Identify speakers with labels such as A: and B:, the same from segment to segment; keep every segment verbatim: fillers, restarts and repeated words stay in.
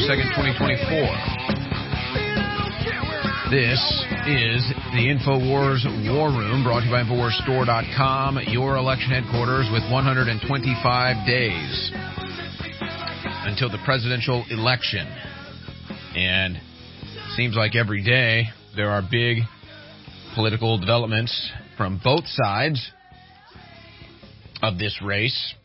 A: second, twenty twenty-four. This is the InfoWars War Room, brought to you by InfoWars Store dot com, your election headquarters with one hundred twenty-five days until the presidential election. And it seems like every day there are big political developments from both sides of this race.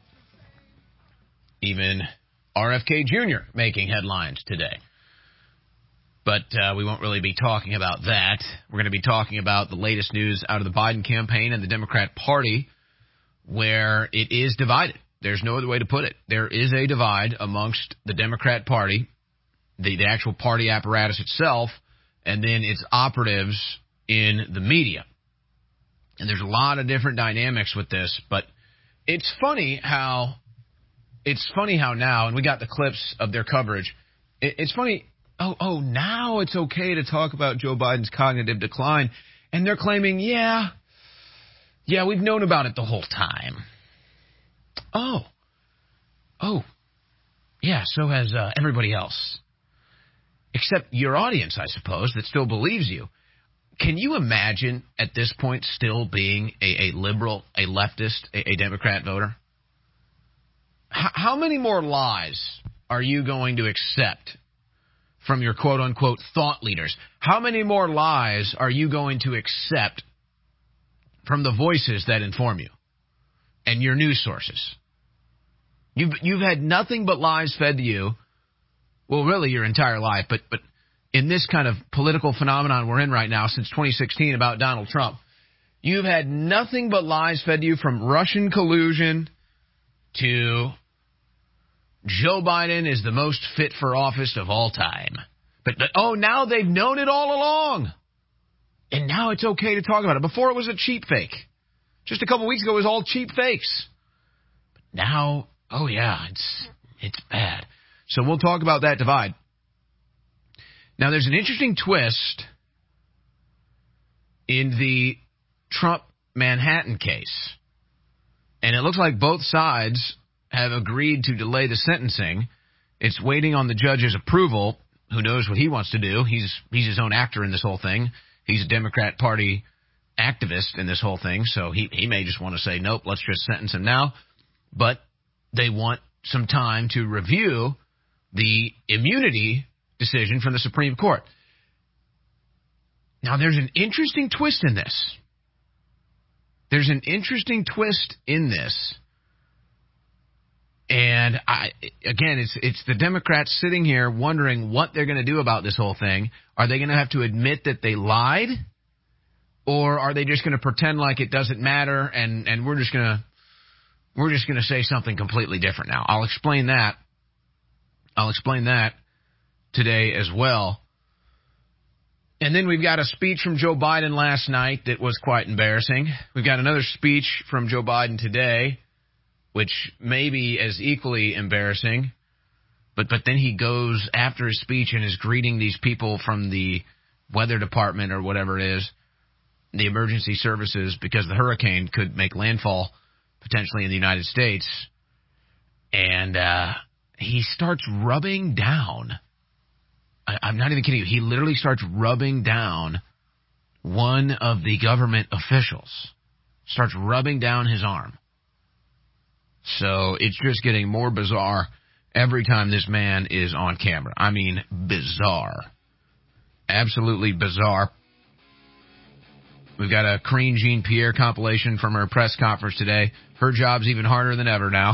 A: Even R F K Junior making headlines today. But uh, we won't really be talking about that. We're going to be talking about the latest news out of the Biden campaign and the Democrat Party, where it is divided. There's no other way to put it. There is a divide amongst the Democrat Party, the, the actual party apparatus itself, and then its operatives in the media. And there's a lot of different dynamics with this, but it's funny how it's funny how now, and we got the clips of their coverage. It, it's funny. Oh, oh, now it's okay to talk about Joe Biden's cognitive decline. And they're claiming, yeah, yeah, we've known about it the whole time. Oh, oh, yeah, so has uh, everybody else. Except your audience, I suppose, that still believes you. Can you imagine at this point still being a, a liberal, a leftist, a, a Democrat voter? H- how many more lies are you going to accept from your quote-unquote thought leaders? How many more lies are you going to accept from the voices that inform you and your news sources? You've, you've had nothing but lies fed to you, well, really your entire life, but but in this kind of political phenomenon we're in right now since twenty sixteen about Donald Trump, you've had nothing but lies fed to you, from Russian collusion to Joe Biden is the most fit for office of all time. But, but, oh, now they've known it all along. And now it's okay to talk about it. Before it was a cheap fake. Just a couple weeks ago it was all cheap fakes. But now, oh yeah, it's it's bad. So we'll talk about that divide. Now there's an interesting twist in the Trump Manhattan case. And it looks like both sides have agreed to delay the sentencing. It's waiting on the judge's approval. Who knows what he wants to do? He's he's his own actor in this whole thing. He's a Democrat Party activist in this whole thing, so he, he may just want to say, nope, let's just sentence him now. But they want some time to review the immunity decision from the Supreme Court. Now, there's an interesting twist in this. There's an interesting twist in this. And I, again, it's it's the Democrats sitting here wondering what they're going to do about this whole thing. Are they going to have to admit that they lied? Or are they just going to pretend like it doesn't matter and, and we're just going to we're just going to say something completely different now? I'll explain that. I'll explain that today as well. And then we've got a speech from Joe Biden last night that was quite embarrassing. We've got another speech from Joe Biden today, which may be as equally embarrassing. But but then he goes after his speech and is greeting these people from the weather department or whatever it is, the emergency services, because the hurricane could make landfall potentially in the United States. And uh, he starts rubbing down. I, I'm not even kidding you. He literally starts rubbing down one of the government officials. Starts rubbing down his arm. So it's just getting more bizarre every time this man is on camera. I mean, bizarre. Absolutely bizarre. We've got a Karine Jean-Pierre compilation from her press conference today. Her job's even harder than ever now.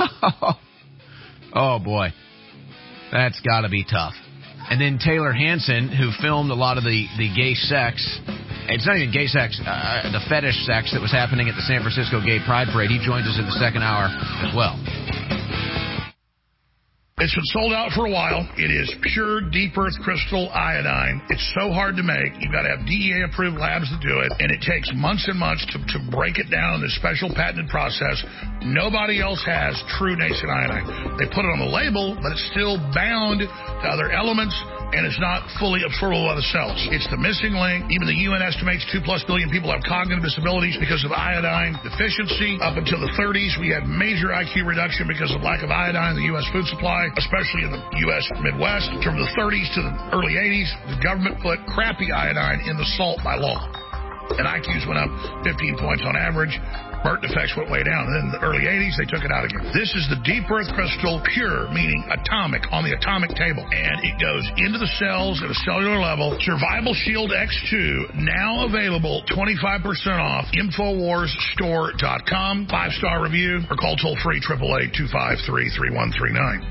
A: Oh, boy. That's got to be tough. And then Taylor Hanson, who filmed a lot of the, the gay sex. It's not even gay sex, uh, the fetish sex that was happening at the San Francisco Gay Pride Parade. He joins us in the second hour as well.
B: It's been sold out for a while. It is pure deep earth crystal iodine. It's so hard to make. You've got to have D E A-approved labs to do it, and it takes months and months to, to break it down in this special patented process. Nobody else has true nascent iodine. They put it on the label, but it's still bound to other elements, and it's not fully absorbable by the cells. It's the missing link. Even the U N estimates two plus billion people have cognitive disabilities because of iodine deficiency. Up until the thirties, we had major I Q reduction because of lack of iodine in the U S food supply. especially in the U S Midwest. From the thirties to the early eighties, the government put crappy iodine in the salt by law. And I Qs went up fifteen points on average. Birth defects went way down. And then in the early eighties, they took it out again. This is the deep earth crystal, pure, meaning atomic, on the atomic table. And it goes into the cells at a cellular level. Survival Shield X two, now available twenty-five percent off. Infowars Store dot com. Five-star review or call toll-free eight eight eight, two five three, three one three nine.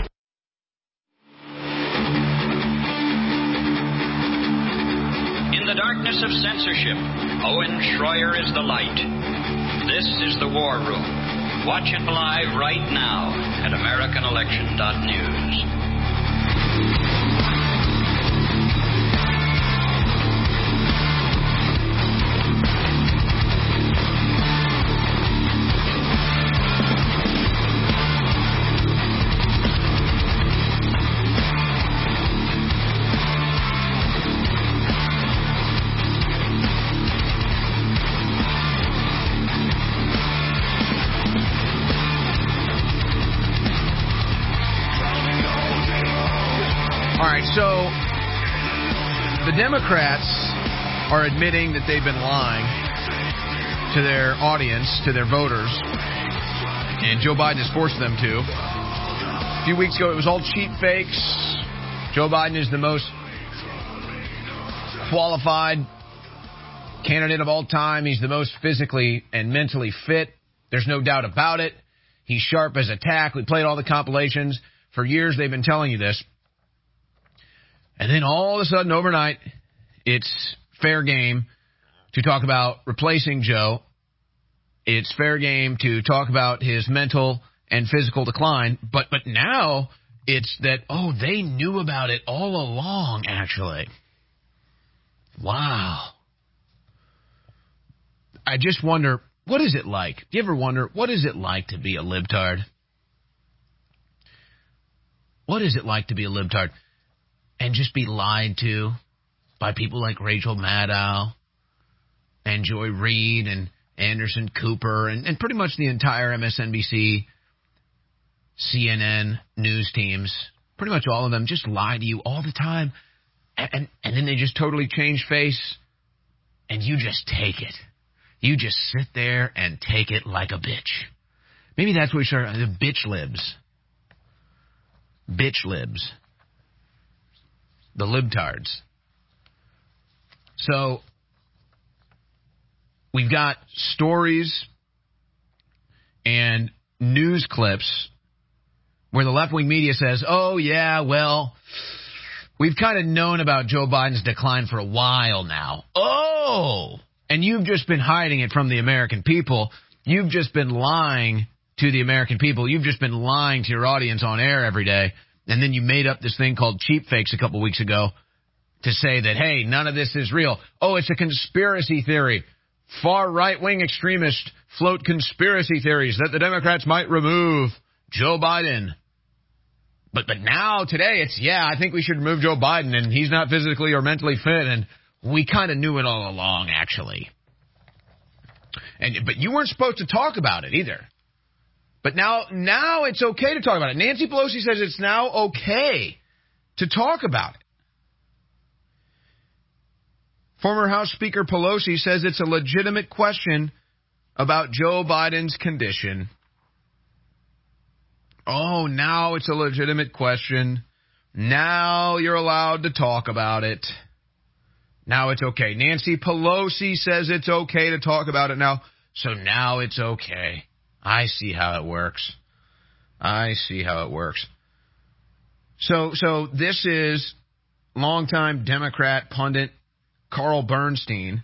C: In the darkness of censorship, Owen Schroyer is the light. This is the War Room. Watch it live right now at American Election dot news.
A: So, the Democrats are admitting that they've been lying to their audience, to their voters, and Joe Biden has forced them to. A few weeks ago, it was all cheap fakes. Joe Biden is the most qualified candidate of all time. He's the most physically and mentally fit. There's no doubt about it. He's sharp as a tack. We played all the compilations. For years, they've been telling you this. And then all of a sudden, overnight, it's fair game to talk about replacing Joe. It's fair game to talk about his mental and physical decline. But but now it's that, oh, they knew about it all along, actually. Wow. I just wonder, what is it like? Do you ever wonder, what is it like to be a libtard? What is it like to be a libtard? And just be lied to by people like Rachel Maddow and Joy Reid and Anderson Cooper and, and pretty much the entire M S N B C, C N N news teams. Pretty much all of them just lie to you all the time. And, and, and then they just totally change face and you just take it. You just sit there and take it like a bitch. Maybe that's what we start, the bitch libs. Bitch libs. The libtards. So, we've got stories and news clips where the left-wing media says, oh, yeah, well, we've kind of known about Joe Biden's decline for a while now. Oh! And you've just been hiding it from the American people. You've just been lying to the American people. You've just been lying to your audience on air every day. And then you made up this thing called cheap fakes a couple weeks ago to say that, hey, none of this is real. Oh, it's a conspiracy theory. Far right-wing extremists float conspiracy theories that the Democrats might remove Joe Biden. But but now, today, it's, yeah, I think we should remove Joe Biden, and he's not physically or mentally fit, and we kind of knew it all along, actually. And But you weren't supposed to talk about it either. But now, now it's okay to talk about it. Nancy Pelosi says it's now okay to talk about it. Former House Speaker Pelosi says it's a legitimate question about Joe Biden's condition. Oh, now it's a legitimate question. Now you're allowed to talk about it. Now it's okay. Nancy Pelosi says it's okay to talk about it now. So now it's okay. I see how it works. I see how it works. So, so this is longtime Democrat pundit Carl Bernstein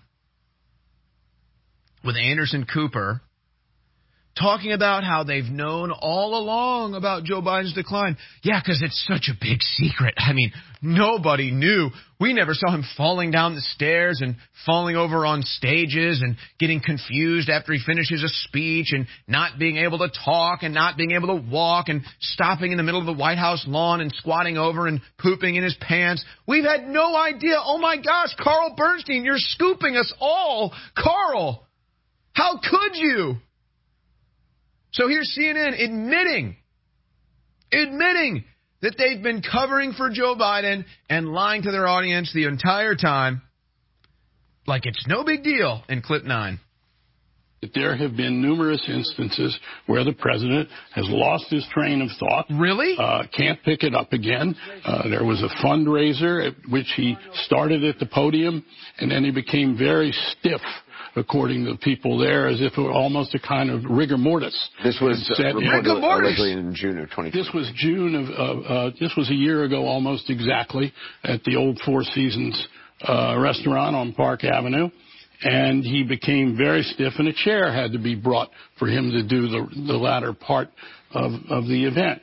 A: with Anderson Cooper talking about how they've known all along about Joe Biden's decline. Yeah, because it's such a big secret. I mean, nobody knew. We never saw him falling down the stairs and falling over on stages and getting confused after he finishes a speech and not being able to talk and not being able to walk and stopping in the middle of the White House lawn and squatting over and pooping in his pants. We've had no idea. Oh, my gosh, Carl Bernstein, you're scooping us all. Carl, how could you? So here's C N N admitting admitting that they've been covering for Joe Biden and lying to their audience the entire time like it's no big deal in clip nine.
D: There have been numerous instances where the president has lost his train of thought.
A: Really?
D: Uh, can't pick it up again. Uh, there was a fundraiser at which he started at the podium, and then he became very stiff, according to the people there, as if it were almost a kind of rigor mortis.
E: This was uh,
A: rigor mortis.
E: in June of twenty twenty.
D: This was June of, uh, uh, this was a year ago almost exactly at the old Four Seasons uh, restaurant on Park Avenue. And he became very stiff, and a chair had to be brought for him to do the, the latter part of, of the event.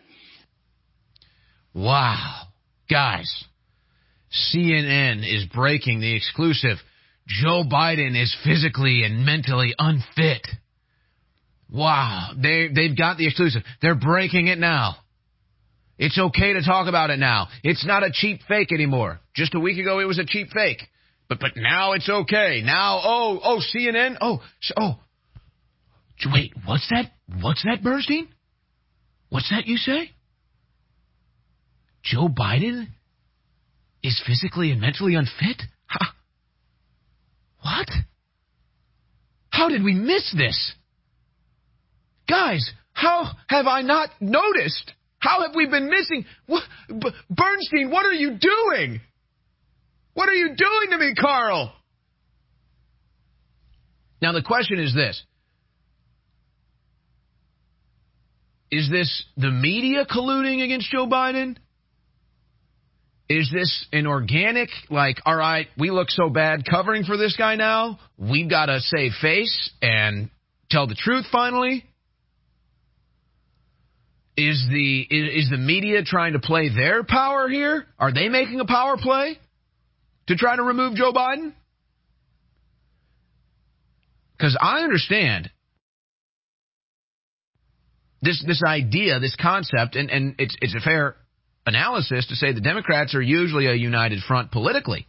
A: Wow. Guys, C N N is breaking the exclusive. Joe Biden is physically and mentally unfit. Wow. They, they've got the exclusive. They're breaking it now. It's okay to talk about it now. It's not a cheap fake anymore. Just a week ago, it was a cheap fake. But but now it's okay. Now, oh, oh, C N N. Oh, oh. Wait, what's that? What's that, Bernstein? What's that you say? Joe Biden is physically and mentally unfit? Huh? What? How did we miss this? Guys, how have I not noticed? How have we been missing? What, B- Bernstein, what are you doing? What are you doing to me, Carl? Now, the question is this. Is this the media colluding against Joe Biden? Is this an organic, like, all right, we look so bad covering for this guy now, we've got to save face and tell the truth finally? Is the is, is the media trying to play their power here? Are they making a power play to try to remove Joe Biden? Because I understand this this idea, this concept, and, and it's it's a fair analysis to say the Democrats are usually a united front politically.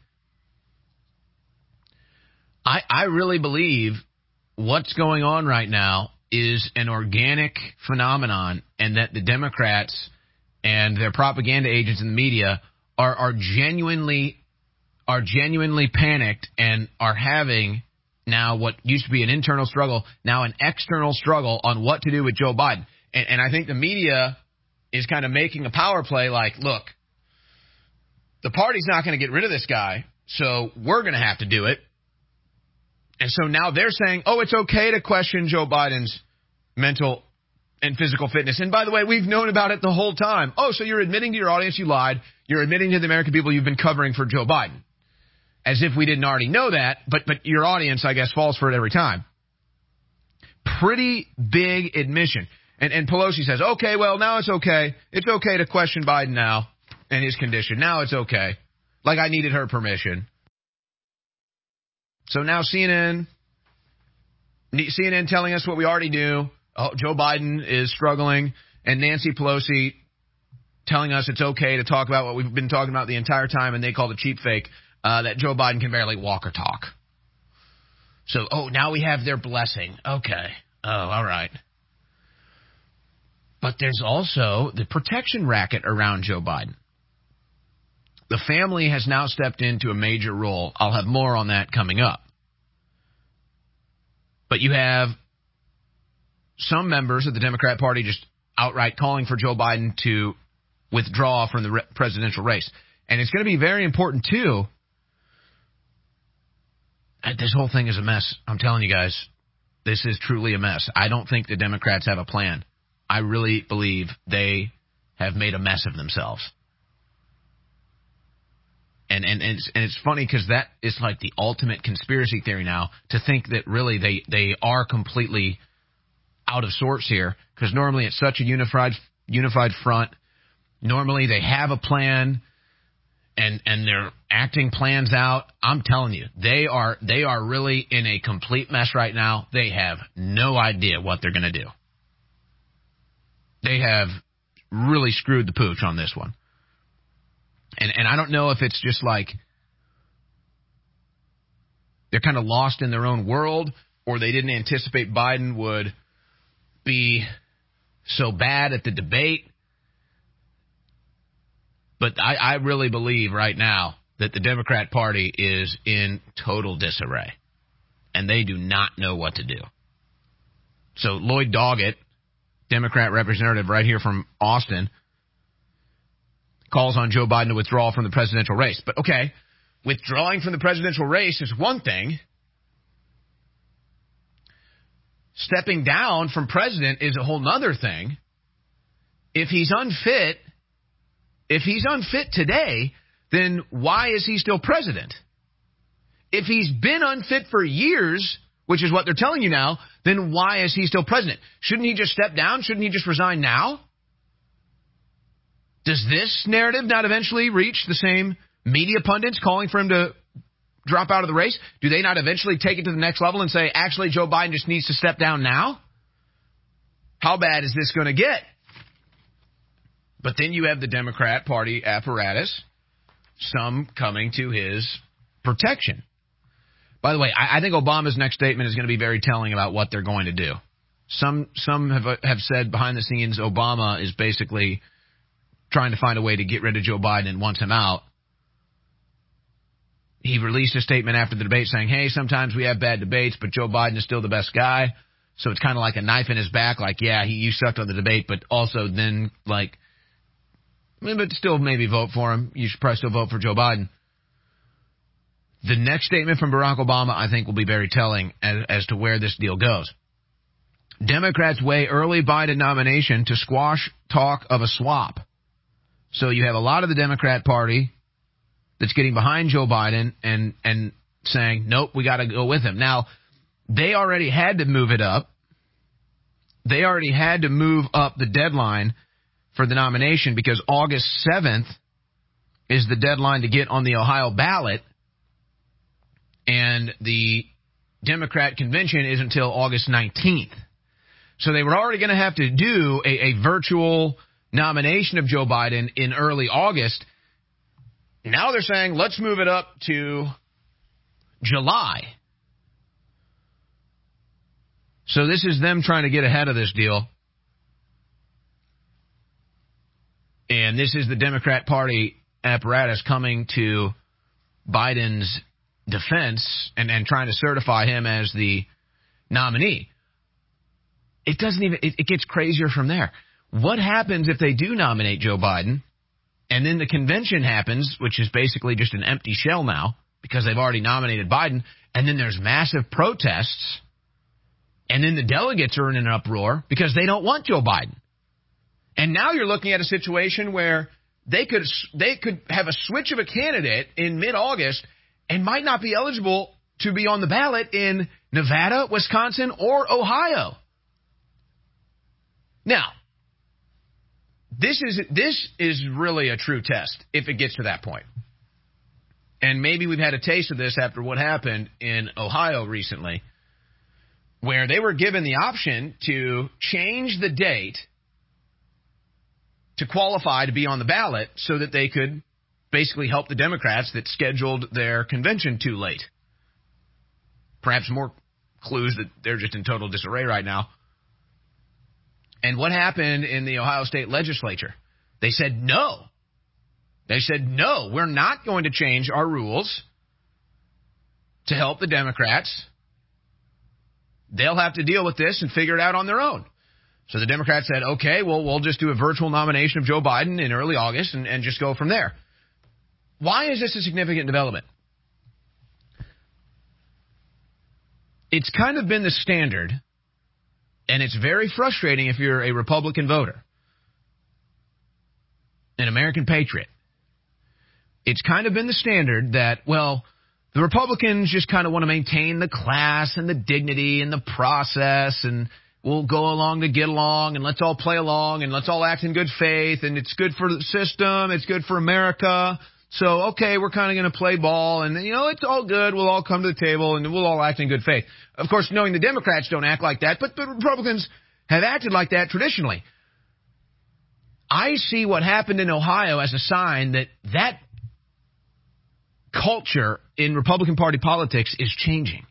A: I I really believe what's going on right now is an organic phenomenon, and that the Democrats and their propaganda agents in the media are are genuinely are genuinely panicked and are having now what used to be an internal struggle, now an external struggle on what to do with Joe Biden. And, and I think the media is kind of making a power play like, look, the party's not going to get rid of this guy, so we're going to have to do it. And so now they're saying, oh, it's okay to question Joe Biden's mental and physical fitness. And by the way, we've known about it the whole time. Oh, so you're admitting to your audience you lied. You're admitting to the American people you've been covering for Joe Biden. As if we didn't already know that, but but your audience, I guess, falls for it every time. Pretty big admission. And and Pelosi says, okay, well, now it's okay. It's okay to question Biden now and his condition. Now it's okay. Like I needed her permission. So now C N N, C N N telling us what we already knew. Oh, Joe Biden is struggling, and Nancy Pelosi telling us it's okay to talk about what we've been talking about the entire time, and they called it cheap fake, uh, that Joe Biden can barely walk or talk. So, oh, now we have their blessing. Okay. Oh, all right. But there's also the protection racket around Joe Biden. The family has now stepped into a major role. I'll have more on that coming up. But you have some members of the Democrat Party just outright calling for Joe Biden to withdraw from the re- presidential race. And it's going to be very important, too. This whole thing is a mess. I'm telling you guys, this is truly a mess. I don't think the Democrats have a plan. I really believe they have made a mess of themselves. And and, and it's, and it's funny because that is like the ultimate conspiracy theory now, to think that really they, they are completely out of sorts here, because normally it's such a unified unified front. Normally they have a plan and and they're acting plans out. I'm telling you, they are they are really in a complete mess right now. They have no idea what they're going to do. They have really screwed the pooch on this one. And and I don't know if it's just like they're kind of lost in their own world, or they didn't anticipate Biden would be so bad at the debate But I, I really believe right now that the Democrat Party is in total disarray, and they do not know what to do. So Lloyd Doggett, Democrat representative right here from Austin, calls on Joe Biden to withdraw from the presidential race. But, okay, withdrawing from the presidential race is one thing. Stepping down from president is a whole nother thing. If he's unfit, if he's unfit today, then why is he still president? If he's been unfit for years, which is what they're telling you now, then why is he still president? Shouldn't he just step down? Shouldn't he just resign now? Does this narrative not eventually reach the same media pundits calling for him to drop out of the race? Do they not eventually take it to the next level and say, actually, Joe Biden just needs to step down now? How bad is this going to get? But then you have the Democrat Party apparatus, some coming to his protection. By the way, I, I think Obama's next statement is going to be very telling about what they're going to do. Some some have have said behind the scenes Obama is basically trying to find a way to get rid of Joe Biden and wants him out. He released a statement after the debate saying, hey, sometimes we have bad debates, but Joe Biden is still the best guy. So it's kind of like a knife in his back, like, yeah, he, you sucked on the debate, but also then, like, but still maybe vote for him. You should probably still vote for Joe Biden. The next statement from Barack Obama, I think, will be very telling as, as to where this deal goes. Democrats weigh early Biden nomination to squash talk of a swap. So you have a lot of the Democrat Party that's getting behind Joe Biden and, and saying, nope, we got to go with him. Now, they already had to move it up. They already had to move up the deadline for the nomination because August seventh is the deadline to get on the Ohio ballot. And the Democrat convention is until August nineteenth. So they were already going to have to do a, a virtual nomination of Joe Biden in early August. Now they're saying, let's move it up to July. So this is them trying to get ahead of this deal. And this is the Democrat Party apparatus coming to Biden's defense and, and trying to certify him as the nominee. It doesn't even, it, it gets crazier from there. What happens if they do nominate Joe Biden and then the convention happens, which is basically just an empty shell now because they've already nominated Biden, and then there's massive protests, and then the delegates are in an uproar because they don't want Joe Biden. And now you're looking at a situation where they could they could have a switch of a candidate in mid-August and might not be eligible to be on the ballot in Nevada, Wisconsin, or Ohio. Now, this is this is really a true test if it gets to that point. And maybe we've had a taste of this after what happened in Ohio recently, where they were given the option to change the date to qualify to be on the ballot so that they could basically help the Democrats that scheduled their convention too late. Perhaps more clues that they're just in total disarray right now. And what happened in the Ohio State legislature? They said no. They said, no, we're not going to change our rules to help the Democrats. They'll have to deal with this and figure it out on their own. So the Democrats said, okay, well, we'll just do a virtual nomination of Joe Biden in early August and, and just go from there. Why is this a significant development? It's kind of been the standard, and it's very frustrating if you're a Republican voter, an American patriot. It's kind of been the standard that, well, the Republicans just kind of want to maintain the class and the dignity and the process, and we'll go along to get along, and let's all play along, and let's all act in good faith, and it's good for the system, it's good for America. So, okay, we're kind of going to play ball, and, you know, it's all good. We'll all come to the table, and we'll all act in good faith. Of course, knowing the Democrats don't act like that, but the Republicans have acted like that traditionally. I see what happened in Ohio as a sign that that culture in Republican Party politics is changing.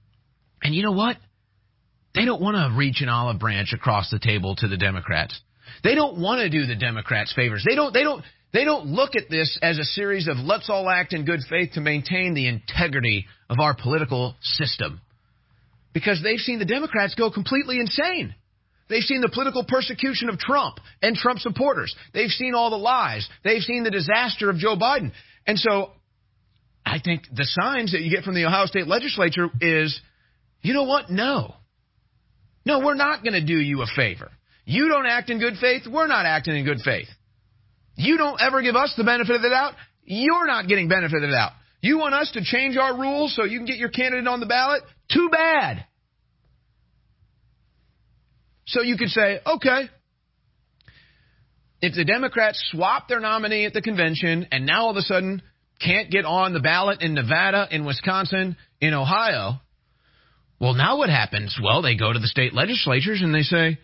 A: And you know what? They don't want to reach an olive branch across the table to the Democrats. They don't want to do the Democrats favors. They don't, they don't, they don't look at this as a series of let's all act in good faith to maintain the integrity of our political system. Because they've seen the Democrats go completely insane. They've seen the political persecution of Trump and Trump supporters. They've seen all the lies. They've seen the disaster of Joe Biden. And so I think the signs that you get from the Ohio State legislature is, you know what? No. No, we're not going to do you a favor. You don't act in good faith. We're not acting in good faith. You don't ever give us the benefit of the doubt. You're not getting benefit of the doubt. You want us to change our rules so you can get your candidate on the ballot? Too bad. So you could say, okay, if the Democrats swap their nominee at the convention and now all of a sudden can't get on the ballot in Nevada, in Wisconsin, in Ohio, well, now what happens? Well, they go to the state legislatures and they say,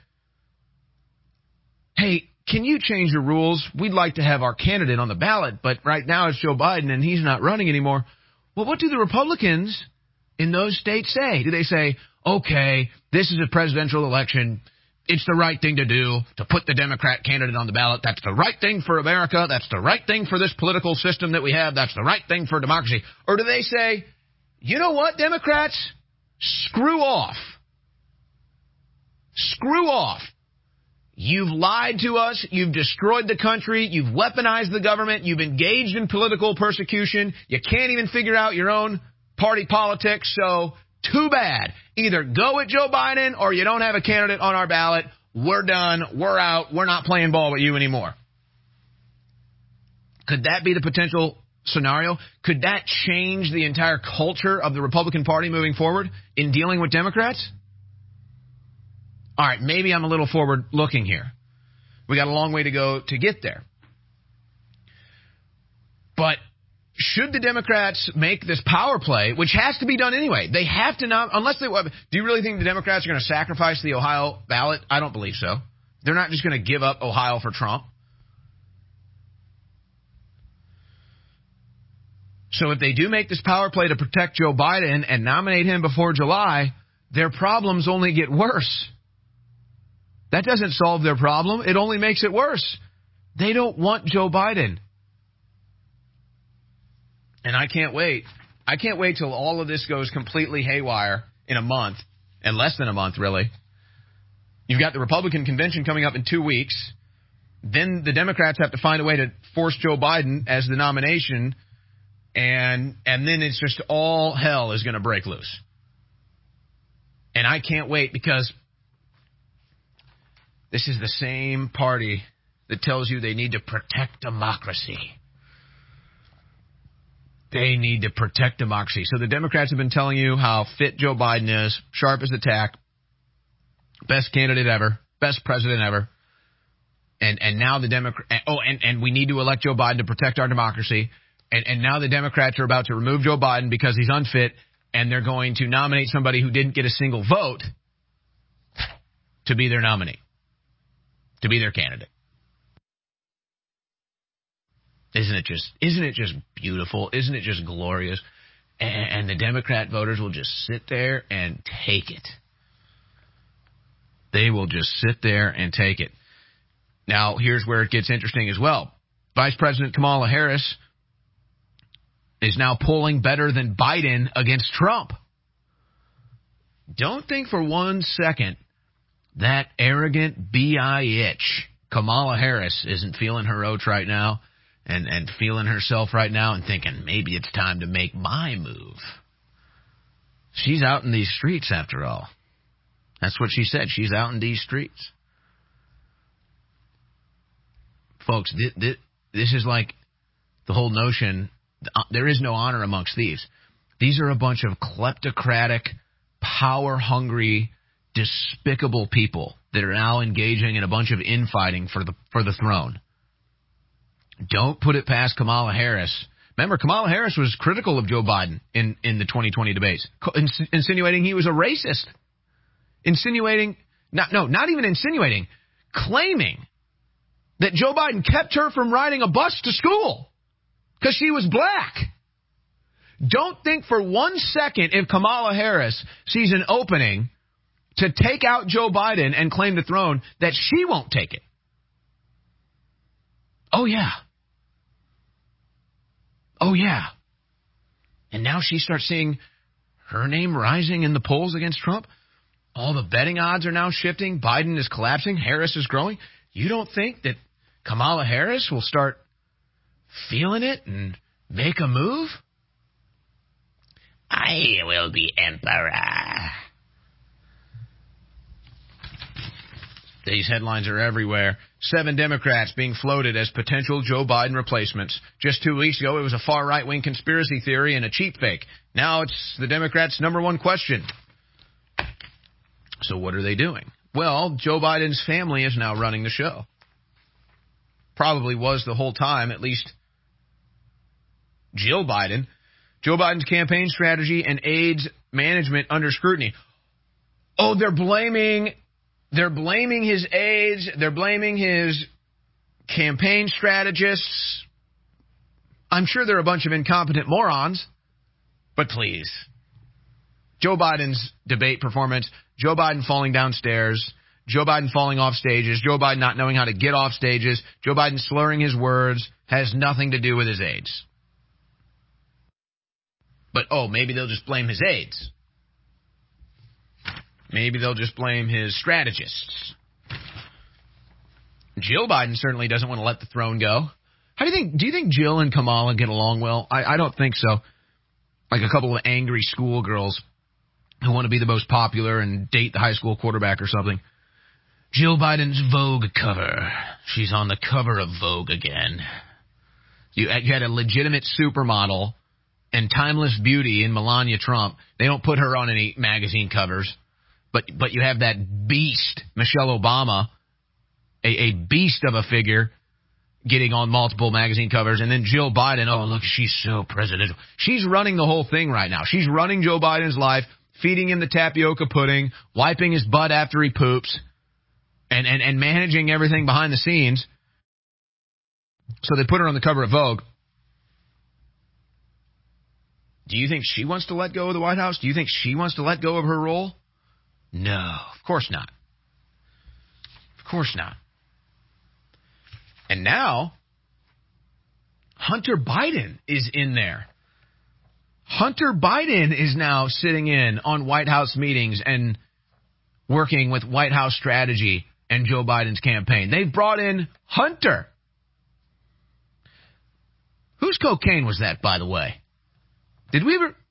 A: hey, can you change your rules? We'd like to have our candidate on the ballot, but right now it's Joe Biden and he's not running anymore. Well, what do the Republicans in those states say? Do they say, okay, this is a presidential election. It's the right thing to do to put the Democrat candidate on the ballot. That's the right thing for America. That's the right thing for this political system that we have. That's the right thing for democracy. Or do they say, you know what, Democrats? Screw off. Screw off. You've lied to us. You've destroyed the country. You've weaponized the government. You've engaged in political persecution. You can't even figure out your own party politics. So too bad. Either go with Joe Biden or you don't have a candidate on our ballot. We're done. We're out. We're not playing ball with you anymore. Could that be the potential scenario? Could that change the entire culture of the Republican Party moving forward in dealing with Democrats? All right, maybe I'm a little forward looking here. We got a long way to go to get there. But should the Democrats make this power play, which has to be done anyway? They have to not, unless they, do you really think the Democrats are going to sacrifice the Ohio ballot? I don't believe so. They're not just going to give up Ohio for Trump. So if they do make this power play to protect Joe Biden and nominate him before July, their problems only get worse. That doesn't solve their problem. It only makes it worse. They don't want Joe Biden. And I can't wait. I can't wait till all of this goes completely haywire in a month, and less than a month, really. You've got the Republican convention coming up in two weeks. Then the Democrats have to find a way to force Joe Biden as the nomination, and and then it's just all hell is going to break loose. And I can't wait because this is the same party that tells you they need to protect democracy. They need to protect democracy. So the Democrats have been telling you how fit Joe Biden is, sharp as a tack, best candidate ever, best president ever. And and now the Democrat oh and, and we need to elect Joe Biden to protect our democracy. And and now the Democrats are about to remove Joe Biden because he's unfit, and they're going to nominate somebody who didn't get a single vote to be their nominee, to be their candidate. Isn't it just isn't it just beautiful? Isn't it just glorious? And, and the Democrat voters will just sit there and take it. They will just sit there and take it. Now, here's where it gets interesting as well. Vice President Kamala Harris is now polling better than Biden against Trump. Don't think for one second that arrogant B I itch Kamala Harris isn't feeling her oats right now. And, and feeling herself right now and thinking, maybe it's time to make my move. She's out in these streets, after all. That's what she said. She's out in these streets. Folks, this, this, this is like the whole notion, there is no honor amongst thieves. These are a bunch of kleptocratic, power-hungry, despicable people that are now engaging in a bunch of infighting for the for the throne. Don't put it past Kamala Harris. Remember, Kamala Harris was critical of Joe Biden in, in the twenty twenty debates, ins- insinuating he was a racist. Insinuating, not, no, not even insinuating, claiming that Joe Biden kept her from riding a bus to school because she was black. Don't think for one second if Kamala Harris sees an opening to take out Joe Biden and claim the throne that she won't take it. Oh, yeah. Oh, yeah. And now she starts seeing her name rising in the polls against Trump. All the betting odds are now shifting. Biden is collapsing. Harris is growing. You don't think that Kamala Harris will start feeling it and make a move? I will be emperor. These headlines are everywhere. Seven Democrats being floated as potential Joe Biden replacements. Just two weeks ago, it was a far right-wing conspiracy theory and a cheap fake. Now it's the Democrats' number one question. So what are they doing? Well, Joe Biden's family is now running the show. Probably was the whole time, at least Jill Biden. Joe Biden's campaign strategy and AIDS management under scrutiny. Oh, they're blaming... They're blaming his aides. They're blaming his campaign strategists. I'm sure they're a bunch of incompetent morons. But please. Joe Biden's debate performance, Joe Biden falling downstairs, Joe Biden falling off stages, Joe Biden not knowing how to get off stages, Joe Biden slurring his words, has nothing to do with his aides. But, oh, maybe they'll just blame his aides. Maybe they'll just blame his strategists. Jill Biden certainly doesn't want to let the throne go. How do you think? Do you think Jill and Kamala get along well? I, I don't think so. Like a couple of angry schoolgirls who want to be the most popular and date the high school quarterback or something. Jill Biden's Vogue cover. She's on the cover of Vogue again. You, you had a legitimate supermodel and timeless beauty in Melania Trump. They don't put her on any magazine covers. But but you have that beast, Michelle Obama, a, a beast of a figure, getting on multiple magazine covers. And then Jill Biden, oh, look, she's so presidential. She's running the whole thing right now. She's running Joe Biden's life, feeding him the tapioca pudding, wiping his butt after he poops, and, and, and managing everything behind the scenes. So they put her on the cover of Vogue. Do you think she wants to let go of the White House? Do you think she wants to let go of her role? No, of course not. Of course not. And now, Hunter Biden is in there. Hunter Biden is now sitting in on White House meetings and working with White House strategy and Joe Biden's campaign. They've brought in Hunter. Whose cocaine was that, by the way? Did we ever...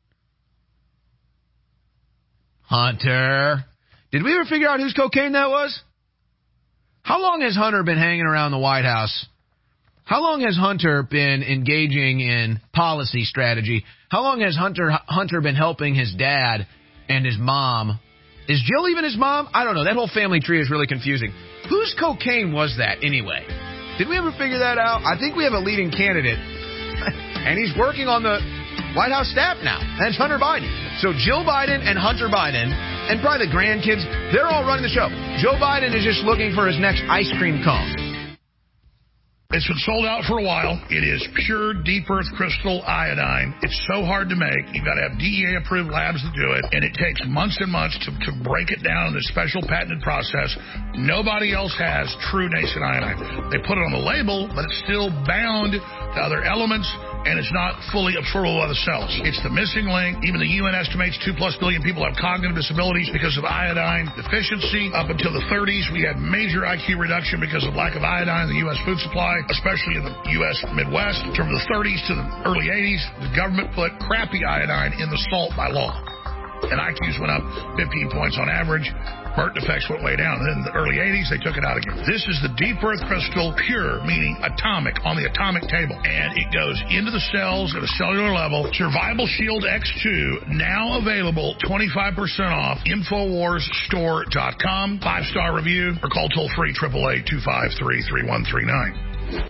A: Hunter. Did we ever figure out whose cocaine that was? How long has Hunter been hanging around the White House? How long has Hunter been engaging in policy strategy? How long has Hunter Hunter been helping his dad and his mom? Is Jill even his mom? I don't know. That whole family tree is really confusing. Whose cocaine was that anyway? Did we ever figure that out? I think we have a leading candidate, and he's working on the White House staff now. That's Hunter Biden. So Jill Biden and Hunter Biden, and probably the grandkids, they're all running the show. Joe Biden is just looking for his next ice cream cone.
B: It's been sold out for a while. It is pure deep earth crystal iodine. It's so hard to make. You've got to have D E A-approved labs to do it, and it takes months and months to, to break it down in a special patented process. Nobody else has true nascent iodine. They put it on the label, but it's still bound to other elements, and it's not fully absorbable by the cells. It's the missing link. Even the U N estimates two plus billion people have cognitive disabilities because of iodine deficiency. Up until the thirties, we had major I Q reduction because of lack of iodine in the U S food supply, especially in the U S Midwest. From the thirties to the early eighties, the government put crappy iodine in the salt by law. And I Qs went up fifteen points on average. Burnt defects went way down. And then in the early eighties, they took it out again. This is the deep earth crystal, pure, meaning atomic, on the atomic table. And it goes into the cells at a cellular level. Survival Shield X two, now available, twenty-five percent off, Infowars Store dot com. Five-star review, or call toll-free, eight eight eight, two five three, three one three nine.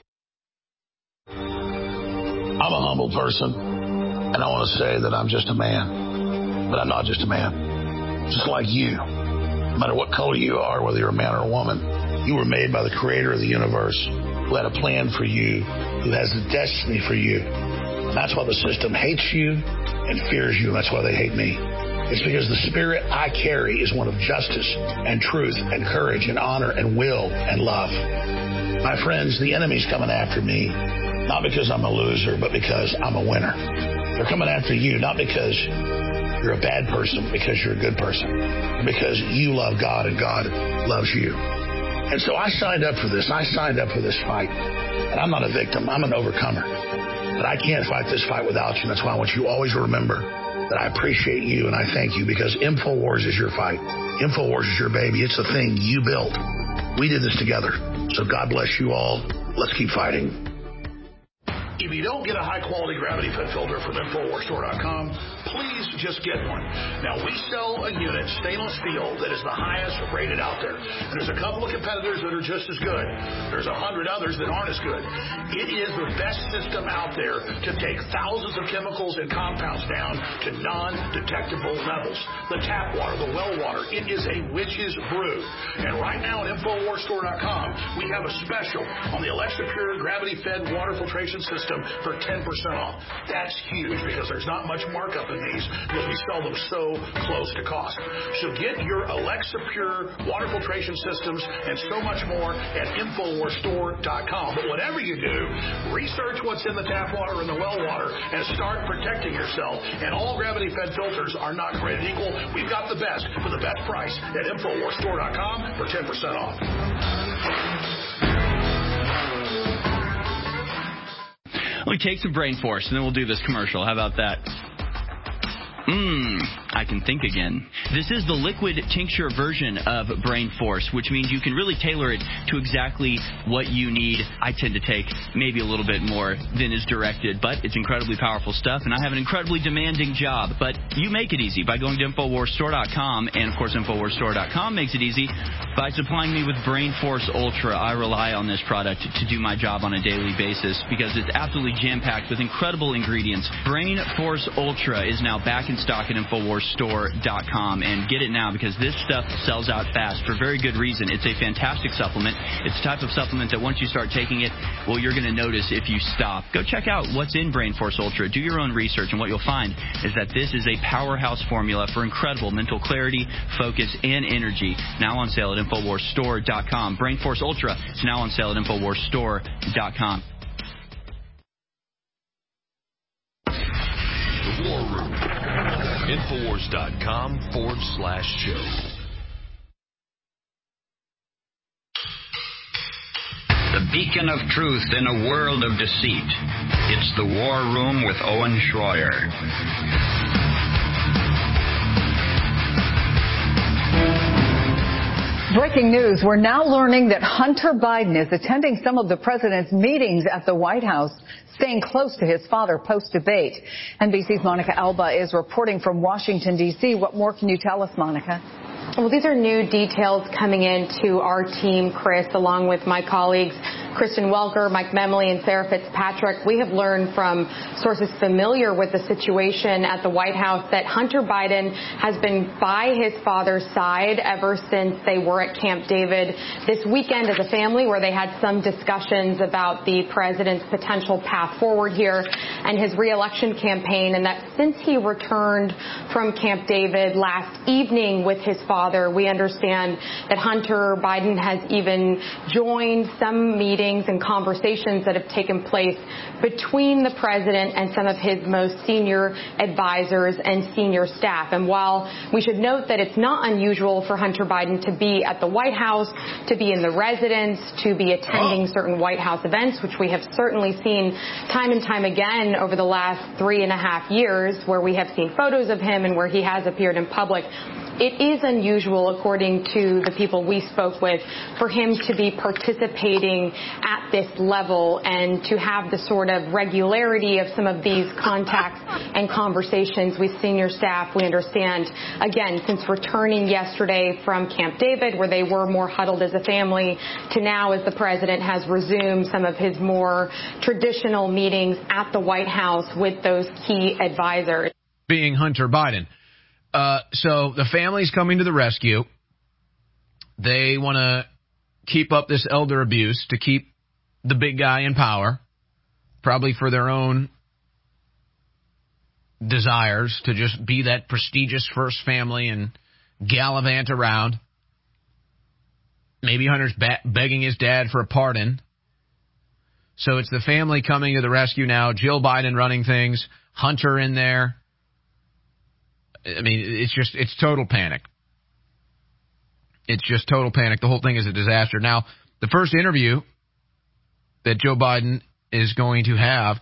B: I'm a humble person, and I want to say that I'm just a man. But I'm not just a man. Just like you. No matter what color you are, whether you're a man or a woman, you were made by the creator of the universe, who had a plan for you, who has a destiny for you. And that's why the system hates you and fears you, and that's why they hate me. It's because the spirit I carry is one of justice and truth and courage and honor and will and love. My friends, the enemy's coming after me, not because I'm a loser, but because I'm a winner. They're coming after you, not because you're a bad person, but because you're a good person, because you love God and God loves you. And so I signed up for this. I signed up for this fight. And I'm not a victim. I'm an overcomer. But I can't fight this fight without you. That's why I want you always to remember that I appreciate you and I thank you, because InfoWars is your fight. InfoWars is your baby. It's the thing you built. We did this together. So God bless you all. Let's keep fighting. If you don't get a high-quality gravity fed filter from Infowars Store dot com, please just get one. Now, we sell a unit, stainless steel, that is the highest rated out there. And there's a couple of competitors that are just as good. There's a hundred others that aren't as good. It is the best system out there to take thousands of chemicals and compounds down to non-detectable levels. The tap water, the well water, it is a witch's brew. And right now at Infowars Store dot com, we have a special on the Alexa Pure gravity-fed water filtration system for ten percent off. That's huge because there's not much markup in these because we sell them so close to cost. So get your Alexa Pure water filtration systems and so much more at Infowars Store dot com. But whatever you do, research what's in the tap water and the well water and start protecting yourself. And all gravity-fed filters are not created equal. We've got the best for the best price at Infowars Store dot com for ten percent off.
E: Let me take some brain force, and then we'll do this commercial. How about that? Mmm, I can think again. This is the liquid tincture version of Brain Force, which means you can really tailor it to exactly what you need. I tend to take maybe a little bit more than is directed, but it's incredibly powerful stuff, and I have an incredibly demanding job. But you make it easy by going to Infowars Store dot com, and, of course, Infowars Store dot com makes it easy by supplying me with Brain Force Ultra. I rely on this product to do my job on a daily basis because it's absolutely jam-packed with incredible ingredients. Brain Force Ultra is now back in stock at Infowars Store dot com, and get it now because this stuff sells out fast for very good reason. It's a fantastic supplement. It's the type of supplement that once you start taking it, well, you're going to notice if you stop. Go check out what's in Brain Force Ultra. Do your own research, and what you'll find is that this is a powerhouse formula for incredible mental clarity, focus, and energy. Now on sale at Infowars Store dot com. Brain Force Ultra is now on sale at Infowars Store dot com.
F: The War Room. Infowars dot com forward slash show.
C: The beacon of truth in a world of deceit. It's the War Room with Owen Schroyer.
G: Breaking news. We're now learning that Hunter Biden is attending some of the president's meetings at the White House, staying close to his father post-debate. N B C's Monica Alba is reporting from Washington, D C What more can you tell us, Monica?
H: Well, these are new details coming in to our team, Chris, along with my colleagues, Kristen Welker, Mike Memley, and Sarah Fitzpatrick. We have learned from sources familiar with the situation at the White House that Hunter Biden has been by his father's side ever since they were at Camp David this weekend as a family, where they had some discussions about the president's potential path forward here and his reelection campaign, and that since he returned from Camp David last evening with his father, we understand that Hunter Biden has even joined some meetings and conversations that have taken place between the president and some of his most senior advisors and senior staff. And while we should note that it's not unusual for Hunter Biden to be at the White House, to be in the residence, to be attending certain White House events, which we have certainly seen time and time again over the last three and a half years, where we have seen photos of him and where he has appeared in public, it is unusual, according to the people we spoke with, for him to be participating at this level and to have the sort of regularity of some of these contacts and conversations with senior staff. We understand, again, since returning yesterday from Camp David, where they were more huddled as a family, to now as the president has resumed some of his more traditional meetings at the White House with those key advisors.
A: Being Hunter Biden. Uh, so the family's coming to the rescue. They want to keep up this elder abuse to keep the big guy in power, probably for their own desires to just be that prestigious first family and gallivant around. Maybe Hunter's ba- begging his dad for a pardon So it's the family coming to the rescue now. Jill Biden running things. Hunter in there. I mean, it's just, it's total panic. It's just total panic. The whole thing is a disaster. Now, the first interview that Joe Biden is going to have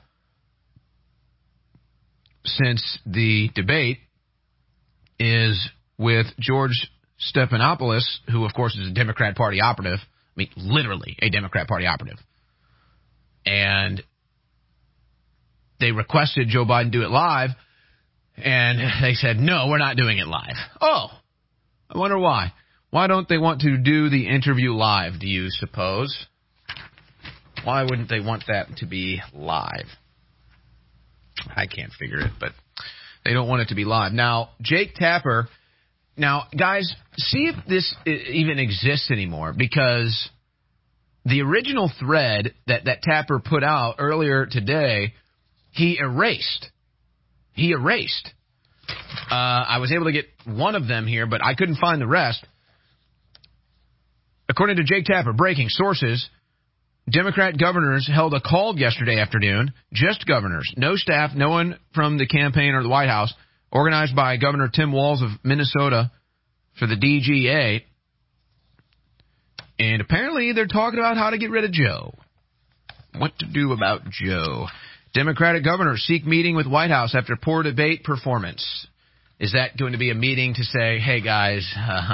A: since the debate is with George Stephanopoulos, who, of course, is a Democrat Party operative. I mean, literally a Democrat Party operative. And they requested Joe Biden do it live, and they said, no, we're not doing it live. Oh, I wonder why. Why don't they want to do the interview live, do you suppose? Why wouldn't they want that to be live? I can't figure it, but they don't want it to be live. Now, Jake Tapper, now, guys, see if this even exists anymore, because the original thread that, that Tapper put out earlier today, he erased. He erased. Uh, I was able to get one of them here, but I couldn't find the rest. According to Jake Tapper, breaking sources, Democrat governors held a call yesterday afternoon, just governors, no staff, no one from the campaign or the White House, organized by Governor Tim Walz of Minnesota for the D G A. And apparently they're talking about how to get rid of Joe. What to do about Joe. Democratic governors seek meeting with White House after poor debate performance. Is that going to be a meeting to say, hey, guys,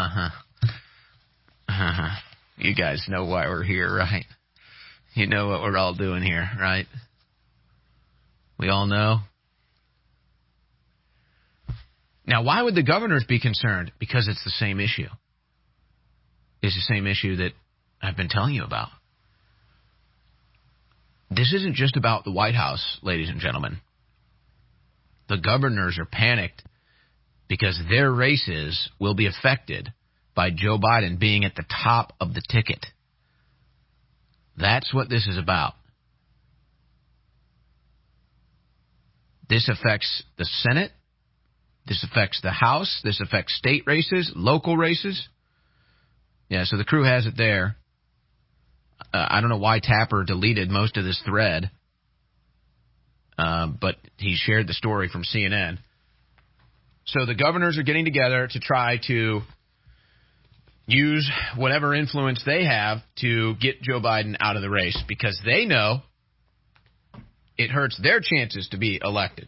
A: you guys know why we're here, right? You know what we're all doing here, right? We all know. Now, why would the governors be concerned? Because it's the same issue. It's the same issue that I've been telling you about. This isn't just about the White House, ladies and gentlemen. The governors are panicked because their races will be affected by Joe Biden being at the top of the ticket. That's what this is about. This affects the Senate. This affects the House. This affects state races, local races. Yeah, so the crew has it there. Uh, I don't know why Tapper deleted most of this thread, uh, but he shared the story from C N N. So the governors are getting together to try to use whatever influence they have to get Joe Biden out of the race, because they know it hurts their chances to be elected.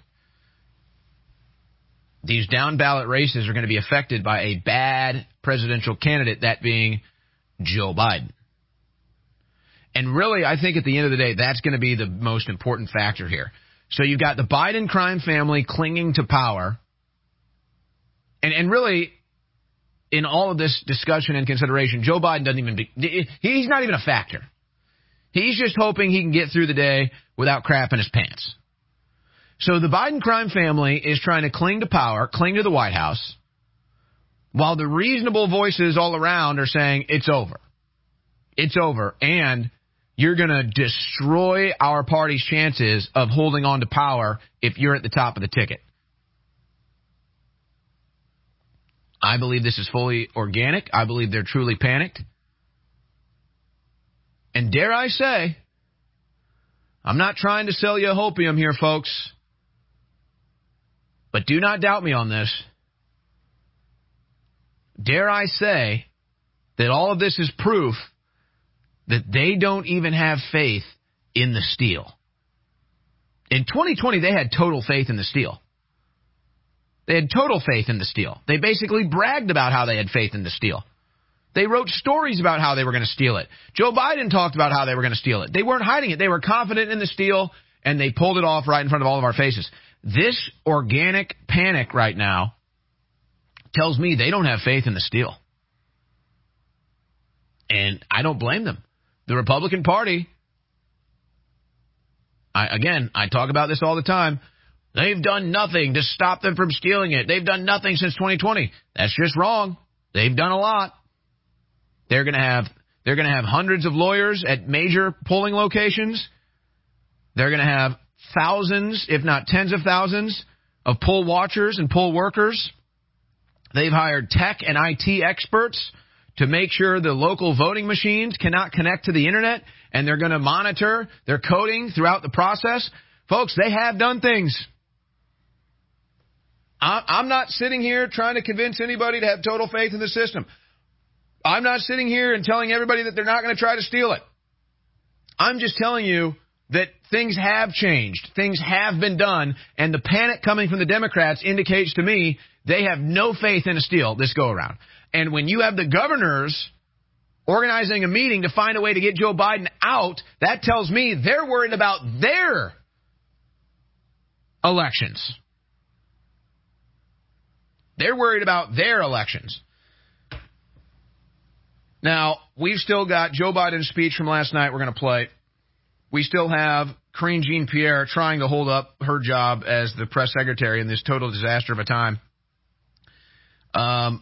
A: These down-ballot races are going to be affected by a bad presidential candidate, that being Joe Biden. And really, I think at the end of the day, that's going to be the most important factor here. So you've got the Biden crime family clinging to power. And, and really, in all of this discussion and consideration, Joe Biden doesn't even be, he's not even a factor. He's just hoping he can get through the day without crap in his pants. So the Biden crime family is trying to cling to power, cling to the White House, while the reasonable voices all around are saying it's over. It's over, and you're going to destroy our party's chances of holding on to power if you're at the top of the ticket. I believe this is fully organic. I believe they're truly panicked. And dare I say, I'm not trying to sell you hopium here, folks, but do not doubt me on this. Dare I say that all of this is proof that they don't even have faith in the steal. In twenty twenty, they had total faith in the steal. They had total faith in the steal. They basically bragged about how they had faith in the steal. They wrote stories about how they were going to steal it. Joe Biden talked about how they were going to steal it. They weren't hiding it. They were confident in the steal, and they pulled it off right in front of all of our faces. This organic panic right now tells me they don't have faith in the steal. And I don't blame them. The Republican Party, I, again, I talk about this all the time. They've done nothing to stop them from stealing it. They've done nothing since twenty twenty. That's just wrong. They've done a lot. They're going to have they're going to have hundreds of lawyers at major polling locations. They're going to have thousands, if not tens of thousands, of poll watchers and poll workers. They've hired tech and I T experts to make sure the local voting machines cannot connect to the internet, and they're going to monitor their coding throughout the process. Folks, they have done things. I'm not sitting here trying to convince anybody to have total faith in the system. I'm not sitting here and telling everybody that they're not going to try to steal it. I'm just telling you that things have changed. Things have been done, and the panic coming from the Democrats indicates to me they have no faith in a steal this go-around. And when you have the governors organizing a meeting to find a way to get Joe Biden out, that tells me they're worried about their elections. They're worried about their elections. Now, we've still got Joe Biden's speech from last night we're going to play. We still have Karine Jean-Pierre trying to hold up her job as the press secretary in this total disaster of a time. Um,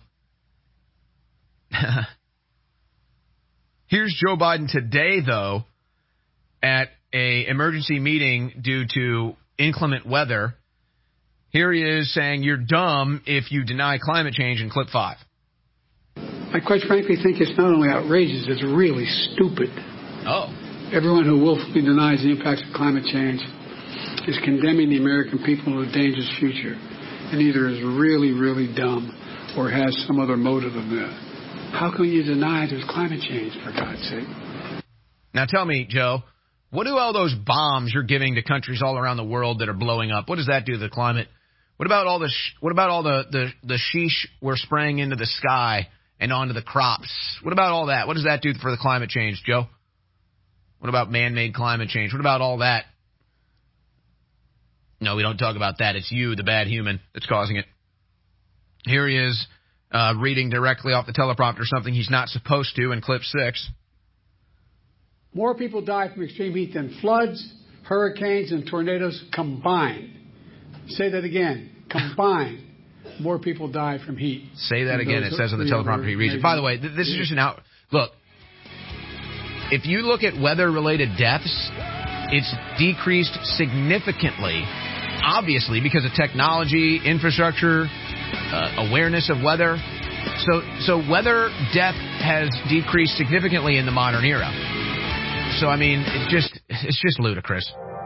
A: here's Joe Biden today, though, at a emergency meeting due to inclement weather. Here he is saying you're dumb if you deny climate change in clip five.
I: I quite frankly think it's not only outrageous, it's really stupid.
A: Oh.
I: Everyone who willfully denies the impacts of climate change is condemning the American people to a dangerous future, and either is really, really dumb or has some other motive of that. How can you deny there's climate change, for God's sake?
A: Now tell me, Joe, what do all those bombs you're giving to countries all around the world that are blowing up, what does that do to the climate? What about all the sh- what about all the, the, the sheesh we're spraying into the sky and onto the crops? What about all that? What does that do for the climate change, Joe? What about man-made climate change? What about all that? No, we don't talk about that. It's you, the bad human, that's causing it. Here he is uh, reading directly off the teleprompter something he's not supposed to in clip six.
I: More people die from extreme heat than floods, hurricanes, and tornadoes combined. Say that again. Combined. More people die from heat.
A: Say that again. It says on the teleprompter he reads it. By the way, th- this is just an out... Look. If you look at weather-related deaths, it's decreased significantly, obviously, because of technology, infrastructure, uh, awareness of weather. So, so weather death has decreased significantly in the modern era. So, I mean, it just it's just ludicrous.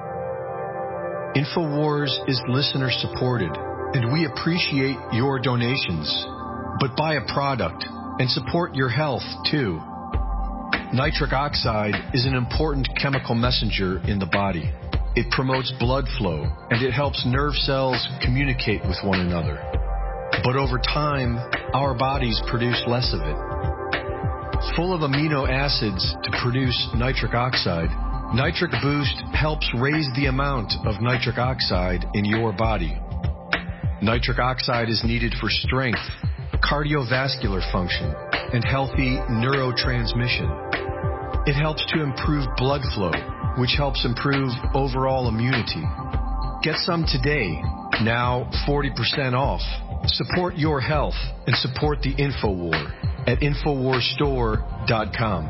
J: InfoWars is listener-supported, and we appreciate your donations. But buy a product and support your health, too. Nitric oxide is an important chemical messenger in the body. It promotes blood flow, and it helps nerve cells communicate with one another. But over time, our bodies produce less of it. Full of amino acids to produce nitric oxide, Nitric Boost helps raise the amount of nitric oxide in your body. Nitric oxide is needed for strength, cardiovascular function, and healthy neurotransmission. It helps to improve blood flow, which helps improve overall immunity. Get some today, now forty percent off. Support your health and support the InfoWar at InfoWars Store dot com.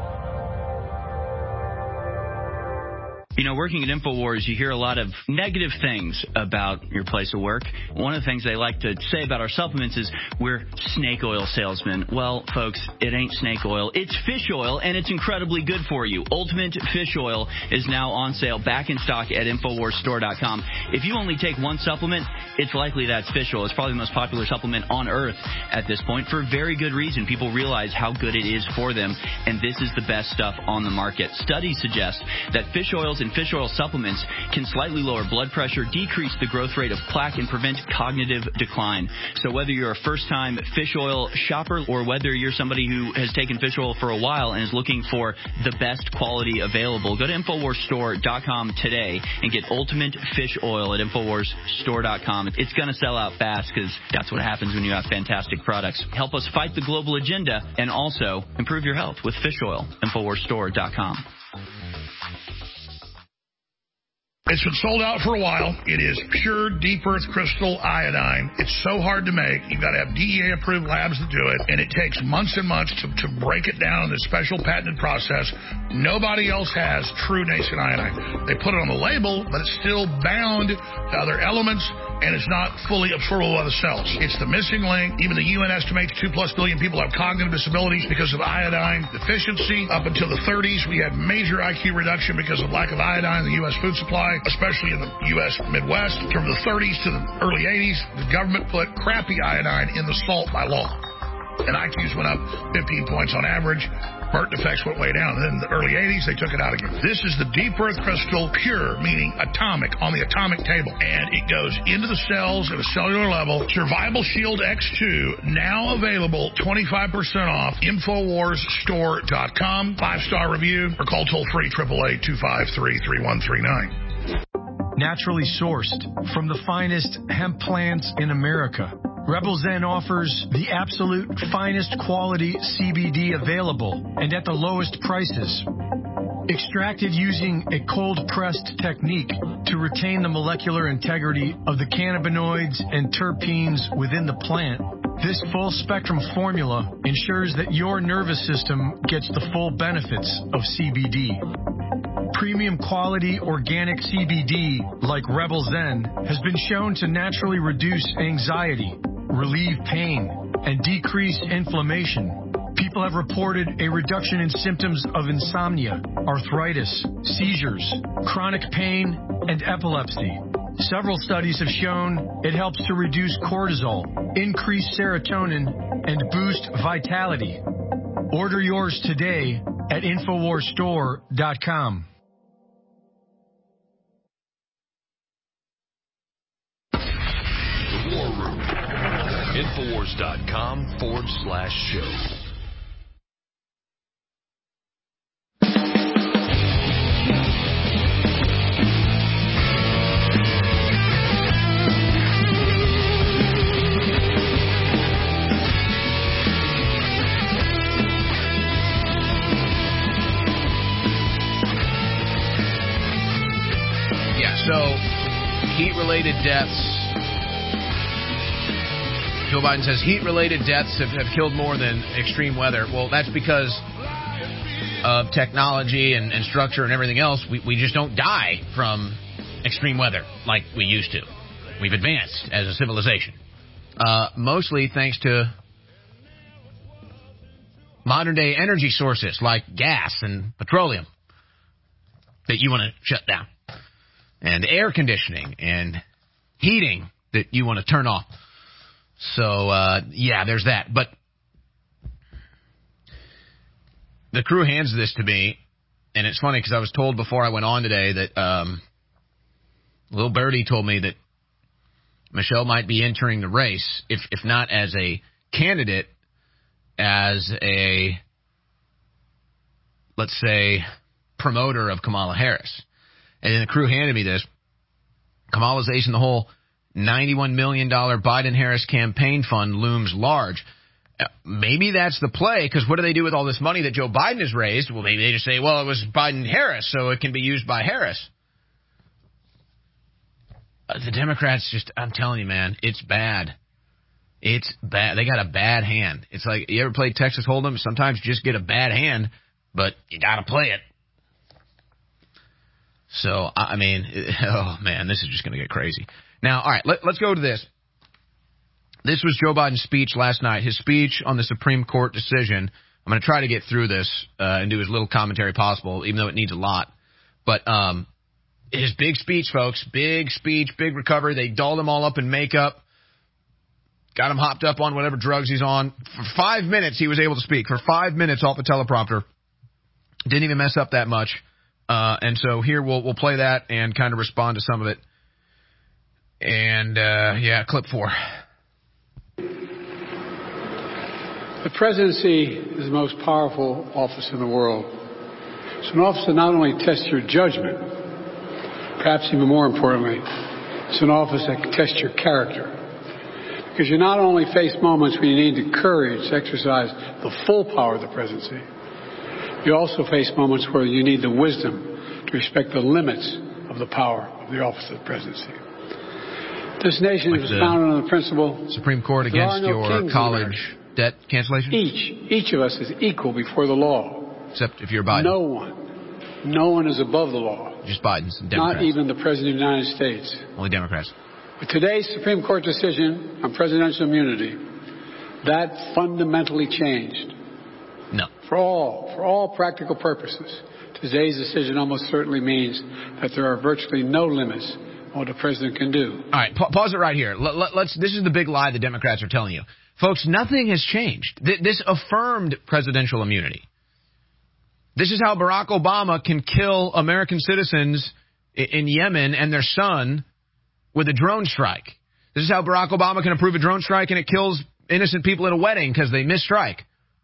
E: You know, working at InfoWars, you hear a lot of negative things about your place of work. One of the things they like to say about our supplements is we're snake oil salesmen. Well, folks, it ain't snake oil. It's fish oil, and it's incredibly good for you. Ultimate Fish Oil is now on sale, back in stock at InfoWars Store dot com. If you only take one supplement, it's likely that's fish oil. It's probably the most popular supplement on earth at this point for very good reason. People realize how good it is for them, and this is the best stuff on the market. Studies suggest that fish oils and fish oil supplements can slightly lower blood pressure, decrease the growth rate of plaque, and prevent cognitive decline. So whether you're a first-time fish oil shopper or whether you're somebody who has taken fish oil for a while and is looking for the best quality available, go to InfoWars Store dot com today and get Ultimate Fish Oil at InfoWars Store dot com. It's going to sell out fast because that's what happens when you have fantastic products. Help us fight the global agenda and also improve your health with fish oil. InfoWars Store dot com.
B: It's been sold out for a while. It is pure deep earth crystal iodine. It's so hard to make. You've got to have D E A-approved labs to do it, and it takes months and months to, to break it down in this special patented process. Nobody else has true nascent iodine. They put it on the label, but it's still bound to other elements, and it's not fully absorbable by the cells. It's the missing link. Even the U N estimates two plus billion people have cognitive disabilities because of iodine deficiency. Up until the thirties, we had major I Q reduction because of lack of iodine in the U S food supply, especially in the U S Midwest. From the thirties to the early eighties, the government put crappy iodine in the salt by law. And I Qs went up fifteen points on average. Burnt defects went way down. And then in the early eighties, they took it out again. This is the deep earth crystal pure, meaning atomic, on the atomic table. And it goes into the cells at a cellular level. Survival Shield X two, now available twenty-five percent off. Infowars Store dot com. Five-star review, or call toll-free eight eight eight, two five three, three one three nine.
J: Naturally sourced from the finest hemp plants in America, Rebel Zen offers the absolute finest quality C B D available and at the lowest prices. Extracted using a cold-pressed technique to retain the molecular integrity of the cannabinoids and terpenes within the plant, this full-spectrum formula ensures that your nervous system gets the full benefits of C B D. Premium quality organic C B D, like Rebel Zen, has been shown to naturally reduce anxiety, relieve pain, and decrease inflammation. People have reported a reduction in symptoms of insomnia, arthritis, seizures, chronic pain, and epilepsy. Several studies have shown it helps to reduce cortisol, increase serotonin, and boost vitality. Order yours today at Infowars Store dot com.
F: The War Room. Infowars dot com forward slash show.
A: So, heat-related deaths. Joe Biden says heat-related deaths have, have killed more than extreme weather. Well, that's because of technology and, and structure and everything else. We, we just don't die from extreme weather like we used to. We've advanced as a civilization. Uh, mostly thanks to modern-day energy sources like gas and petroleum that you want to shut down. And air conditioning and heating that you want to turn off. So, uh, yeah, there's that. But the crew hands this to me, and it's funny because I was told before I went on today that um, Lil Birdie told me that Michelle might be entering the race, if if not as a candidate, as a, let's say, promoter of Kamala Harris. And then the crew handed me this. Kamala's acing the whole ninety-one million dollars Biden-Harris campaign fund looms large. Uh, maybe that's the play, because what do they do with all this money that Joe Biden has raised? Well, maybe they just say, well, it was Biden-Harris, so it can be used by Harris. Uh, the Democrats just, I'm telling you, man, it's bad. It's bad. They got a bad hand. It's like, you ever played Texas Hold'em? Sometimes you just get a bad hand, but you got to play it. So, I mean, oh, man, this is just going to get crazy. Now, all right, let, let's go to this. This was Joe Biden's speech last night, his speech on the Supreme Court decision. I'm going to try to get through this uh, and do as little commentary possible, even though it needs a lot. But um, his big speech, folks, big speech, big recovery. They dolled him all up in makeup, got him hopped up on whatever drugs he's on. For five minutes, he was able to speak. For five minutes off the teleprompter. Didn't even mess up that much. Uh, and so here we'll we'll play that and kind of respond to some of it. And, uh, yeah, clip four.
I: The presidency is the most powerful office in the world. It's an office that not only tests your judgment, perhaps even more importantly, it's an office that can test your character. Because you not only face moments when you need the courage to exercise the full power of the presidency, you also face moments where you need the wisdom to respect the limits of the power of the office of the presidency. This nation
A: like
I: is founded on the principle
A: Supreme Court against no your college debt cancellation?
I: Each, each of us is equal before the law.
A: Except if you're Biden.
I: No one, no one is above the law.
A: Just Biden's and Democrats.
I: Not even the President of the United States.
A: Only Democrats.
I: With today's Supreme Court decision on presidential immunity, that fundamentally changed.
A: No.
I: For all, for all practical purposes, today's decision almost certainly means that there are virtually no limits on what the president can do.
A: All right, pa- pause it right here. Let, let, let's. This is the big lie the Democrats are telling you. Folks, nothing has changed. Th- this affirmed presidential immunity. This is how Barack Obama can kill American citizens in, in Yemen and their son with a drone strike. This is how Barack Obama can approve a drone strike and it kills innocent people at a wedding because they missed strike.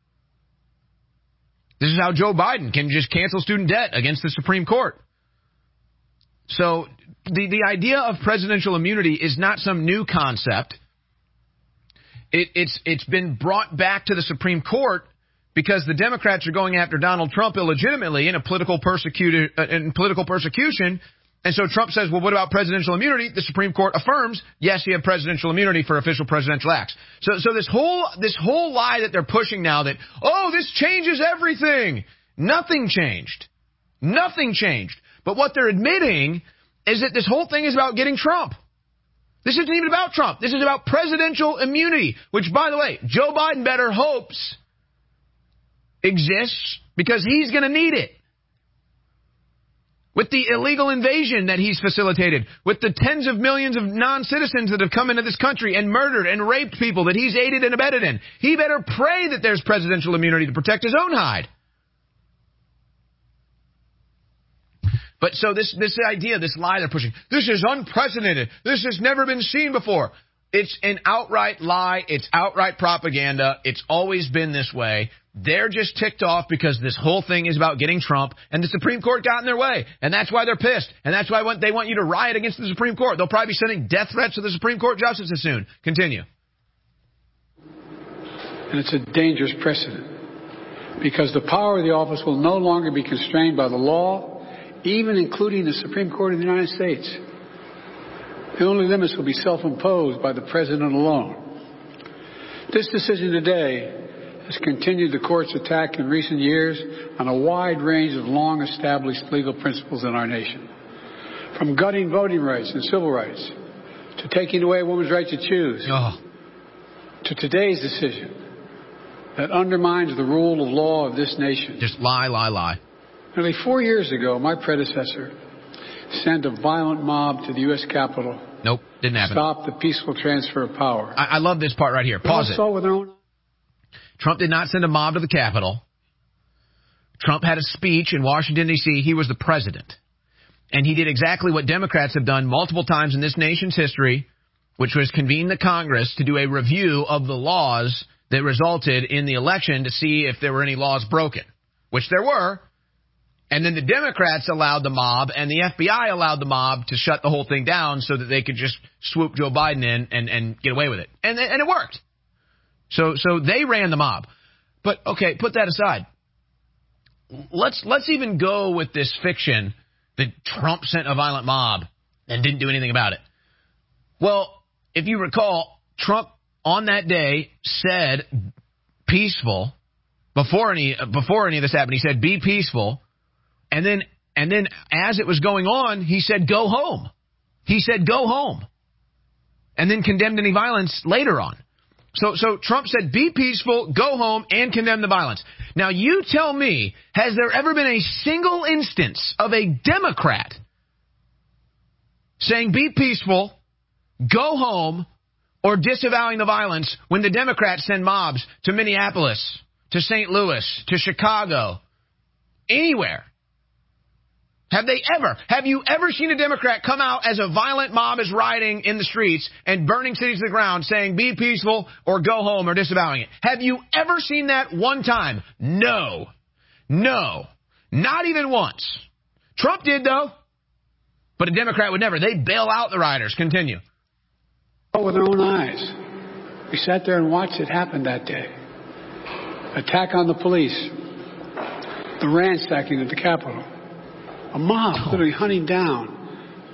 A: This is how Joe Biden can just cancel student debt against the Supreme Court. So the, the idea of presidential immunity is not some new concept. It, it's it's been brought back to the Supreme Court because the Democrats are going after Donald Trump illegitimately in a political persecuted uh, in political persecution. And so Trump says, well, what about presidential immunity? The Supreme Court affirms, yes, you have presidential immunity for official presidential acts. So, so this whole, this whole lie that they're pushing now that, oh, this changes everything. Nothing changed. Nothing changed. But what they're admitting is that this whole thing is about getting Trump. This isn't even about Trump. This is about presidential immunity, which, by the way, Joe Biden better hopes exists because he's going to need it. With the illegal invasion that he's facilitated, with the tens of millions of non-citizens that have come into this country and murdered and raped people that he's aided and abetted in, he better pray that there's presidential immunity to protect his own hide. But so this, this idea, this lie they're pushing, this is unprecedented. This has never been seen before. It's an outright lie. It's outright propaganda. It's always been this way. They're just ticked off because this whole thing is about getting Trump, and the Supreme Court got in their way, and that's why they're pissed, and that's why they want you to riot against the Supreme Court. They'll probably be sending death threats to the Supreme Court justices soon. Continue.
I: And it's a dangerous precedent because the power of the office will no longer be constrained by the law, even including the Supreme Court of the United States. The only limits will be self-imposed by the president alone. This decision today has continued the court's attack in recent years on a wide range of long-established legal principles in our nation. From gutting voting rights and civil rights, to taking away a woman's right to choose,
A: oh.
I: to today's decision that undermines the rule of law of this nation.
A: Just lie, lie, lie.
I: Nearly four years ago, my predecessor sent a violent mob to the U S Capitol.
A: Nope, didn't happen.
I: Stop the peaceful transfer of power.
A: I, I love this part right here. Pause it.
I: Saw with their own
A: Trump did not send a mob to the Capitol. Trump had a speech in Washington, D C He was the president. And he did exactly what Democrats have done multiple times in this nation's history, which was convene the Congress to do a review of the laws that resulted in the election to see if there were any laws broken, which there were. And then the Democrats allowed the mob and the F B I allowed the mob to shut the whole thing down so that they could just swoop Joe Biden in and, and get away with it. And, and it worked. So so they ran the mob. But, okay, put that aside. Let's let's even go with this fiction that Trump sent a violent mob and didn't do anything about it. Well, if you recall, Trump on that day said peaceful. Before any before any of this happened, he said be peaceful. And then and then as it was going on, he said go home. He said go home. And then condemned any violence later on. So so Trump said, be peaceful, go home, and condemn the violence. Now, you tell me, has there ever been a single instance of a Democrat saying, be peaceful, go home, or disavowing the violence when the Democrats send mobs to Minneapolis, to Saint Louis, to Chicago, anywhere? Have they ever? Have you ever seen a Democrat come out as a violent mob is rioting in the streets and burning cities to the ground saying be peaceful or go home or disavowing it? Have you ever seen that one time? No. No. Not even once. Trump did, though. But a Democrat would never. They'd bail out the rioters. Continue.
I: With their own eyes. We sat there and watched it happen that day. Attack on the police. The ransacking at the Capitol. A mob literally hunting down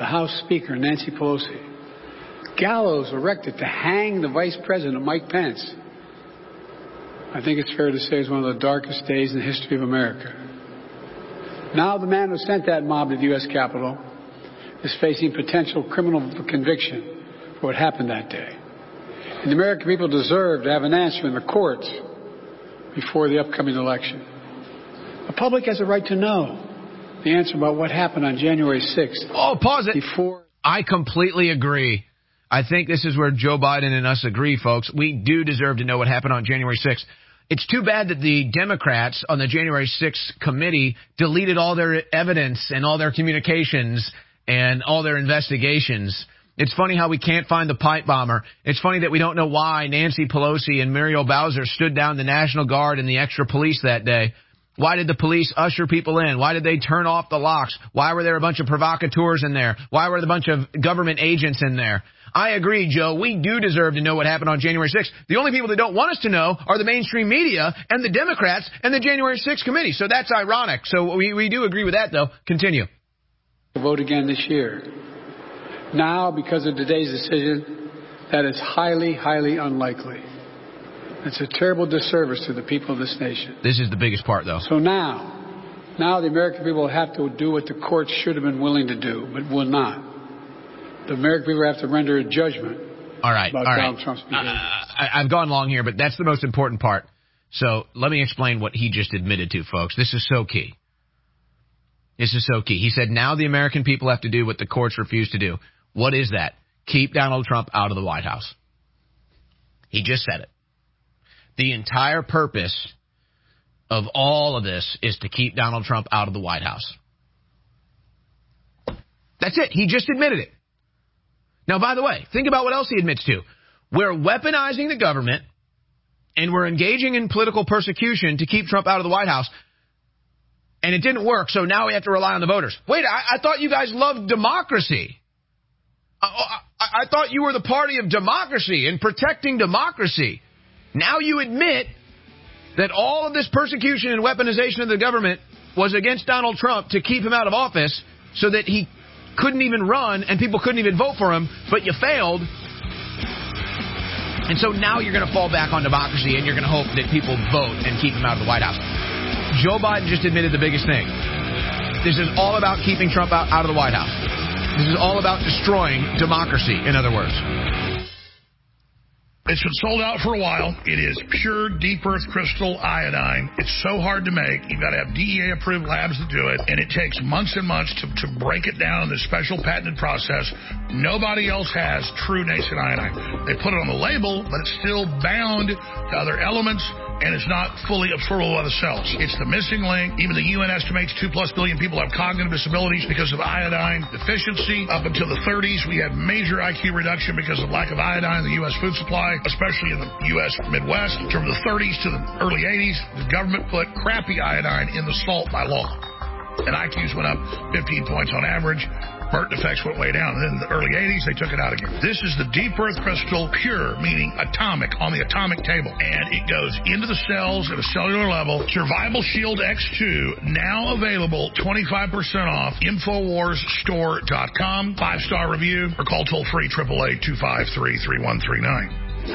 I: the House Speaker, Nancy Pelosi. Gallows erected to hang the Vice President, Mike Pence. I think it's fair to say it's one of the darkest days in the history of America. Now the man who sent that mob to the U S Capitol is facing potential criminal conviction for what happened that day. And the American people deserve to have an answer in the courts before the upcoming election. The public has a right to know the answer about what happened on January sixth.
A: Oh, pause it.
I: Before
A: I completely agree. I think this is where Joe Biden and us agree, folks. We do deserve to know what happened on January sixth. It's too bad that the Democrats on the January sixth committee deleted all their evidence and all their communications and all their investigations. It's funny how we can't find the pipe bomber. It's funny that we don't know why Nancy Pelosi and Muriel Bowser stood down the National Guard and the extra police that day. Why did the police usher people in? Why did they turn off the locks? Why were there a bunch of provocateurs in there? Why were there a bunch of government agents in there? I agree, Joe. We do deserve to know what happened on January sixth. The only people that don't want us to know are the mainstream media and the Democrats and the January sixth committee. So that's ironic. So we, we do agree with that, though. Continue.
I: To vote again this year. Now, because of today's decision, that is highly, highly unlikely. It's a terrible disservice to the people of this nation.
A: This is the biggest part, though.
I: So now, now the American people have to do what the courts should have been willing to do, but will not. The American people have to render a judgment
A: all right,
I: about
A: all
I: Donald
A: right.
I: Trump's behavior.
A: Uh, I, I've gone long here, but that's the most important part. So let me explain what he just admitted to, folks. This is so key. This is so key. He said now the American people have to do what the courts refuse to do. What is that? Keep Donald Trump out of the White House. He just said it. The entire purpose of all of this is to keep Donald Trump out of the White House. That's it. He just admitted it. Now, by the way, think about what else he admits to. We're weaponizing the government and we're engaging in political persecution to keep Trump out of the White House. And it didn't work, so now we have to rely on the voters. Wait, I, I thought you guys loved democracy. I, I, I thought you were the party of democracy and protecting democracy. Now you admit that all of this persecution and weaponization of the government was against Donald Trump to keep him out of office so that he couldn't even run and people couldn't even vote for him, but you failed. And so now you're going to fall back on democracy and you're going to hope that people vote and keep him out of the White House. Joe Biden just admitted the biggest thing. This is all about keeping Trump out, out of the White House. This is all about destroying democracy, in other words.
B: It's been sold out for a while. It is pure deep earth crystal iodine. It's so hard to make. You've got to have D E A-approved labs to do it, and it takes months and months to, to break it down in this special patented process. Nobody else has true nascent iodine. They put it on the label, but it's still bound to other elements, and it's not fully absorbable by the cells. It's the missing link. Even the U N estimates two plus billion people have cognitive disabilities because of iodine deficiency. Up until the thirties, we had major I Q reduction because of lack of iodine in the U S food supply, especially in the U S Midwest. From the thirties to the early eighties, the government put crappy iodine in the salt by law. And I Qs went up fifteen points on average. Burnt defects went way down. And then in the early eighties, they took it out again. This is the deep earth crystal, pure, meaning atomic, on the atomic table. And it goes into the cells at a cellular level. Survival Shield X two, now available, twenty-five percent off, Infowars Store dot com. Five-star review, or call toll-free, eight eight eight, two five three, three one three nine.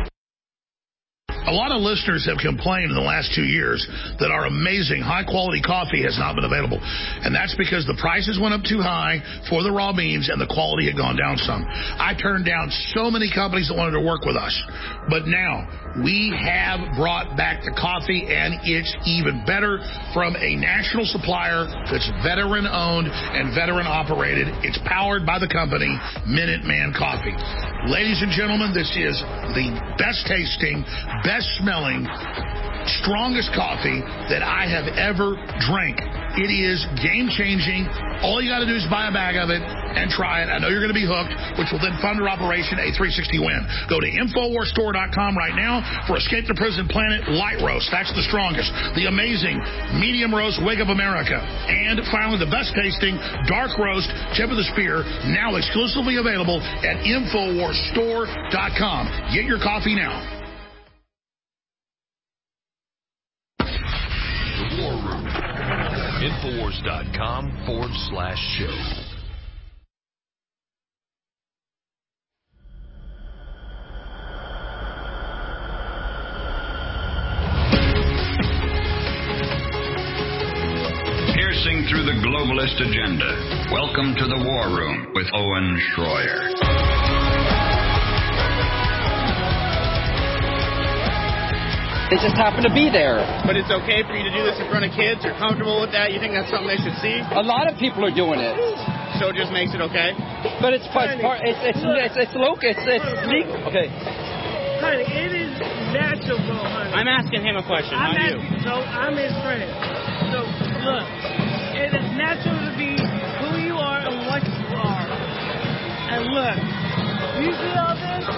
B: A lot of listeners have complained in the last two years that our amazing high-quality coffee has not been available. And that's because the prices went up too high for the raw beans and the quality had gone down some. I turned down so many companies that wanted to work with us. But now, we have brought back the coffee, and it's even better from a national supplier that's veteran-owned and veteran-operated. It's powered by the company Minuteman Coffee. Ladies and gentlemen, this is the best-tasting, best-smelling, strongest coffee that I have ever drank. It is game-changing. All you got to do is buy a bag of it and try it. I know you're going to be hooked, which will then fund our Operation A three sixty Win. Go to Infowars Store dot com right now for Escape the Prison Planet Light Roast. That's the strongest. The amazing Medium Roast Wake Up America. And finally, the best-tasting Dark Roast Tip of the Spear, now exclusively available at Infowars Store dot com. Get your coffee now.
F: The War Room. Infowars dot com forward slash show.
C: globalist agenda. Welcome to the War Room with Owen Schroyer.
K: They just happen to be there.
L: But it's okay for you to do this in front of kids? You're comfortable with that? You think that's something they should see?
K: A lot of people are doing it.
L: So it just makes it okay?
K: But it's part, part it's it's it's it's local. It's it's legal. Okay.
M: Honey, it is natural, honey.
L: I'm asking him a question,
M: I'm
L: not you.
M: So I'm his friend. So look, it is natural to be who you are and what you are. And look, you see all this?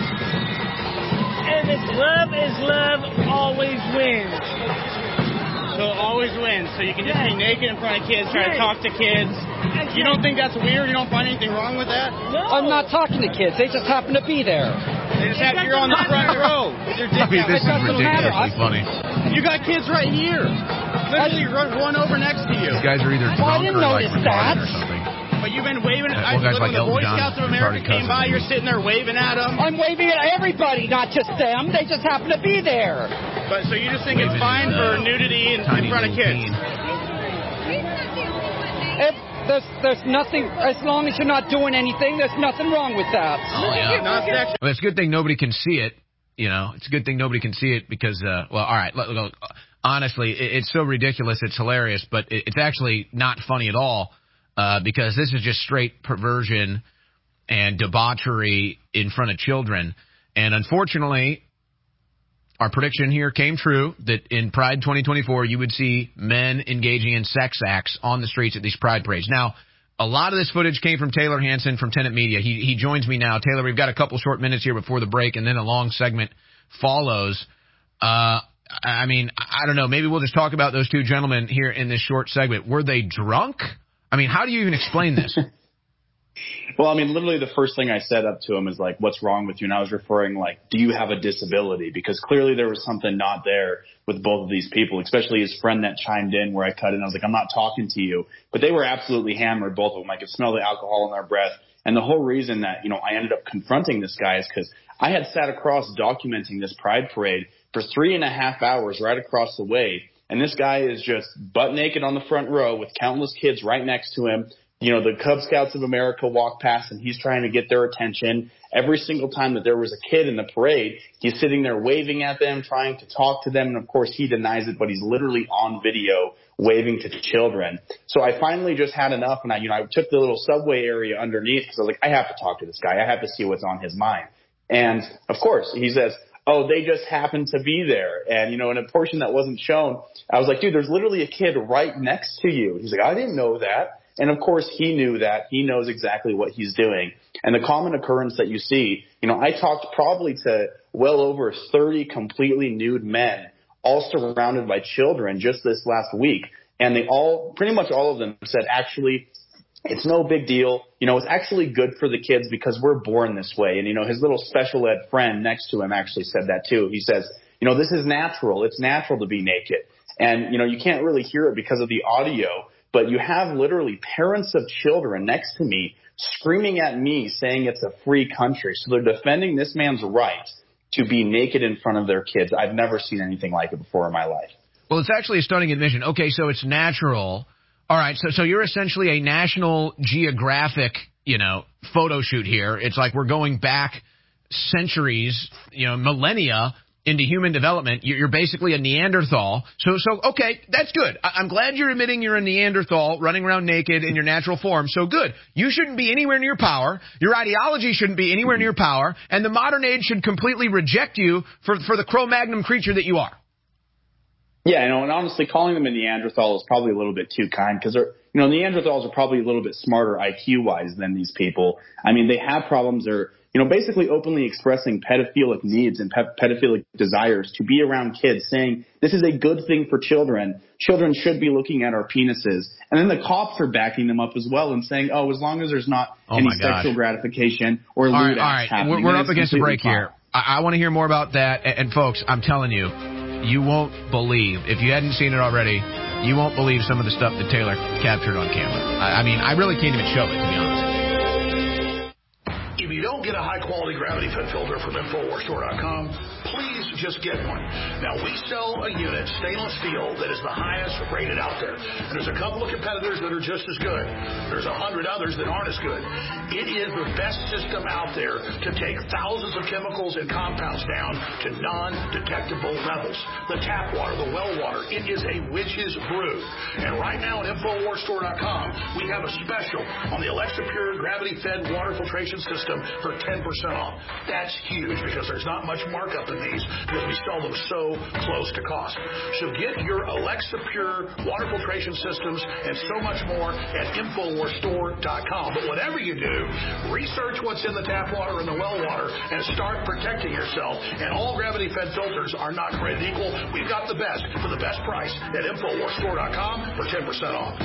M: And it's love is love always wins.
L: So it always wins. So you can just
M: yes.
L: be naked in front of kids, try
M: yes.
L: to talk to kids. Yes. You don't think that's weird? You don't find anything wrong with that?
M: No.
K: I'm not talking to kids. They just happen to be there.
L: They just have, you're on the front row. With your dick
A: I mean, this
L: out.
A: is ridiculously funny.
L: You got kids right here. Literally run one over next to you.
A: These guys are either drunk or like retarded or something.
L: But you've been waving at
A: well, guys
L: when
A: like
L: the Boy
A: Elton
L: Scouts of
A: John's
L: America came by, you're sitting there waving at them.
K: I'm waving at everybody, not just them. They just happen to be there.
L: But so you just think it's fine for nudity in, in front of kids?
K: If there's there's nothing, as long as you're not doing anything, there's nothing wrong with that.
A: Oh yeah.
L: Not sexual.
A: Well, it's a good thing nobody can see it. You know, it's a good thing nobody can see it because, uh, well, all right. Look, look, honestly, it, it's so ridiculous, it's hilarious, but it, it's actually not funny at all. Uh, because this is just straight perversion and debauchery in front of children. And unfortunately, our prediction here came true that in Pride twenty twenty-four, you would see men engaging in sex acts on the streets at these Pride parades. Now, a lot of this footage came from Taylor Hanson from Tenet Media. He, he joins me now. Taylor, we've got a couple short minutes here before the break, and then a long segment follows. Uh, I mean, I don't know. Maybe we'll just talk about those two gentlemen here in this short segment. Were they drunk? I mean, how do you even explain this?
N: Well, I mean, literally the first thing I said up to him is like, what's wrong with you? And I was referring like, do you have a disability? Because clearly there was something not there with both of these people, especially his friend that chimed in where I cut in. I was like, I'm not talking to you. But they were absolutely hammered, both of them. I could smell the alcohol in their breath. And the whole reason that, you know, I ended up confronting this guy is because I had sat across documenting this Pride parade for three and a half hours right across the way. And this guy is just butt naked on the front row with countless kids right next to him. You know, the Cub Scouts of America walk past and he's trying to get their attention. Every single time that there was a kid in the parade, he's sitting there waving at them, trying to talk to them. And of course, he denies it, but he's literally on video waving to children. So I finally just had enough. And I, you know, I took the little subway area underneath because I was like, I have to talk to this guy. I have to see what's on his mind. And of course, he says, oh, they just happened to be there. And, you know, in a portion that wasn't shown, I was like, dude, there's literally a kid right next to you. He's like, I didn't know that. And of course, he knew that. He knows exactly what he's doing. And the common occurrence that you see, you know, I talked probably to well over thirty completely nude men, all surrounded by children just this last week. And they all, pretty much all of them said, actually, it's no big deal. You know, it's actually good for the kids because we're born this way. And, you know, his little special ed friend next to him actually said that too. He says, you know, this is natural. It's natural to be naked. And, you know, you can't really hear it because of the audio, but you have literally parents of children next to me screaming at me saying it's a free country. So they're defending this man's right to be naked in front of their kids. I've never seen anything like it before in my life.
A: Well, it's actually a stunning admission. Okay, so it's natural. All right, so so you're essentially a National Geographic, you know, photo shoot here. It's like we're going back centuries, you know, millennia into human development. You're basically a Neanderthal. So, so okay, that's good. I'm glad you're admitting you're a Neanderthal running around naked in your natural form. So good. You shouldn't be anywhere near power. Your ideology shouldn't be anywhere near power. And the modern age should completely reject you for, for the Cro-Magnon creature that you are.
N: Yeah, you know, and honestly, calling them a Neanderthal is probably a little bit too kind because they're, you know, Neanderthals are probably a little bit smarter I Q-wise than these people. I mean, they have problems. They're, you know, basically openly expressing pedophilic needs and pe- pedophilic desires to be around kids, saying this is a good thing for children. Children should be looking at our penises. And then the cops are backing them up as well and saying, oh, as long as there's not
A: oh
N: any
A: sexual
N: gosh. gratification or lewd
A: all right,
N: acts
A: all right.
N: happening.
A: We're, we're up against a break
N: fine.
A: here. I, I want to hear more about that. And, and folks, I'm telling you, you won't believe, if you hadn't seen it already, you won't believe some of the stuff that Taylor captured on camera. I, I mean, I really can't even show it, to be honest.
O: If you don't
B: don't get a high-quality gravity fed filter from Infowars Store dot com, please just get one. Now, we sell a unit, stainless steel, that is the highest rated out there. And there's a couple of competitors that are just as good. There's a hundred others that aren't as good. It is the best system out there to take thousands of chemicals and compounds down to non-detectable levels. The tap water, the well water, it is a witch's brew. And right now at Infowars Store dot com, we have a special on the Alexa Pure gravity-fed water filtration system for ten percent off. That's huge because there's not much markup in these because we sell them so close to cost. So get your Alexa Pure water filtration systems and so much more at Infowars Store dot com. But whatever you do, research what's in the tap water and the well water and start protecting yourself. And all gravity-fed filters are not created equal. We've got the best for the best price at Infowars Store dot com for ten percent off.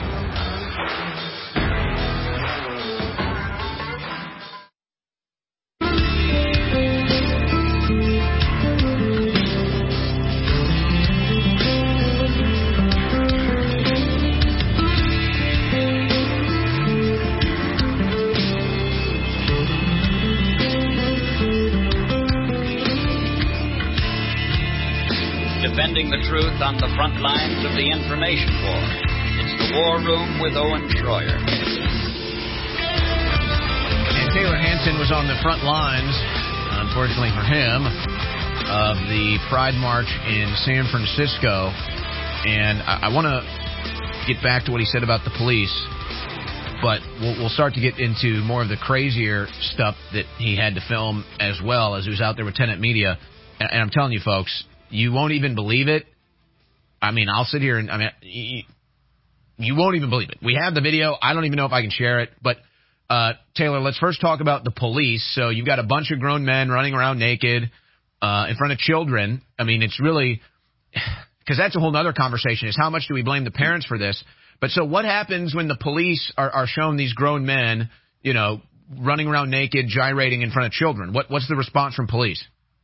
C: Defending the truth on the front lines of the information war. It's the War Room with Owen Schroyer.
A: And Taylor Hanson was on the front lines, unfortunately for him, of the Pride March in San Francisco. And I, I want to get back to what he said about the police, but we'll, we'll start to get into more of the crazier stuff that he had to film as well as he was out there with Tenet Media. And, and I'm telling you, folks, you won't even believe it. I mean, I'll sit here and, I mean, you, you won't even believe it. We have the video. I don't even know if I can share it. But, uh, Taylor, let's first talk about the police. So you've got a bunch of grown men running around naked uh, in front of children. I mean, it's really, because that's a whole other conversation, is how much do we blame the parents for this? But so what happens when the police are, are shown these grown men, you know, running around naked, gyrating in front of children? What What's the response from police?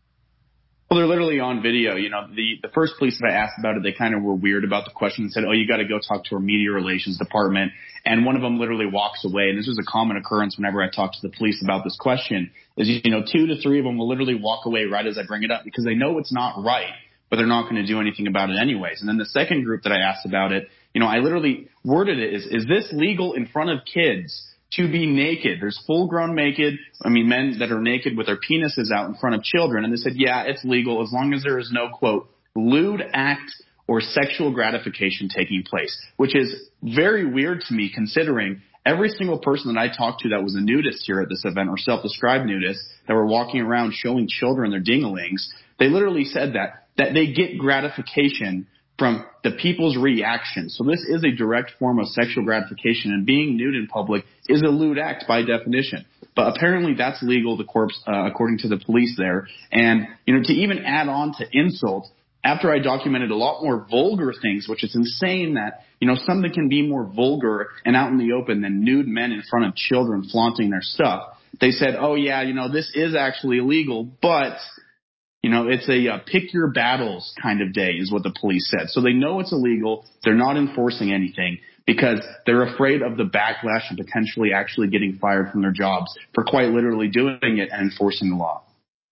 N: Well, they're literally on video. You know, the, the first police that I asked about it, they kind of were weird about the question and said, oh, you got to go talk to our media relations department. And one of them literally walks away. And this was a common occurrence whenever I talk to the police about this question is, you know, two to three of them will literally walk away right as I bring it up because they know it's not right, but they're not going to do anything about it anyways. And then the second group that I asked about it, you know, I literally worded it is, is this legal in front of kids to be naked? There's full-grown naked, I mean, men that are naked with their penises out in front of children. And they said, yeah, it's legal as long as there is no, quote, lewd act or sexual gratification taking place, which is very weird to me considering every single person that I talked to that was a nudist here at this event or self-described nudists that were walking around showing children their dinglings, they literally said that, that they get gratification from the people's reaction. So this is a direct form of sexual gratification, and being nude in public is a lewd act by definition. But apparently that's legal, the corpse, uh, according to the police there. And, you know, to even add on to insult, after I documented a lot more vulgar things, which is insane that, you know, something can be more vulgar and out in the open than nude men in front of children flaunting their stuff. They said, oh, yeah, you know, this is actually illegal, but you know, it's a uh, pick your battles kind of day is what the police said. So they know it's illegal. They're not enforcing anything because they're afraid of the backlash and potentially actually getting fired from their jobs for quite literally doing it and enforcing the law.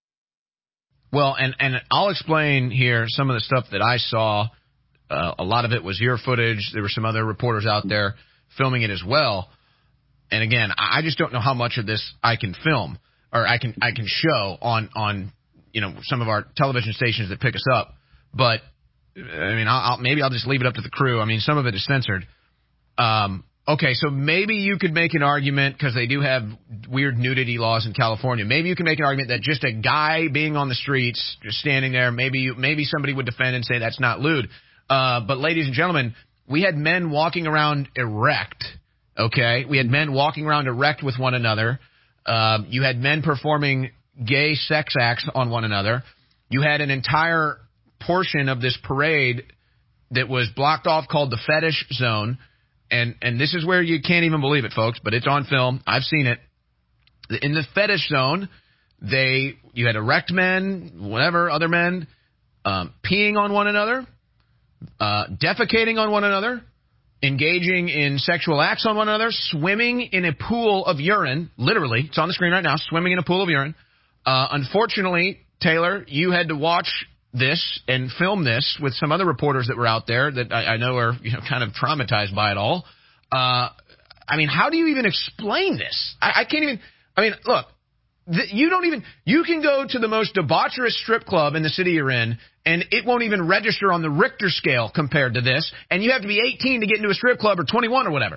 A: Well, and, and I'll explain here some of the stuff that I saw. Uh, a lot of it was your footage. There were some other reporters out there filming it as well. And again, I just don't know how much of this I can film or I can I can show on on. you know, some of our television stations that pick us up. But, I mean, I'll, I'll, maybe I'll just leave it up to the crew. I mean, some of it is censored. Um, okay, so maybe you could make an argument, because they do have weird nudity laws in California, maybe you can make an argument that just a guy being on the streets, just standing there, maybe you, maybe somebody would defend and say that's not lewd. Uh, but, ladies and gentlemen, we had men walking around erect, okay? We had men walking around erect with one another. Um, you had men performing gay sex acts on one another. You had an entire portion of this parade that was blocked off called the fetish zone. And, and this is where you can't even believe it, folks, but it's on film. I've seen it. In the fetish zone, they, you had erect men, whatever, other men, um, peeing on one another, uh, defecating on one another, engaging in sexual acts on one another, swimming in a pool of urine, literally, it's on the screen right now, swimming in a pool of urine. Uh, unfortunately, Taylor, you had to watch this and film this with some other reporters that were out there that I, I know are you know kind of traumatized by it all. Uh, I mean, how do you even explain this? I, I can't even, I mean, look, th- you don't even, you can go to the most debaucherous strip club in the city you're in, and it won't even register on the Richter scale compared to this, and you have to be eighteen to get into a strip club or twenty-one or whatever.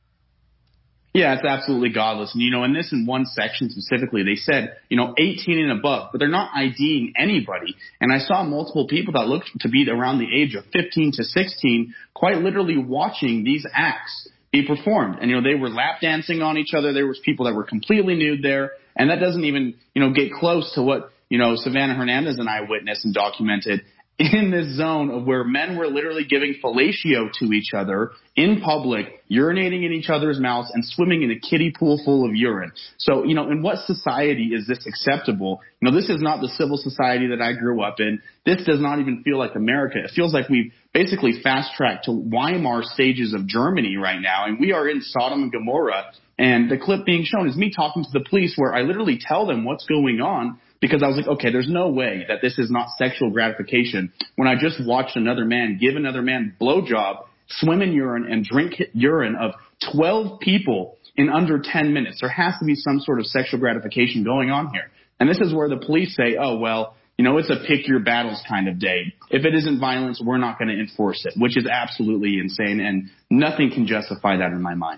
N: Yeah, it's absolutely godless. And, you know, in this in one section specifically, they said, you know, eighteen and above, but they're not IDing anybody. And I saw multiple people that looked to be around the age of fifteen to sixteen, quite literally watching these acts be performed. And, you know, they were lap dancing on each other. There was people that were completely nude there. And that doesn't even, you know, get close to what, you know, Savannah Hernandez and I witnessed and documented in this zone of where men were literally giving fellatio to each other in public, urinating in each other's mouths, and swimming in a kiddie pool full of urine. So, you know, in what society is this acceptable? You know, this is not the civil society that I grew up in. This does not even feel like America. It feels like we've basically fast-tracked to Weimar stages of Germany right now, and we are in Sodom and Gomorrah. And the clip being shown is me talking to the police where I literally tell them what's going on, because I was like, okay, there's no way that this is not sexual gratification when I just watched another man give another man blowjob, swim in urine, and drink urine of twelve people in under ten minutes. There has to be some sort of sexual gratification going on here. And this is where the police say, oh, well, you know, it's a pick your battles kind of day. If it isn't violence, we're not going to enforce it, which is absolutely insane, and nothing can justify that in my mind.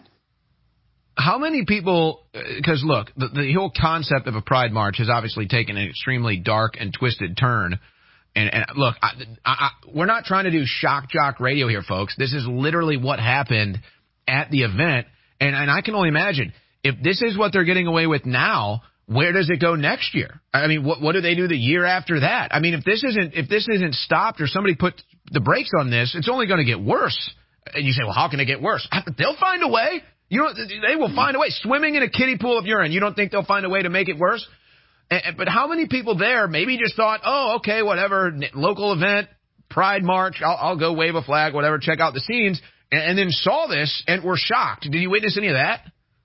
A: How many people, because look, the, the whole concept of a pride march has obviously taken an extremely dark and twisted turn. And, and look, I, I, I, we're not trying to do shock jock radio here, folks. This is literally what happened at the event. And, and I can only imagine, if this is what they're getting away with now, where does it go next year? I mean, what, what do they do the year after that? I mean, if this isn't, if this isn't stopped or somebody put the brakes on this, it's only going to get worse. And you say, well, how can it get worse? They'll find a way. You know, they will find a way. Swimming in a kiddie pool of urine, you don't think they'll find a way to make it worse? And, but how many people there maybe just thought, oh, okay, whatever, local event, Pride March, I'll, I'll go wave a flag, whatever, check out the scenes, and, and then saw this and were shocked. Did you witness any of that?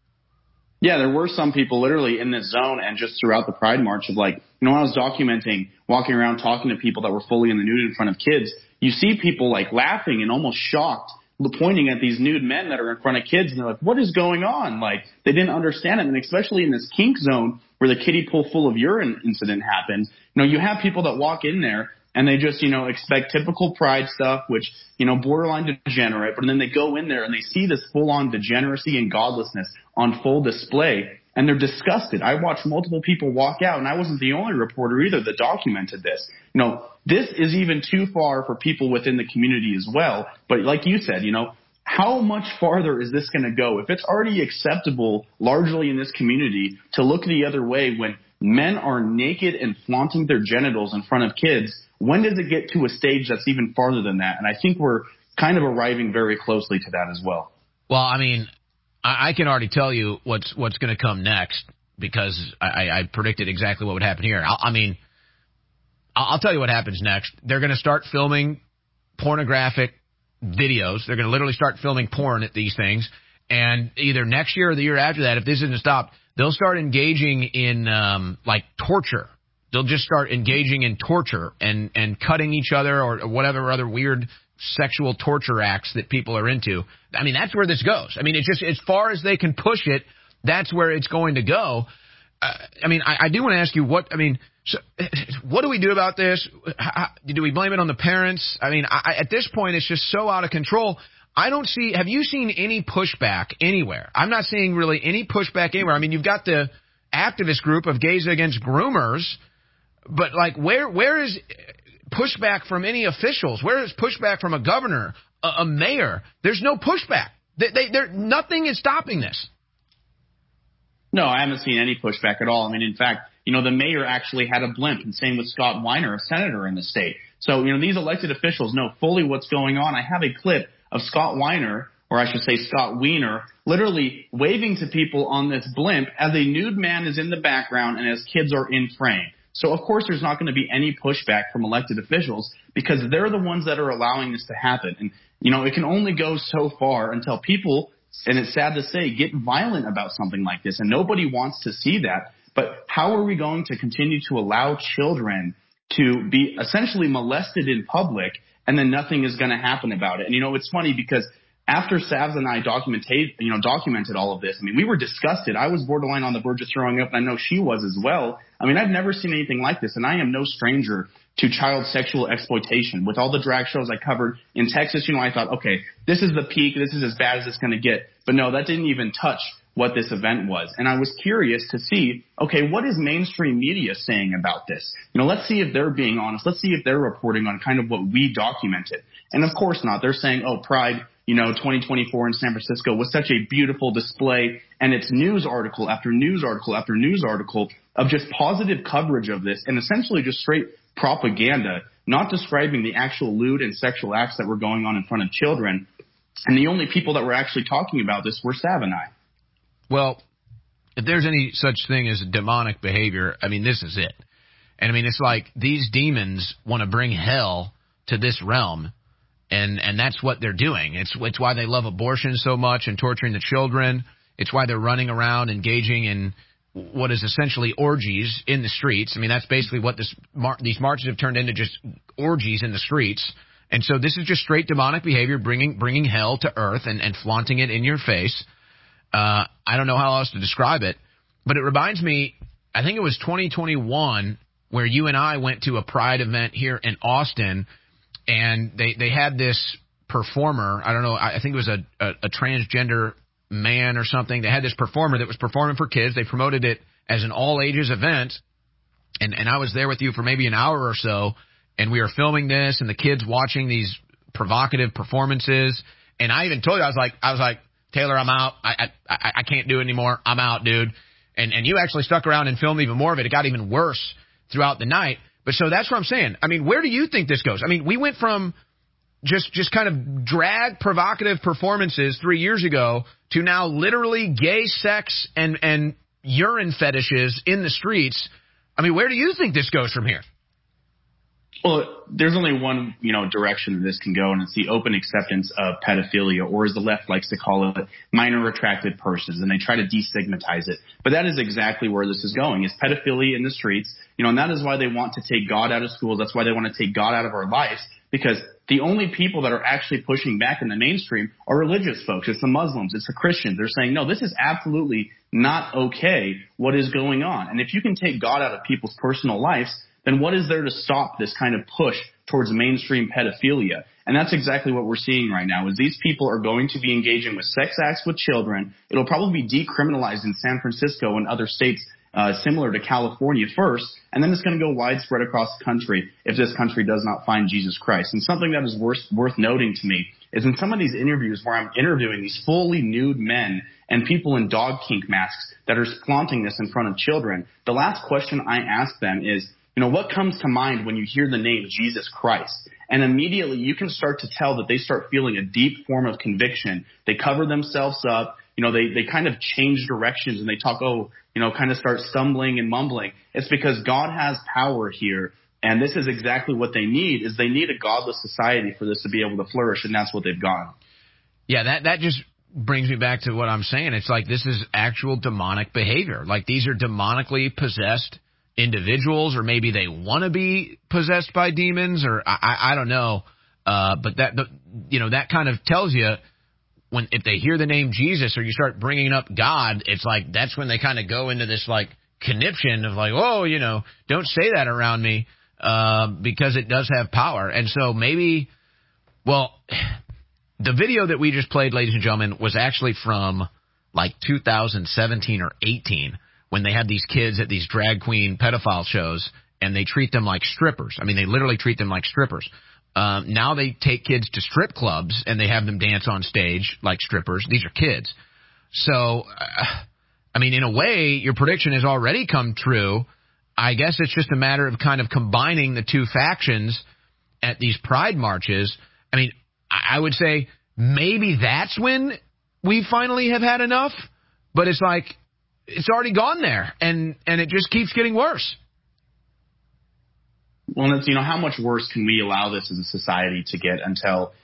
N: Yeah, there were some people literally in this zone and just throughout the Pride March of like, you know, when I was documenting, walking around talking to people that were fully in the nude in front of kids, you see people like laughing and almost shocked, pointing at these nude men that are in front of kids, and they're like, what is going on? Like, they didn't understand it. And especially in this kink zone where the kiddie pool full of urine incident happened, you know, you have people that walk in there and they just, you know, expect typical pride stuff, which, you know, borderline degenerate, but then they go in there and they see this full-on degeneracy and godlessness on full display, and they're disgusted. I watched multiple people walk out, and I wasn't the only reporter either that documented this. You know, this is even too far for people within the community as well. But like you said, you know, how much farther is this going to go? If it's already acceptable largely in this community to look the other way when men are naked and flaunting their genitals in front of kids, when does it get to a stage that's even farther than that? And I think we're kind of arriving very closely to that as well.
A: Well, I mean, I can already tell you what's what's going to come next, because I, I predicted exactly what would happen here. I, I mean, I'll tell you what happens next. They're going to start filming pornographic videos. They're going to literally start filming porn at these things. And either next year or the year after that, if this isn't stopped, they'll start engaging in um, like torture. They'll just start engaging in torture and, and cutting each other or whatever other weird sexual torture acts that people are into. I mean, that's where this goes. I mean, it's just as far as they can push it, that's where it's going to go. Uh, I mean, I, I do want to ask you what, I mean, so, what do we do about this? How, do we blame it on the parents? I mean, I, at this point, it's just so out of control. I don't see, have you seen any pushback anywhere? I'm not seeing really any pushback anywhere. I mean, you've got the activist group of Gays Against Groomers, but like, where, where is pushback from any officials? Where is pushback from a governor, a, a mayor? There's no pushback. They, they, they're, nothing is stopping this.
N: No, I haven't seen any pushback at all. I mean, in fact, you know, the mayor actually had a blimp, and same with Scott Weiner, a senator in the state. So, you know, these elected officials know fully what's going on. I have a clip of Scott Weiner, or I should say Scott Wiener, literally waving to people on this blimp as a nude man is in the background and as kids are in frame. So, of course, there's not going to be any pushback from elected officials because they're the ones that are allowing this to happen. And You know, it can only go so far until people, and it's sad to say, get violent about something like this. And nobody wants to see that. But how are we going to continue to allow children to be essentially molested in public, and then nothing is going to happen about it? And, you know, it's funny because after Savs and I documented, you know, documented all of this, I mean, we were disgusted. I was borderline on the verge of throwing up, and I know she was as well. I mean, I've never seen anything like this, and I am no stranger to child sexual exploitation. With all the drag shows I covered in Texas, you know, I thought, okay, this is the peak. This is as bad as it's going to get. But no, that didn't even touch what this event was. And I was curious to see, okay, what is mainstream media saying about this? You know, let's see if they're being honest. Let's see if they're reporting on kind of what we documented. And of course not. They're saying, oh, Pride, you know, twenty twenty-four in San Francisco was such a beautiful display. And it's news article after news article after news article of just positive coverage of this and essentially just straight propaganda, not describing the actual lewd and sexual acts that were going on in front of children. And the only people that were actually talking about this were Sav and I.
A: Well, if there's any such thing as demonic behavior, I mean, this is it. And, I mean, it's like these demons want to bring hell to this realm, and, and that's what they're doing. It's, it's why they love abortion so much and torturing the children. It's why they're running around engaging in what is essentially orgies in the streets. I mean, that's basically what this mar- these marches have turned into, just orgies in the streets. And so this is just straight demonic behavior, bringing bringing hell to earth and, and flaunting it in your face. Uh, I don't know how else to describe it, but it reminds me, I think it was twenty twenty-one where you and I went to a Pride event here in Austin, and they, they had this performer, I don't know, I think it was a, a, a transgender man or something. They had this performer that was performing for kids. They promoted it as an all-ages event, and, and I was there with you for maybe an hour or so, and we were filming this, and the kids watching these provocative performances, and I even told you, I was like, I was like, Taylor, I'm out. I, I I can't do it anymore. I'm out, dude. And and you actually stuck around and filmed even more of it. It got even worse throughout the night. But so that's what I'm saying. I mean, where do you think this goes? I mean, we went from just just kind of drag provocative performances three years ago to now literally gay sex and and urine fetishes in the streets. I mean, where do you think this goes from here?
N: Well, there's only one, you know, direction this can go, and it's the open acceptance of pedophilia, or as the left likes to call it, minor attracted persons, and they try to destigmatize it. But that is exactly where this is going, is pedophilia in the streets, you know, and that is why they want to take God out of schools. That's why they want to take God out of our lives, because the only people that are actually pushing back in the mainstream are religious folks. It's the Muslims. It's the Christians. They're saying, no, this is absolutely not okay, what is going on. And if you can take God out of people's personal lives, then what is there to stop this kind of push towards mainstream pedophilia? And that's exactly what we're seeing right now, is these people are going to be engaging with sex acts with children. It'll probably be decriminalized in San Francisco and other states uh, similar to California first, and then it's going to go widespread across the country if this country does not find Jesus Christ. And something that is worth, worth noting to me is in some of these interviews where I'm interviewing these fully nude men and people in dog kink masks that are flaunting this in front of children, the last question I ask them is, you know, what comes to mind when you hear the name Jesus Christ? And immediately you can start to tell that they start feeling a deep form of conviction. They cover themselves up. You know, they, they kind of change directions and they talk, oh, you know, kind of start stumbling and mumbling. It's because God has power here. And this is exactly what they need, is they need a godless society for this to be able to flourish. And that's what they've got.
A: Yeah, that, that just brings me back to what I'm saying. It's like this is actual demonic behavior. Like these are demonically possessed individuals, or maybe they want to be possessed by demons, or I, I, I don't know. Uh, but that, the, you know, that kind of tells you when, if they hear the name Jesus or you start bringing up God, it's like, that's when they kind of go into this like conniption of like, oh, you know, don't say that around me, uh, because it does have power. And so maybe, well, the video that we just played, ladies and gentlemen, was actually from like two thousand seventeen or eighteen. When they have these kids at these drag queen pedophile shows, and they treat them like strippers. I mean, they literally treat them like strippers. Um, now they take kids to strip clubs, and they have them dance on stage like strippers. These are kids. So, uh, I mean, in a way, your prediction has already come true. I guess it's just a matter of kind of combining the two factions at these pride marches. I mean, I would say maybe that's when we finally have had enough, but it's like, it's already gone there, and, and it just keeps getting worse.
N: Well, it's, you know, how much worse can we allow this as a society to get until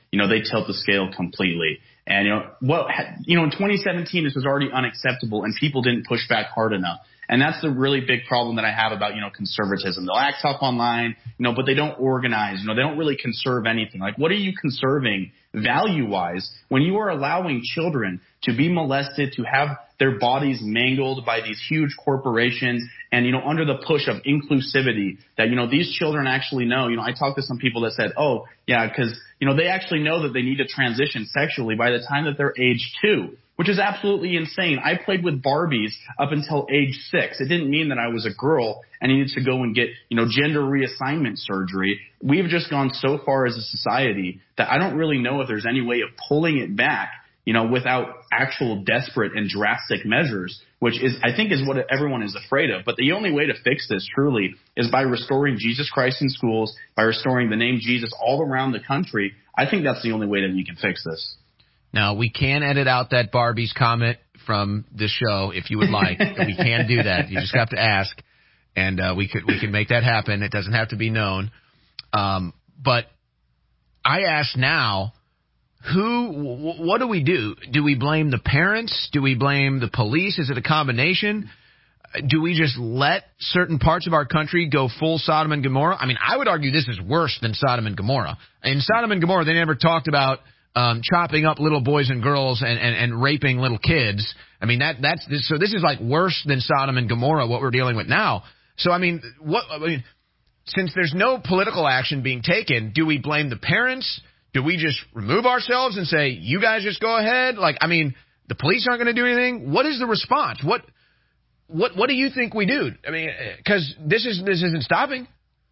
N: you know, they tilt the scale completely. And, you know, what, you know, in twenty seventeen, this was already unacceptable and people didn't push back hard enough. And that's the really big problem that I have about, you know, conservatism. They'll act tough online, you know, but they don't organize. You know, they don't really conserve anything. Like, what are you conserving value-wise when you are allowing children to be molested, to have their bodies mangled by these huge corporations and, you know, under the push of inclusivity that, you know, these children actually know. You know, I talked to some people that said, oh, yeah, because, you know, they actually know that they need to transition sexually by the time that they're age two. Which is absolutely insane. I played with Barbies up until age six. It didn't mean that I was a girl and needed to go and get, you know, gender reassignment surgery. We've just gone so far as a society that I don't really know if there's any way of pulling it back, you know, without actual desperate and drastic measures, which is, I think, is what everyone is afraid of. But the only way to fix this truly is by restoring Jesus Christ in schools, by restoring the name Jesus all around the country. I think that's the only way that we can fix this.
A: Now, we can edit out that Barbie's comment from this show if you would like. We can do that. You just have to ask, and uh, we could we can make that happen. It doesn't have to be known. Um, but I ask now, who? W- what do we do? Do we blame the parents? Do we blame the police? Is it a combination? Do we just let certain parts of our country go full Sodom and Gomorrah? I mean, I would argue this is worse than Sodom and Gomorrah. In Sodom and Gomorrah, they never talked about Um, chopping up little boys and girls and, and, and raping little kids. I mean, that that's this, so this is like worse than Sodom and Gomorrah, what we're dealing with now. So, I mean, what, I mean, since there's no political action being taken, do we blame the parents? Do we just remove ourselves and say, you guys just go ahead? Like, I mean, the police aren't going to do anything. What is the response? What, what, what do you think we do? I mean, because this is, this isn't stopping.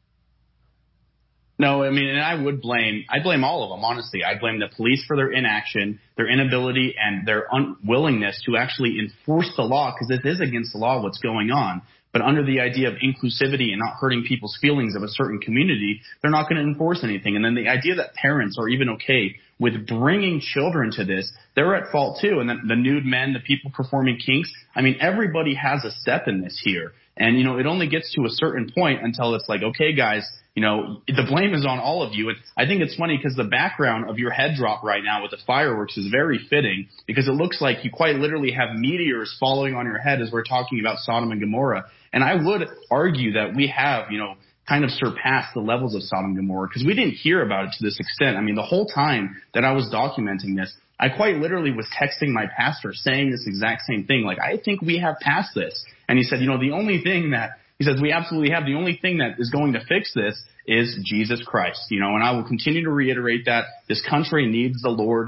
N: No, I mean, and I would blame, I blame all of them, honestly. I blame the police for their inaction, their inability, and their unwillingness to actually enforce the law, because this is against the law what's going on. But under the idea of inclusivity and not hurting people's feelings of a certain community, they're not going to enforce anything. And then the idea that parents are even okay with bringing children to this, they're at fault too. And then the nude men, the people performing kinks, I mean, everybody has a step in this here. And, you know, it only gets to a certain point until it's like, okay, guys, you know, the blame is on all of you. And I think it's funny because the background of your head drop right now with the fireworks is very fitting, because it looks like you quite literally have meteors falling on your head as we're talking about Sodom and Gomorrah. And I would argue that we have, you know, kind of surpassed the levels of Sodom and Gomorrah, because we didn't hear about it to this extent. I mean, the whole time that I was documenting this, I quite literally was texting my pastor saying this exact same thing. Like, I think we have passed this. And he said, you know, the only thing that He says, we absolutely have. The only thing that is going to fix this is Jesus Christ. You know, and I will continue to reiterate that this country needs the Lord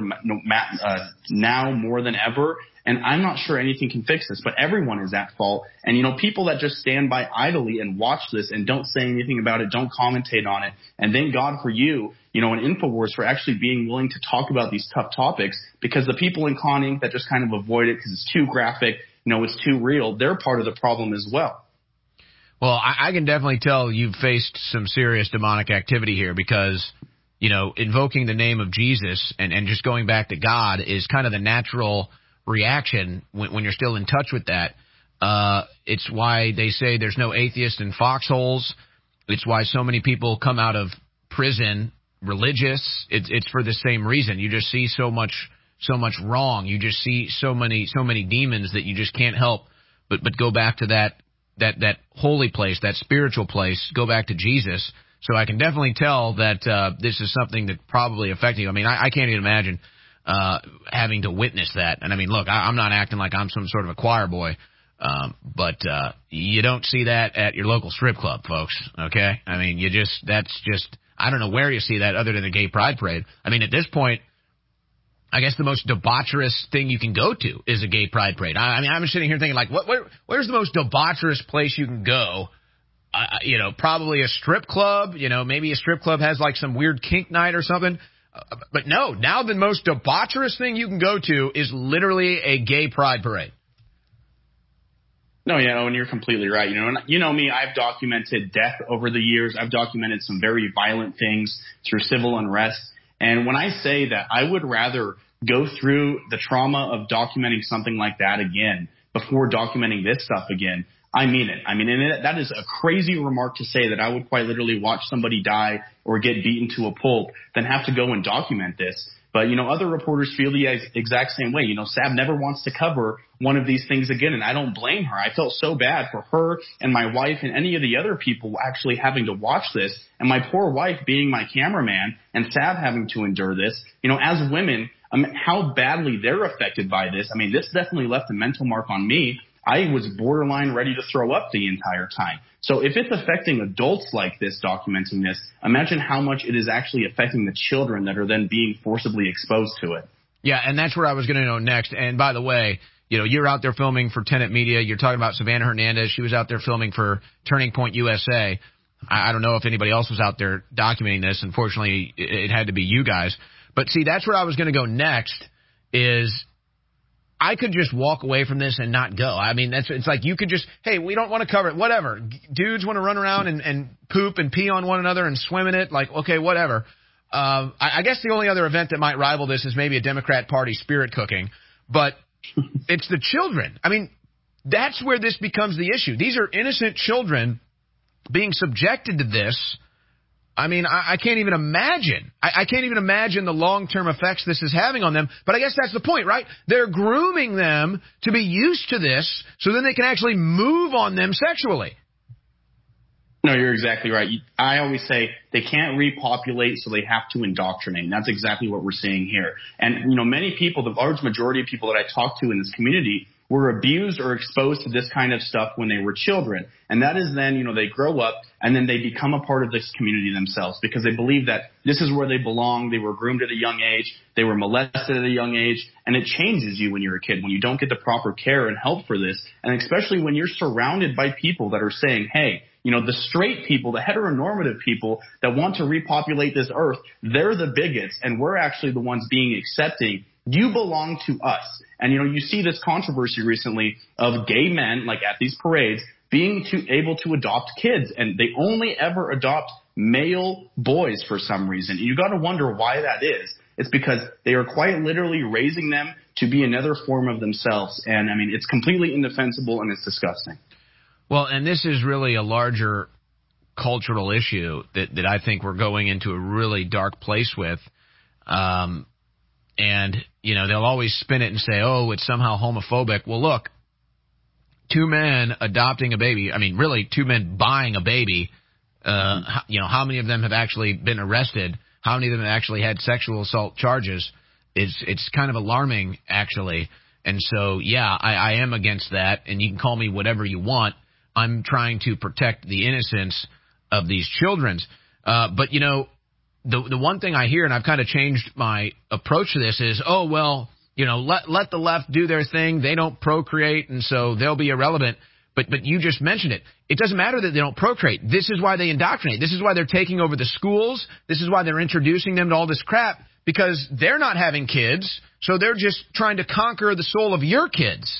N: uh, now more than ever. And I'm not sure anything can fix this, but everyone is at fault. And, you know, people that just stand by idly and watch this and don't say anything about it, don't commentate on it. And thank God for you, you know, and InfoWars for actually being willing to talk about these tough topics, because the people in Con Incorporated that just kind of avoid it because it's too graphic, you know, it's too real, they're part of the problem as well.
A: Well, I, I can definitely tell you've faced some serious demonic activity here, because, you know, invoking the name of Jesus and, and just going back to God is kind of the natural reaction when, when you're still in touch with that. Uh, it's why they say there's no atheist in foxholes. It's why so many people come out of prison religious. It's it's for the same reason. You just see so much so much wrong. You just see so many so many demons that you just can't help but but go back to that. that that holy place, that spiritual place, go back to Jesus. So I can definitely tell that uh, this is something that probably affected you. I mean, I, I can't even imagine uh, having to witness that. And I mean, look, I, I'm not acting like I'm some sort of a choir boy, um, but uh, you don't see that at your local strip club, folks, okay? I mean, you just, that's just, I don't know where you see that other than the gay pride parade. I mean, at this point, I guess the most debaucherous thing you can go to is a gay pride parade. I, I mean, I'm sitting here thinking, like, what, where, where's the most debaucherous place you can go? Uh, you know, probably a strip club. You know, maybe a strip club has, like, some weird kink night or something. Uh, but no, now the most debaucherous thing you can go to is literally a gay pride parade.
N: No, yeah, and you're completely right. You know, and you know me, I've documented death over the years. I've documented some very violent things through civil unrest. And when I say that, I would rather go through the trauma of documenting something like that again before documenting this stuff again. I mean it. I mean, and it, that is a crazy remark to say, that I would quite literally watch somebody die or get beaten to a pulp than have to go and document this. But, you know, other reporters feel the exact same way. You know, Sav never wants to cover one of these things again, and I don't blame her. I felt so bad for her and my wife and any of the other people actually having to watch this, and my poor wife being my cameraman and Sav having to endure this. You know, as women, I mean, how badly they're affected by this. I mean, this definitely left a mental mark on me. I was borderline ready to throw up the entire time. So if it's affecting adults like this, documenting this, imagine how much it is actually affecting the children that are then being forcibly exposed to it.
A: Yeah, and that's where I was going to know next. And by the way, you know, you're out there filming for Tenet Media. You're talking about Savannah Hernandez. She was out there filming for Turning Point U S A. I, I don't know if anybody else was out there documenting this. Unfortunately, it, it had to be you guys. But see, that's where I was going to go next is I could just walk away from this and not go. I mean, that's it's like you could just, hey, we don't want to cover it. Whatever. Dudes want to run around and, and poop and pee on one another and swim in it. Like, okay, whatever. Uh, I, I guess the only other event that might rival this is maybe a Democrat Party spirit cooking. But it's the children. I mean, that's where this becomes the issue. These are innocent children being subjected to this. I mean, I, I can't even imagine. I, I can't even imagine the long-term effects this is having on them. But I guess that's the point, right? They're grooming them to be used to this so then they can actually move on them sexually.
N: No, you're exactly right. I always say they can't repopulate, so they have to indoctrinate. And that's exactly what we're seeing here. And, you know, many people, the large majority of people that I talk to in this community were abused or exposed to this kind of stuff when they were children. And that is then, you know, they grow up and then they become a part of this community themselves because they believe that this is where they belong. They were groomed at a young age. They were molested at a young age. And it changes you when you're a kid, when you don't get the proper care and help for this. And especially when you're surrounded by people that are saying, hey, you know, the straight people, the heteronormative people that want to repopulate this earth, they're the bigots and we're actually the ones being accepting. You belong to us. And, you know, you see this controversy recently of gay men, like at these parades, being to, able to adopt kids. And they only ever adopt male boys for some reason. And you got to wonder why that is. It's because they are quite literally raising them to be another form of themselves. And, I mean, it's completely indefensible and it's disgusting.
A: Well, and this is really a larger cultural issue that, that I think we're going into a really dark place with. Um, and, you know, they'll always spin it and say, oh, it's somehow homophobic. Well, look, two men adopting a baby, I mean, really two men buying a baby, uh, mm-hmm. you know, how many of them have actually been arrested? How many of them have actually had sexual assault charges? It's, it's kind of alarming, actually. And so, yeah, I, I am against that, and you can call me whatever you want. I'm trying to protect the innocence of these children. Uh, but, you know, the the one thing I hear, and I've kind of changed my approach to this, is, oh, well, you know, let let the left do their thing. They don't procreate, and so they'll be irrelevant. But but you just mentioned it. It doesn't matter that they don't procreate. This is why they indoctrinate. This is why they're taking over the schools. This is why they're introducing them to all this crap, because they're not having kids, so they're just trying to conquer the soul of your kids.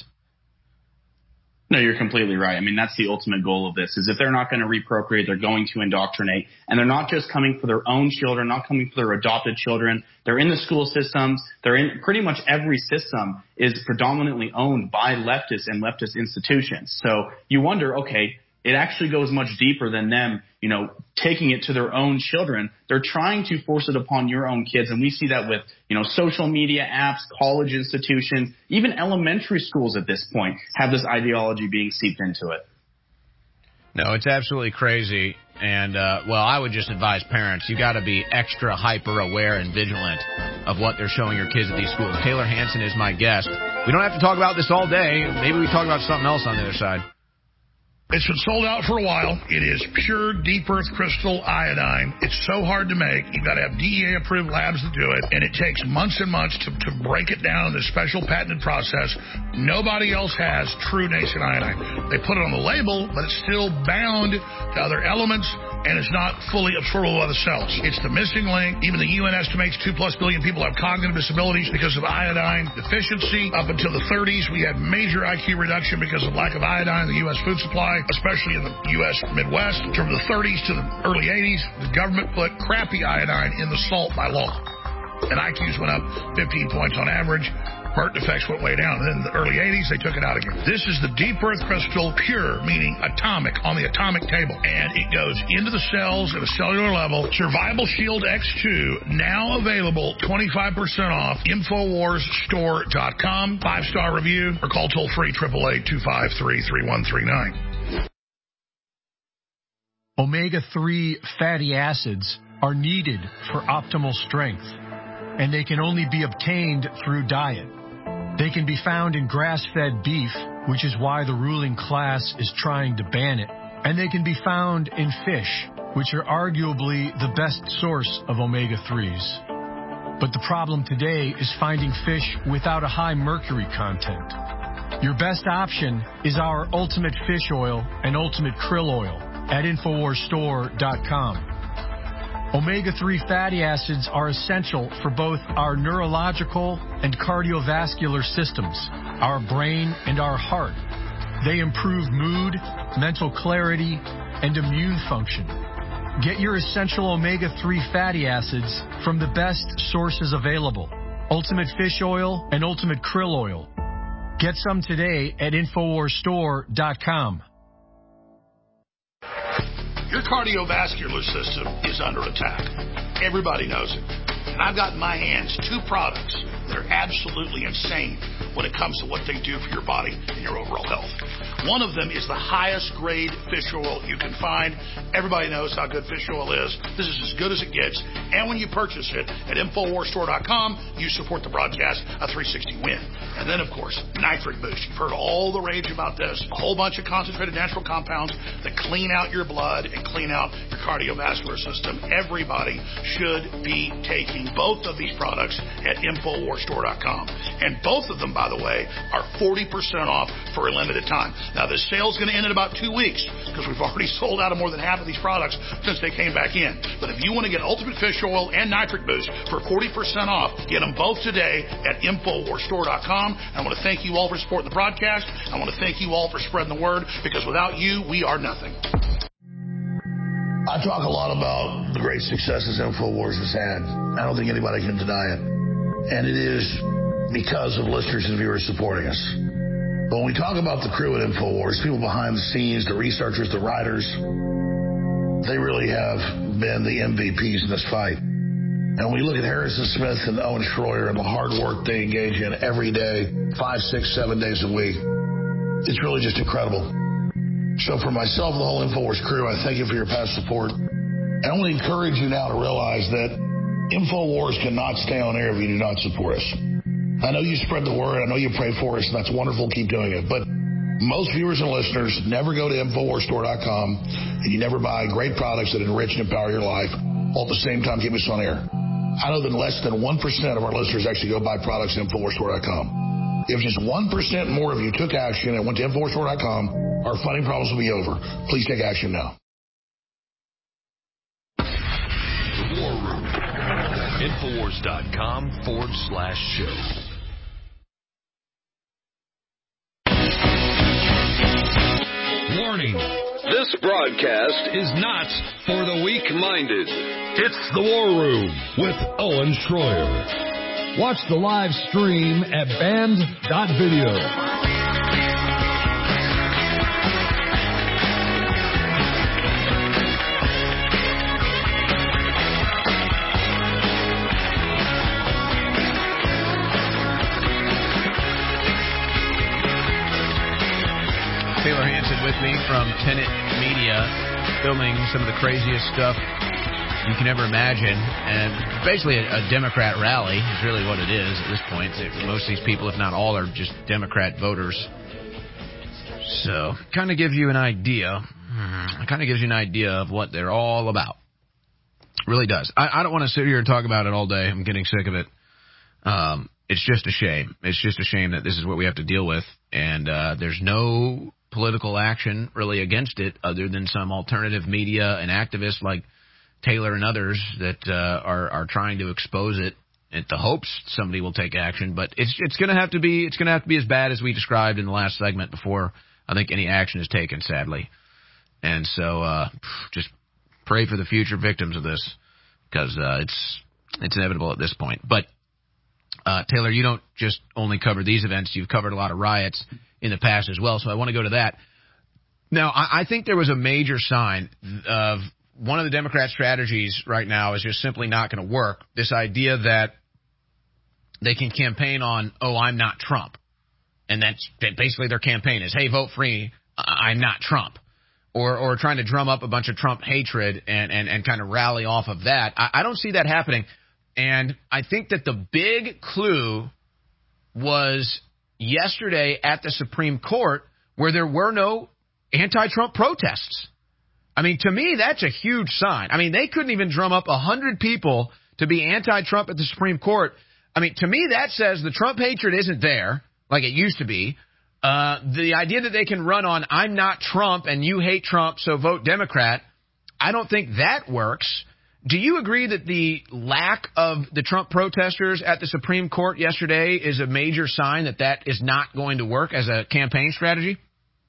N: No, you're completely right. I mean, that's the ultimate goal of this, is if they're not going to reprocreate, they're going to indoctrinate. And they're not just coming for their own children, not coming for their adopted children. They're in the school systems. They're in pretty much every system is predominantly owned by leftists and leftist institutions. So you wonder, okay, it actually goes much deeper than them, you know, taking it to their own children. They're trying to force it upon your own kids. And we see that with, you know, social media apps, college institutions, even elementary schools at this point have this ideology being seeped into it.
A: No, it's absolutely crazy. And, uh, well, I would just advise parents, you got to be extra hyper aware and vigilant of what they're showing your kids at these schools. Taylor Hanson is my guest. We don't have to talk about this all day. Maybe we talk about something else on the other side.
B: It's been sold out for a while. It is pure deep earth crystal iodine. It's so hard to make. You've got to have D E A-approved labs to do it, and it takes months and months to, to break it down in this special patented process. Nobody else has true nascent iodine. They put it on the label, but it's still bound to other elements, and it's not fully absorbable by the cells. It's the missing link. Even the U N estimates two plus billion people have cognitive disabilities because of iodine deficiency. Up until the thirties, we had major I Q reduction because of lack of iodine in the U S food supply, especially in the U S Midwest. From the thirties to the early eighties, the government put crappy iodine in the salt by law, and I Qs went up fifteen points on average. birth defects went way down. And then in the early eighties, they took it out again. This is the Deep Earth Crystal Pure, meaning atomic, on the atomic table. And it goes into the cells at a cellular level. Survival Shield X two, now available, twenty-five percent off, Infowars Store dot com. Five-star review, or call toll-free, eight eight eight, two five three, three one three nine.
J: omega three fatty acids are needed for optimal strength, and they can only be obtained through diet. They can be found in grass-fed beef, which is why the ruling class is trying to ban it, and they can be found in fish, which are arguably the best source of omega threes. But the problem today is finding fish without a high mercury content. Your best option is our Ultimate Fish Oil and Ultimate Krill Oil at Infowars Store dot com. omega three fatty acids are essential for both our neurological and cardiovascular systems, our brain and our heart. They improve mood, mental clarity, and immune function. Get your essential omega three fatty acids from the best sources available, Ultimate Fish Oil and Ultimate Krill Oil. Get some today at Infowars Store dot com.
B: Your cardiovascular system is under attack. Everybody knows it. And I've got in my hands two products that are absolutely insane when it comes to what they do for your body and your overall health. One of them is the highest grade fish oil you can find. Everybody knows how good fish oil is. This is as good as it gets. And when you purchase it at Infowars Store dot com, you support the broadcast, a three sixty win. And then, of course, Nitric Boost. You've heard all the rage about this. A whole bunch of concentrated natural compounds that clean out your blood and clean out your cardiovascular system. Everybody should be taking both of these products at Infowars Store dot com. And both of them, by the way, are forty percent off for a limited time. Now, this sale is going to end in about two weeks because we've already sold out of more than half of these products since they came back in. But if you want to get Ultimate Fish Oil and Nitric Boost for forty percent off, get them both today at Infowars Store dot com. And I want to thank you all for supporting the broadcast. I want to thank you all for spreading the word, because without you, we are nothing. I talk a lot about the great successes Infowars has had. I don't think anybody can deny it. And it is because of listeners and viewers supporting us. But when we talk about the crew at Infowars, people behind the scenes, the researchers, the writers, they really have been the M V Ps in this fight. And when we look at Harrison Smith and Owen Schroyer and the hard work they engage in every day, five, six, seven days a week, it's really just incredible. So for myself and the whole Infowars crew, I thank you for your past support. And I want to encourage you now to realize that Infowars cannot stay on air if you do not support us. I know you spread the word. I know you pray for us, and that's wonderful. Keep doing it. But most viewers and listeners never go to Infowars Store dot com, and you never buy great products that enrich and empower your life, while at the same time keep us on air. I know that less than one percent of our listeners actually go buy products at Infowars Store dot com. If just one percent more of you took action and went to Infowars Store dot com, our funding problems will be over. Please take action now.
F: The War Room. Infowars dot com forward slash show.
O: Warning. This broadcast is not for the weak-minded. It's The War Room with Owen Schroyer. Watch the live stream at band dot video.
A: Taylor Hanson with me from Tenet Media, filming some of the craziest stuff you can ever imagine. And basically a, a Democrat rally is really what it is at this point. Most of these people, if not all, are just Democrat voters. So, kind of gives you an idea. Kind of gives you an idea of what they're all about. Really does. I, I don't want to sit here and talk about it all day. I'm getting sick of it. Um, it's just a shame. It's just a shame that this is what we have to deal with. And uh, there's no political action really against it other than some alternative media and activists like Taylor and others that uh, are are trying to expose it in the hopes somebody will take action. But it's it's going to have to be it's going to have to be as bad as we described in the last segment before I think any action is taken, sadly. And so uh, just pray for the future victims of this, because uh, it's it's inevitable at this point. But Uh, Taylor, you don't just only cover these events. You've covered a lot of riots in the past as well, so I want to go to that. Now, I, I think there was a major sign of one of the Democrat strategies right now is just simply not going to work. This idea that they can campaign on, oh, I'm not Trump. And that's basically their campaign is, hey, vote for me, I'm not Trump. Or or trying to drum up a bunch of Trump hatred and, and, and kind of rally off of that. I, I don't see that happening. And I think that the big clue was yesterday at the Supreme Court where there were no anti-Trump protests. I mean, to me, that's a huge sign. I mean, they couldn't even drum up one hundred people to be anti-Trump at the Supreme Court. I mean, to me, that says the Trump hatred isn't there like it used to be. Uh, the idea that they can run on, I'm not Trump and you hate Trump, so vote Democrat, I don't think that works. Do you agree that the lack of the Trump protesters at the Supreme Court yesterday is a major sign that that is not going to work as a campaign strategy?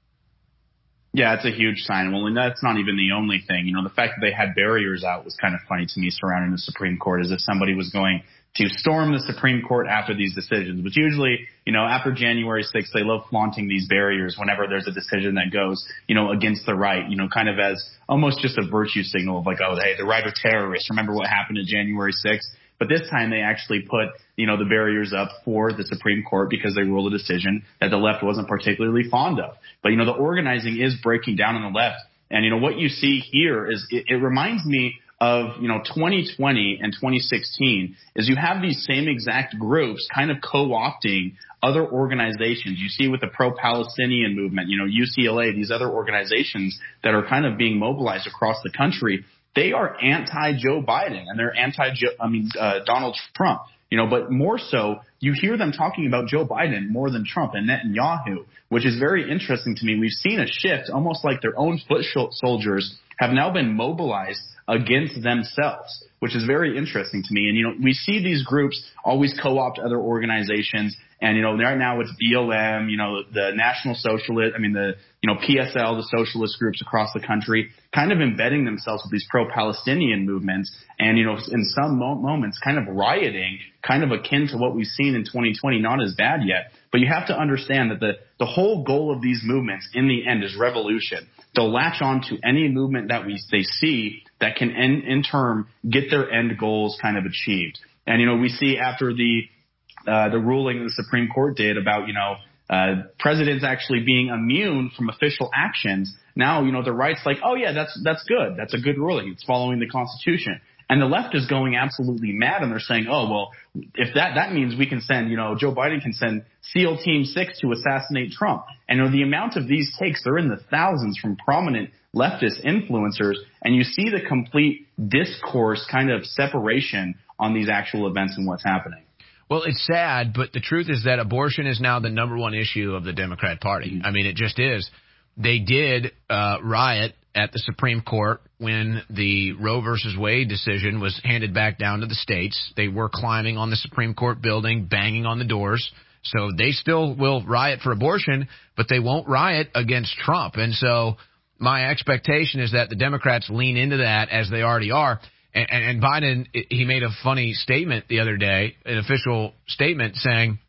N: Yeah, it's a huge sign. Well, and that's not even the only thing. You know, the fact that they had barriers out was kind of funny to me surrounding the Supreme Court, as if somebody was going to storm the Supreme Court after these decisions. But usually, you know, after January sixth, they love flaunting these barriers whenever there's a decision that goes, you know, against the right, you know, kind of as almost just a virtue signal of like, oh, hey, the right are terrorists. Remember what happened on January sixth? But this time they actually put, you know, the barriers up for the Supreme Court because they ruled a decision that the left wasn't particularly fond of. But, you know, the organizing is breaking down on the left. And, you know, what you see here is it, it reminds me of, you know, twenty twenty and twenty sixteen is you have these same exact groups kind of co-opting other organizations. You see with the pro-Palestinian movement, you know, U C L A, these other organizations that are kind of being mobilized across the country. They are anti-Joe Biden and they're anti-Joe, I mean, uh, Donald Trump, you know, but more so you hear them talking about Joe Biden more than Trump and Netanyahu, which is very interesting to me. We've seen a shift, almost like their own foot soldiers have now been mobilized against themselves, which is very interesting to me. And, you know, we see these groups always co-opt other organizations. And, you know, right now it's B L M, you know, the National Socialist, I mean, the, you know, P S L, the socialist groups across the country, kind of embedding themselves with these pro-Palestinian movements. And, you know, in some mo- moments kind of rioting, kind of akin to what we've seen in twenty twenty, not as bad yet. But you have to understand that the, the whole goal of these movements in the end is revolution. They'll latch on to any movement that we they see that can in, in turn get their end goals kind of achieved. And, you know, we see after the uh, the ruling the Supreme Court did about, you know, uh, presidents actually being immune from official actions. Now, you know, the right's like, oh, yeah, that's that's good. That's a good ruling. It's following the Constitution. And the left is going absolutely mad, and they're saying, oh, well, if that, that means we can send, you know, Joe Biden can send SEAL Team six to assassinate Trump. And you know, the amount of these takes, they're in the thousands from prominent leftist influencers, and you see the complete discourse kind of separation on these actual events and what's happening.
A: Well, it's sad, but the truth is that abortion is now the number one issue of the Democrat Party. Mm-hmm. I mean, it just is. They did uh, riot at the Supreme Court when the Roe versus Wade decision was handed back down to the states. They were climbing on the Supreme Court building, banging on the doors. So they still will riot for abortion, but they won't riot against Trump. And so my expectation is that the Democrats lean into that as they already are. And, and Biden, he made a funny statement the other day, an official statement saying,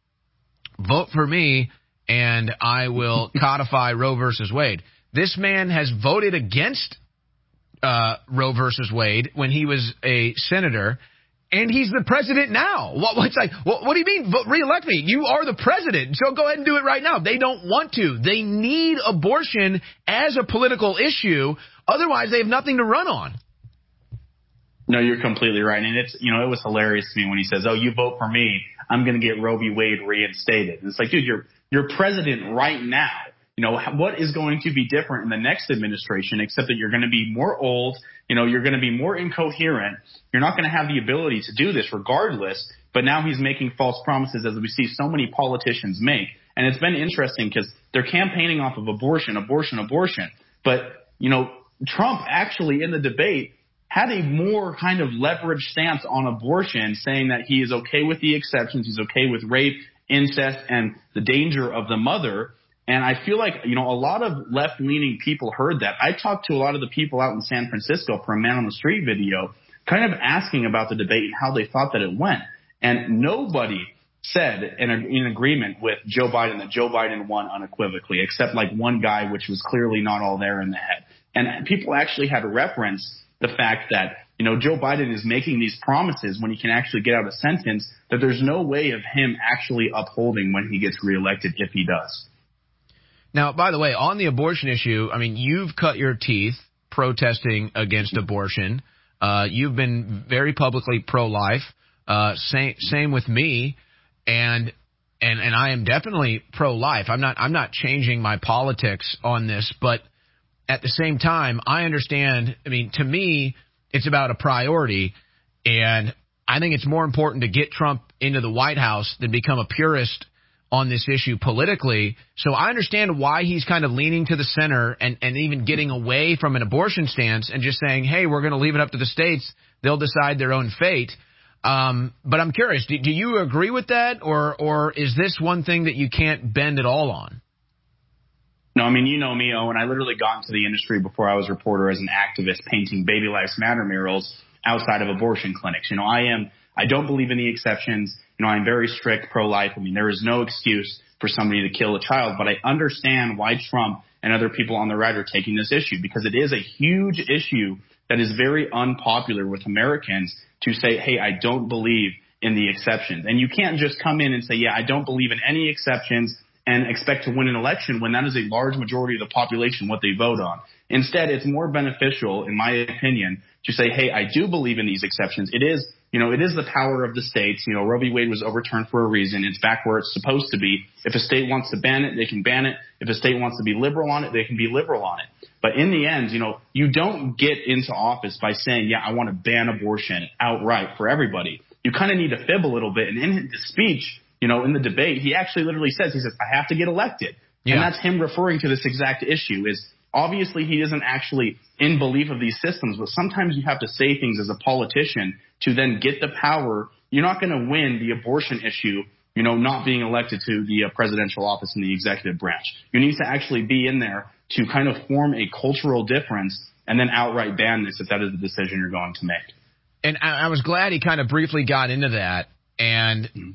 A: vote for me and I will codify Roe versus Wade. This man has voted against uh, Roe versus Wade when he was a senator, and he's the president now. What, what's like? What, what do you mean? Vote, re-elect me? You are the president, so go ahead and do it right now. They don't want to. They need abortion as a political issue. Otherwise, they have nothing to run on.
N: No, you're completely right. And it's, you know, it was hilarious to me when he says, oh, you vote for me, I'm going to get Roe v. Wade reinstated. And it's like, dude, you're, you're president right now. You know, what is going to be different in the next administration, except that you're going to be more old, you know, you're going to be more incoherent. You're not going to have the ability to do this regardless. But now he's making false promises, as we see so many politicians make. And it's been interesting because they're campaigning off of abortion, abortion, abortion. But, you know, Trump actually in the debate had a more kind of leveraged stance on abortion, saying that he is okay with the exceptions. He's okay with rape, incest, and the danger of the mother. And I feel like, you know, a lot of left-leaning people heard that. I talked to a lot of the people out in San Francisco for a Man on the Street video, kind of asking about the debate and how they thought that it went. And nobody said in, a, in agreement with Joe Biden that Joe Biden won unequivocally, except like one guy, which was clearly not all there in the head. And people actually had referenced the fact that, you know, Joe Biden is making these promises when he can actually get out a sentence that there's no way of him actually upholding when he gets reelected if he does.
A: Now, by the way, on the abortion issue, I mean, you've cut your teeth protesting against abortion. Uh, you've been very publicly pro-life. Uh, same, same with me. And, and, and I am definitely pro-life. I'm not, I'm not changing my politics on this, but at the same time, I understand, I mean, to me, it's about a priority, and I think it's more important to get Trump into the White House than become a purist on this issue politically. So I understand why he's kind of leaning to the center and, and even getting away from an abortion stance and just saying, hey, we're going to leave it up to the states. They'll decide their own fate. Um, but I'm curious, do, do you agree with that, or or is this one thing that you can't bend at all on?
N: No, I mean, you know me, Owen. I literally got into the industry before I was a reporter as an activist painting Baby Lives Matter murals outside of abortion clinics. You know, I am, I don't believe in the exceptions. You know, I'm very strict pro-life. I mean, there is no excuse for somebody to kill a child, but I understand why Trump and other people on the right are taking this issue, because it is a huge issue that is very unpopular with Americans to say, hey, I don't believe in the exceptions. And you can't just come in and say, yeah, I don't believe in any exceptions and expect to win an election when that is a large majority of the population, what they vote on. Instead, it's more beneficial, in my opinion, to say, hey, I do believe in these exceptions. It is, you know, it is the power of the states. You know, Roe v. Wade was overturned for a reason. It's back where it's supposed to be. If a state wants to ban it, they can ban it. If a state wants to be liberal on it, they can be liberal on it. But in the end, you know, you don't get into office by saying, yeah, I want to ban abortion outright for everybody. You kind of need to fib a little bit. And in his speech, you know, in the debate, he actually literally says, he says, I have to get elected. Yeah. And that's him referring to this exact issue. Is obviously he isn't actually in belief of these systems, but sometimes you have to say things as a politician to then get the power. You're not going to win the abortion issue, you know, not being elected to the uh, presidential office in the executive branch. You need to actually be in there to kind of form a cultural difference and then outright ban this if that is the decision you're going to make.
A: And I, I was glad he kind of briefly got into that. And mm-hmm.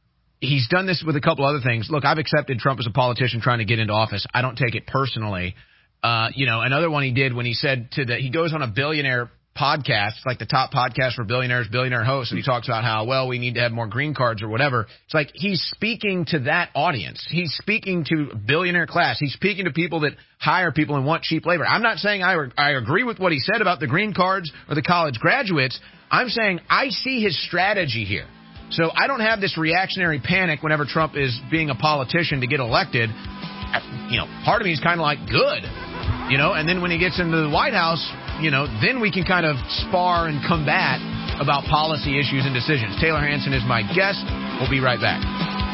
A: He's done this with a couple other things. Look, I've accepted Trump as a politician trying to get into office. I don't take it personally. Uh, you know, another one he did when he said to the, he goes on a billionaire podcast, like the top podcast for billionaires, billionaire hosts, and he talks about how, well, we need to have more green cards or whatever. It's like he's speaking to that audience. He's speaking to billionaire class. He's speaking to people that hire people and want cheap labor. I'm not saying I, I agree with what he said about the green cards or the college graduates. I'm saying I see his strategy here. So I don't have this reactionary panic whenever Trump is being a politician to get elected. You know, part of me is kind of like, good, you know, and then when he gets into the White House, you know, then we can kind of spar and combat about policy issues and decisions. Taylor Hanson is my guest. We'll be right back.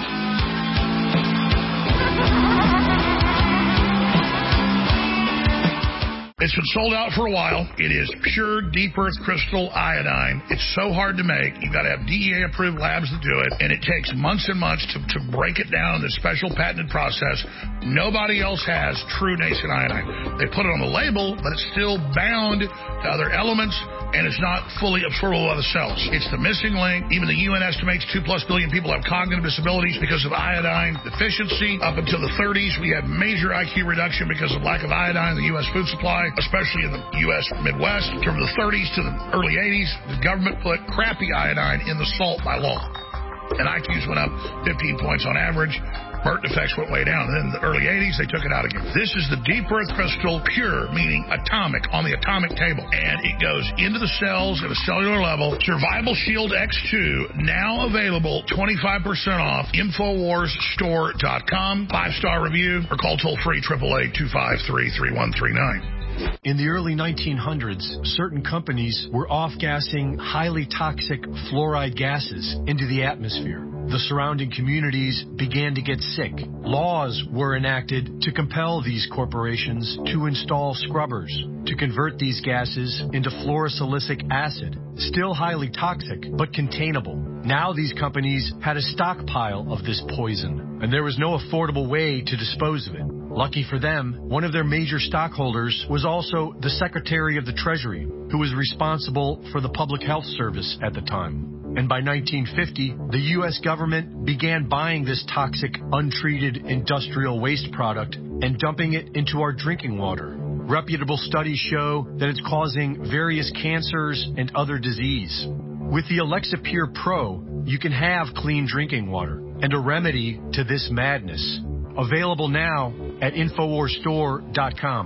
B: It's been sold out for a while. It is pure deep earth crystal iodine. It's so hard to make. You've got to have D E A approved labs to do it. And it takes months and months to, to break it down in this special patented process. Nobody else has true nascent iodine. They put it on the label, but it's still bound to other elements, and it's not fully absorbable by the cells. It's the missing link. Even the U N estimates two plus billion people have cognitive disabilities because of iodine deficiency. Up until the thirties, we had major I Q reduction because of lack of iodine in the U S food supply, especially in the U S Midwest. From the thirties to the early eighties, the government put crappy iodine in the salt by law. And I Qs went up fifteen points on average. Burton effects went way down. And then in the early eighties, they took it out again. This is the deep earth crystal, pure, meaning atomic, on the atomic table. And it goes into the cells at a cellular level. Survival Shield X two, now available, twenty-five percent off, Infowars Store dot com. Five-star review, or call toll-free, triple A two five three, three one three nine.
J: In the early nineteen hundreds, certain companies were off-gassing highly toxic fluoride gases into the atmosphere. The surrounding communities began to get sick. Laws were enacted to compel these corporations to install scrubbers to convert these gases into fluorosilicic acid, still highly toxic, but containable. Now these companies had a stockpile of this poison, and there was no affordable way to dispose of it. Lucky for them, one of their major stockholders was also the Secretary of the Treasury, who was responsible for the Public Health Service at the time. And by nineteen fifty, the U S government began buying this toxic, untreated industrial waste product and dumping it into our drinking water. Reputable studies show that it's causing various cancers and other disease. With the Alexa Pure Pro, you can have clean drinking water and a remedy to this madness. Available now at Infowars Store dot com.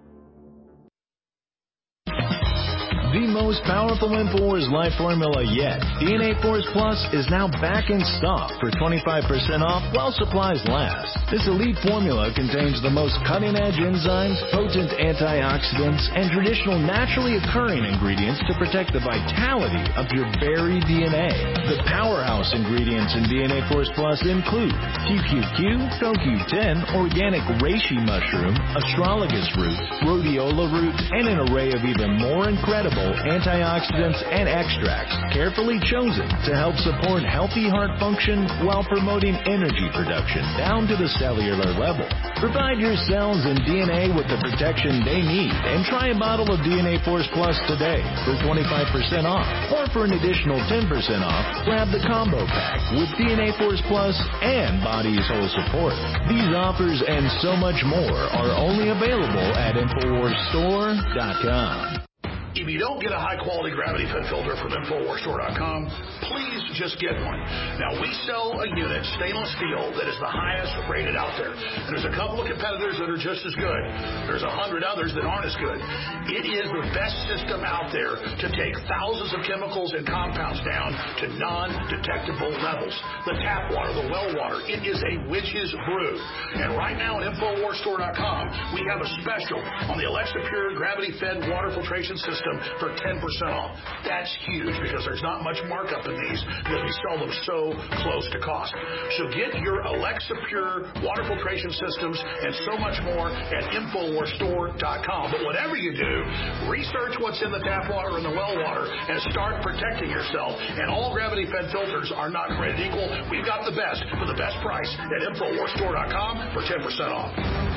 P: The most powerful InfoWars Life formula yet, D N A Force Plus, is now back in stock for twenty-five percent off while supplies last. This elite formula contains the most cutting-edge enzymes, potent antioxidants, and traditional naturally occurring ingredients to protect the vitality of your buried D N A. The powerhouse ingredients in D N A Force Plus include Q Q Q, Co Q ten, organic reishi mushroom, astragalus root, rhodiola root, and an array of even more incredible antioxidants and extracts carefully chosen to help support healthy heart function while promoting energy production down to the cellular level. Provide your cells and D N A with the protection they need and try a bottle of D N A Force Plus today for twenty-five percent off, or for an additional ten percent off, grab the combo pack with D N A Force Plus and Body's Whole Support. These offers and so much more are only available at Infowars Store dot com.
B: If you don't get a high-quality gravity fed filter from Infowars Store dot com, please just get one. Now, we sell a unit, stainless steel, that is the highest rated out there. And there's a couple of competitors that are just as good. There's a hundred others that aren't as good. It is the best system out there to take thousands of chemicals and compounds down to non-detectable levels. The tap water, the well water, it is a witch's brew. And right now at Infowars Store dot com, we have a special on the Alexa Pure gravity fed water filtration system for ten percent off. That's huge because there's not much markup in these because we sell them so close to cost. So get your Alexa Pure water filtration systems and so much more at Infowars Store dot com. But whatever you do, research what's in the tap water and the well water and start protecting yourself. And all gravity-fed filters are not created equal. We've got the best for the best price at Infowars Store dot com for ten percent off.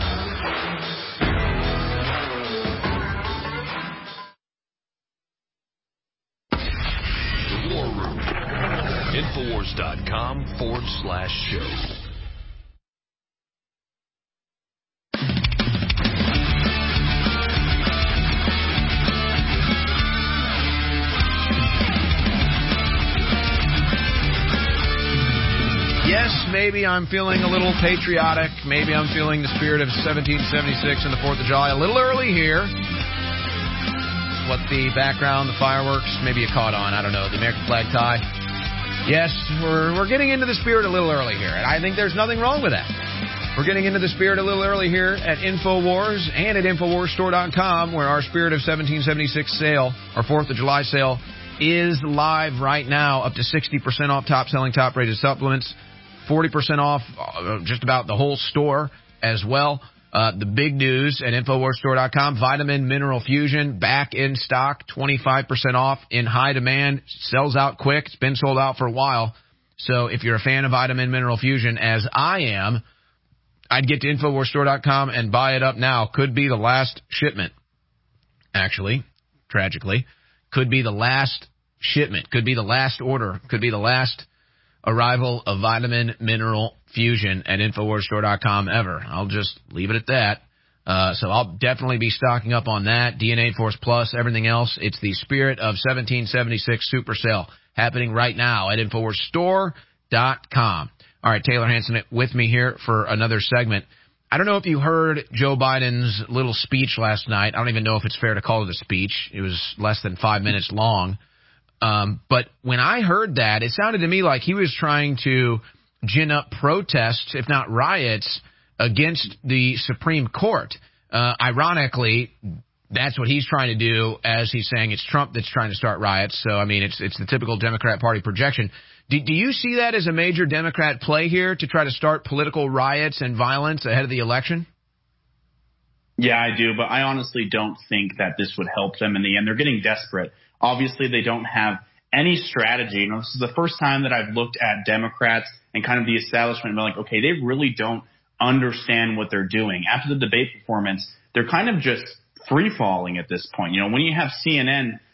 F: War Room. Infowars dot com forward slash show.
A: Yes, maybe I'm feeling a little patriotic. Maybe I'm feeling the spirit of seventeen seventy-six and the fourth of July a little early here. What the background, the fireworks, maybe you caught on, I don't know, the American flag tie. Yes, we're we're getting into the spirit a little early here, and I think there's nothing wrong with that. We're getting into the spirit a little early here at InfoWars and at Infowars Store dot com, where our Spirit of seventeen seventy-six sale, our fourth of July sale, is live right now, up to sixty percent off top-selling, top-rated supplements, forty percent off uh, just about the whole store as well. Uh, the big news at Infowars Store dot com, Vitamin Mineral Fusion back in stock, twenty-five percent off, in high demand, sells out quick. It's been sold out for a while. So if you're a fan of Vitamin Mineral Fusion, as I am, I'd get to Infowars Store dot com and buy it up now. Could be the last shipment, actually, tragically. Could be the last shipment. Could be the last order. Could be the last arrival of Vitamin Mineral Fusion at Infowars Store dot com ever. I'll just leave it at that. Uh, so I'll definitely be stocking up on that. D N A Force Plus, everything else. It's the Spirit of seventeen seventy-six Super Sale happening right now at Infowars Store dot com. All right, Taylor Hanson with me here for another segment. I don't know if you heard Joe Biden's little speech last night. I don't even know if it's fair to call it a speech. It was less than five minutes long. Um, but when I heard that, it sounded to me like he was trying to gin up protests, if not riots, against the Supreme Court. Uh, ironically, that's what he's trying to do, as he's saying it's Trump that's trying to start riots. So, I mean, it's it's the typical Democrat Party projection. Do, do you see that as a major Democrat play here to try to start political riots and violence ahead of the election?
N: Yeah, I do, but I honestly don't think that this would help them in the end. They're getting desperate. Obviously, they don't have any strategy. You know, this is the first time that I've looked at Democrats and kind of the establishment and been like, okay, they really don't understand what they're doing. After the debate performance, they're kind of just free falling at this point. You know, when you have C N N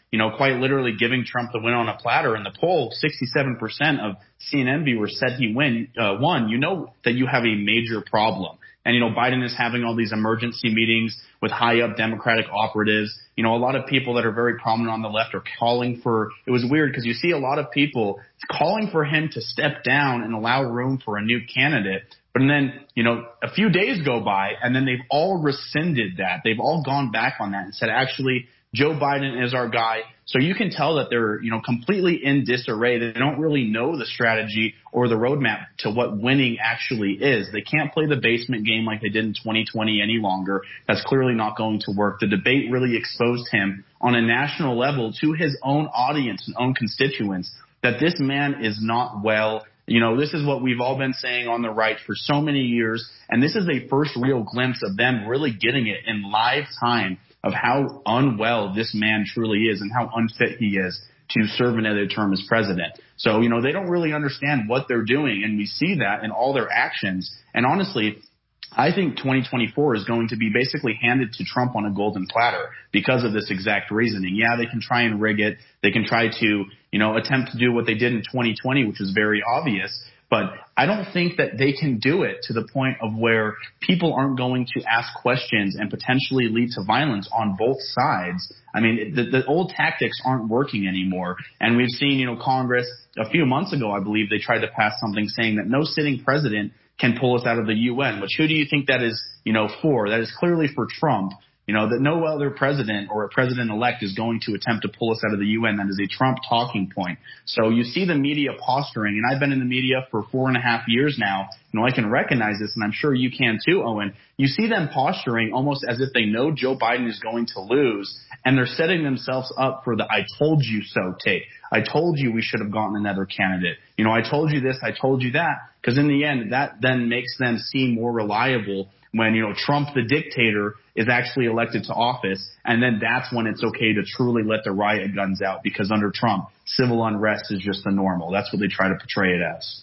N: you know, quite literally giving Trump the win on a platter. In the poll, sixty-seven percent of C N N viewers said he win, uh, won. You know that you have a major problem. And, you know, Biden is having all these emergency meetings with high-up Democratic operatives. You know, a lot of people that are very prominent on the left are calling for – it was weird because you see a lot of people calling for him to step down and allow room for a new candidate. But then, you know, a few days go by, and then they've all rescinded that. They've all gone back on that and said, actually, Joe Biden is our guy. So you can tell that they're, you know, completely in disarray. They don't really know the strategy or the roadmap to what winning actually is. They can't play the basement game like they did in twenty twenty any longer. That's clearly not going to work. The debate really exposed him on a national level to his own audience and own constituents that this man is not well. You know, this is what we've all been saying on the right for so many years. And this is a first real glimpse of them really getting it in live time of how unwell this man truly is and how unfit he is to serve another term as president. So, you know, they don't really understand what they're doing. And we see that in all their actions. And honestly, I think twenty twenty-four is going to be basically handed to Trump on a golden platter because of this exact reasoning. Yeah, they can try and rig it. They can try to, you know, attempt to do what they did in twenty twenty, which was very obvious. But I don't think that they can do it to the point of where people aren't going to ask questions and potentially lead to violence on both sides. I mean, the, the old tactics aren't working anymore. And we've seen, you know, Congress a few months ago, I believe they tried to pass something saying that no sitting president can pull us out of the U N, which who do you think that is, you know, for? That is clearly for Trump. You know, that no other president or a president-elect is going to attempt to pull us out of the U N. That is a Trump talking point. So you see the media posturing, and I've been in the media for four and a half years now. You know, I can recognize this, and I'm sure you can too, Owen. You see them posturing almost as if they know Joe Biden is going to lose, and they're setting themselves up for the I told you so tape. I told you we should have gotten another candidate. You know, I told you this, I told you that. Because in the end, that then makes them seem more reliable when, you know, Trump, the dictator, is actually elected to office. And then that's when it's okay to truly let the riot guns out, because under Trump, civil unrest is just the normal. That's what they try to portray it as.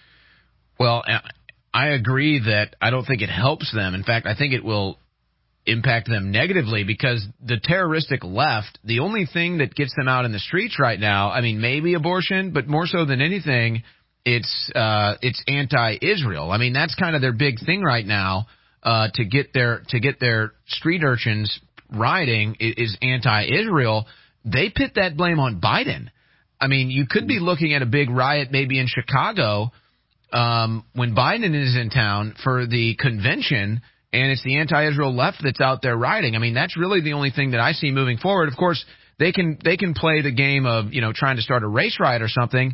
A: Well, I agree that I don't think it helps them. In fact, I think it will impact them negatively, because the terroristic left, the only thing that gets them out in the streets right now, I mean, maybe abortion, but more so than anything, it's uh, it's anti-Israel. I mean, that's kind of their big thing right now. Uh, to get their to get their street urchins rioting is, is anti-Israel. They put that blame on Biden. I mean, you could be looking at a big riot maybe in Chicago um, when Biden is in town for the convention, and it's the anti-Israel left that's out there rioting. I mean, that's really the only thing that I see moving forward. Of course, they can they can play the game of, you know, trying to start a race riot or something.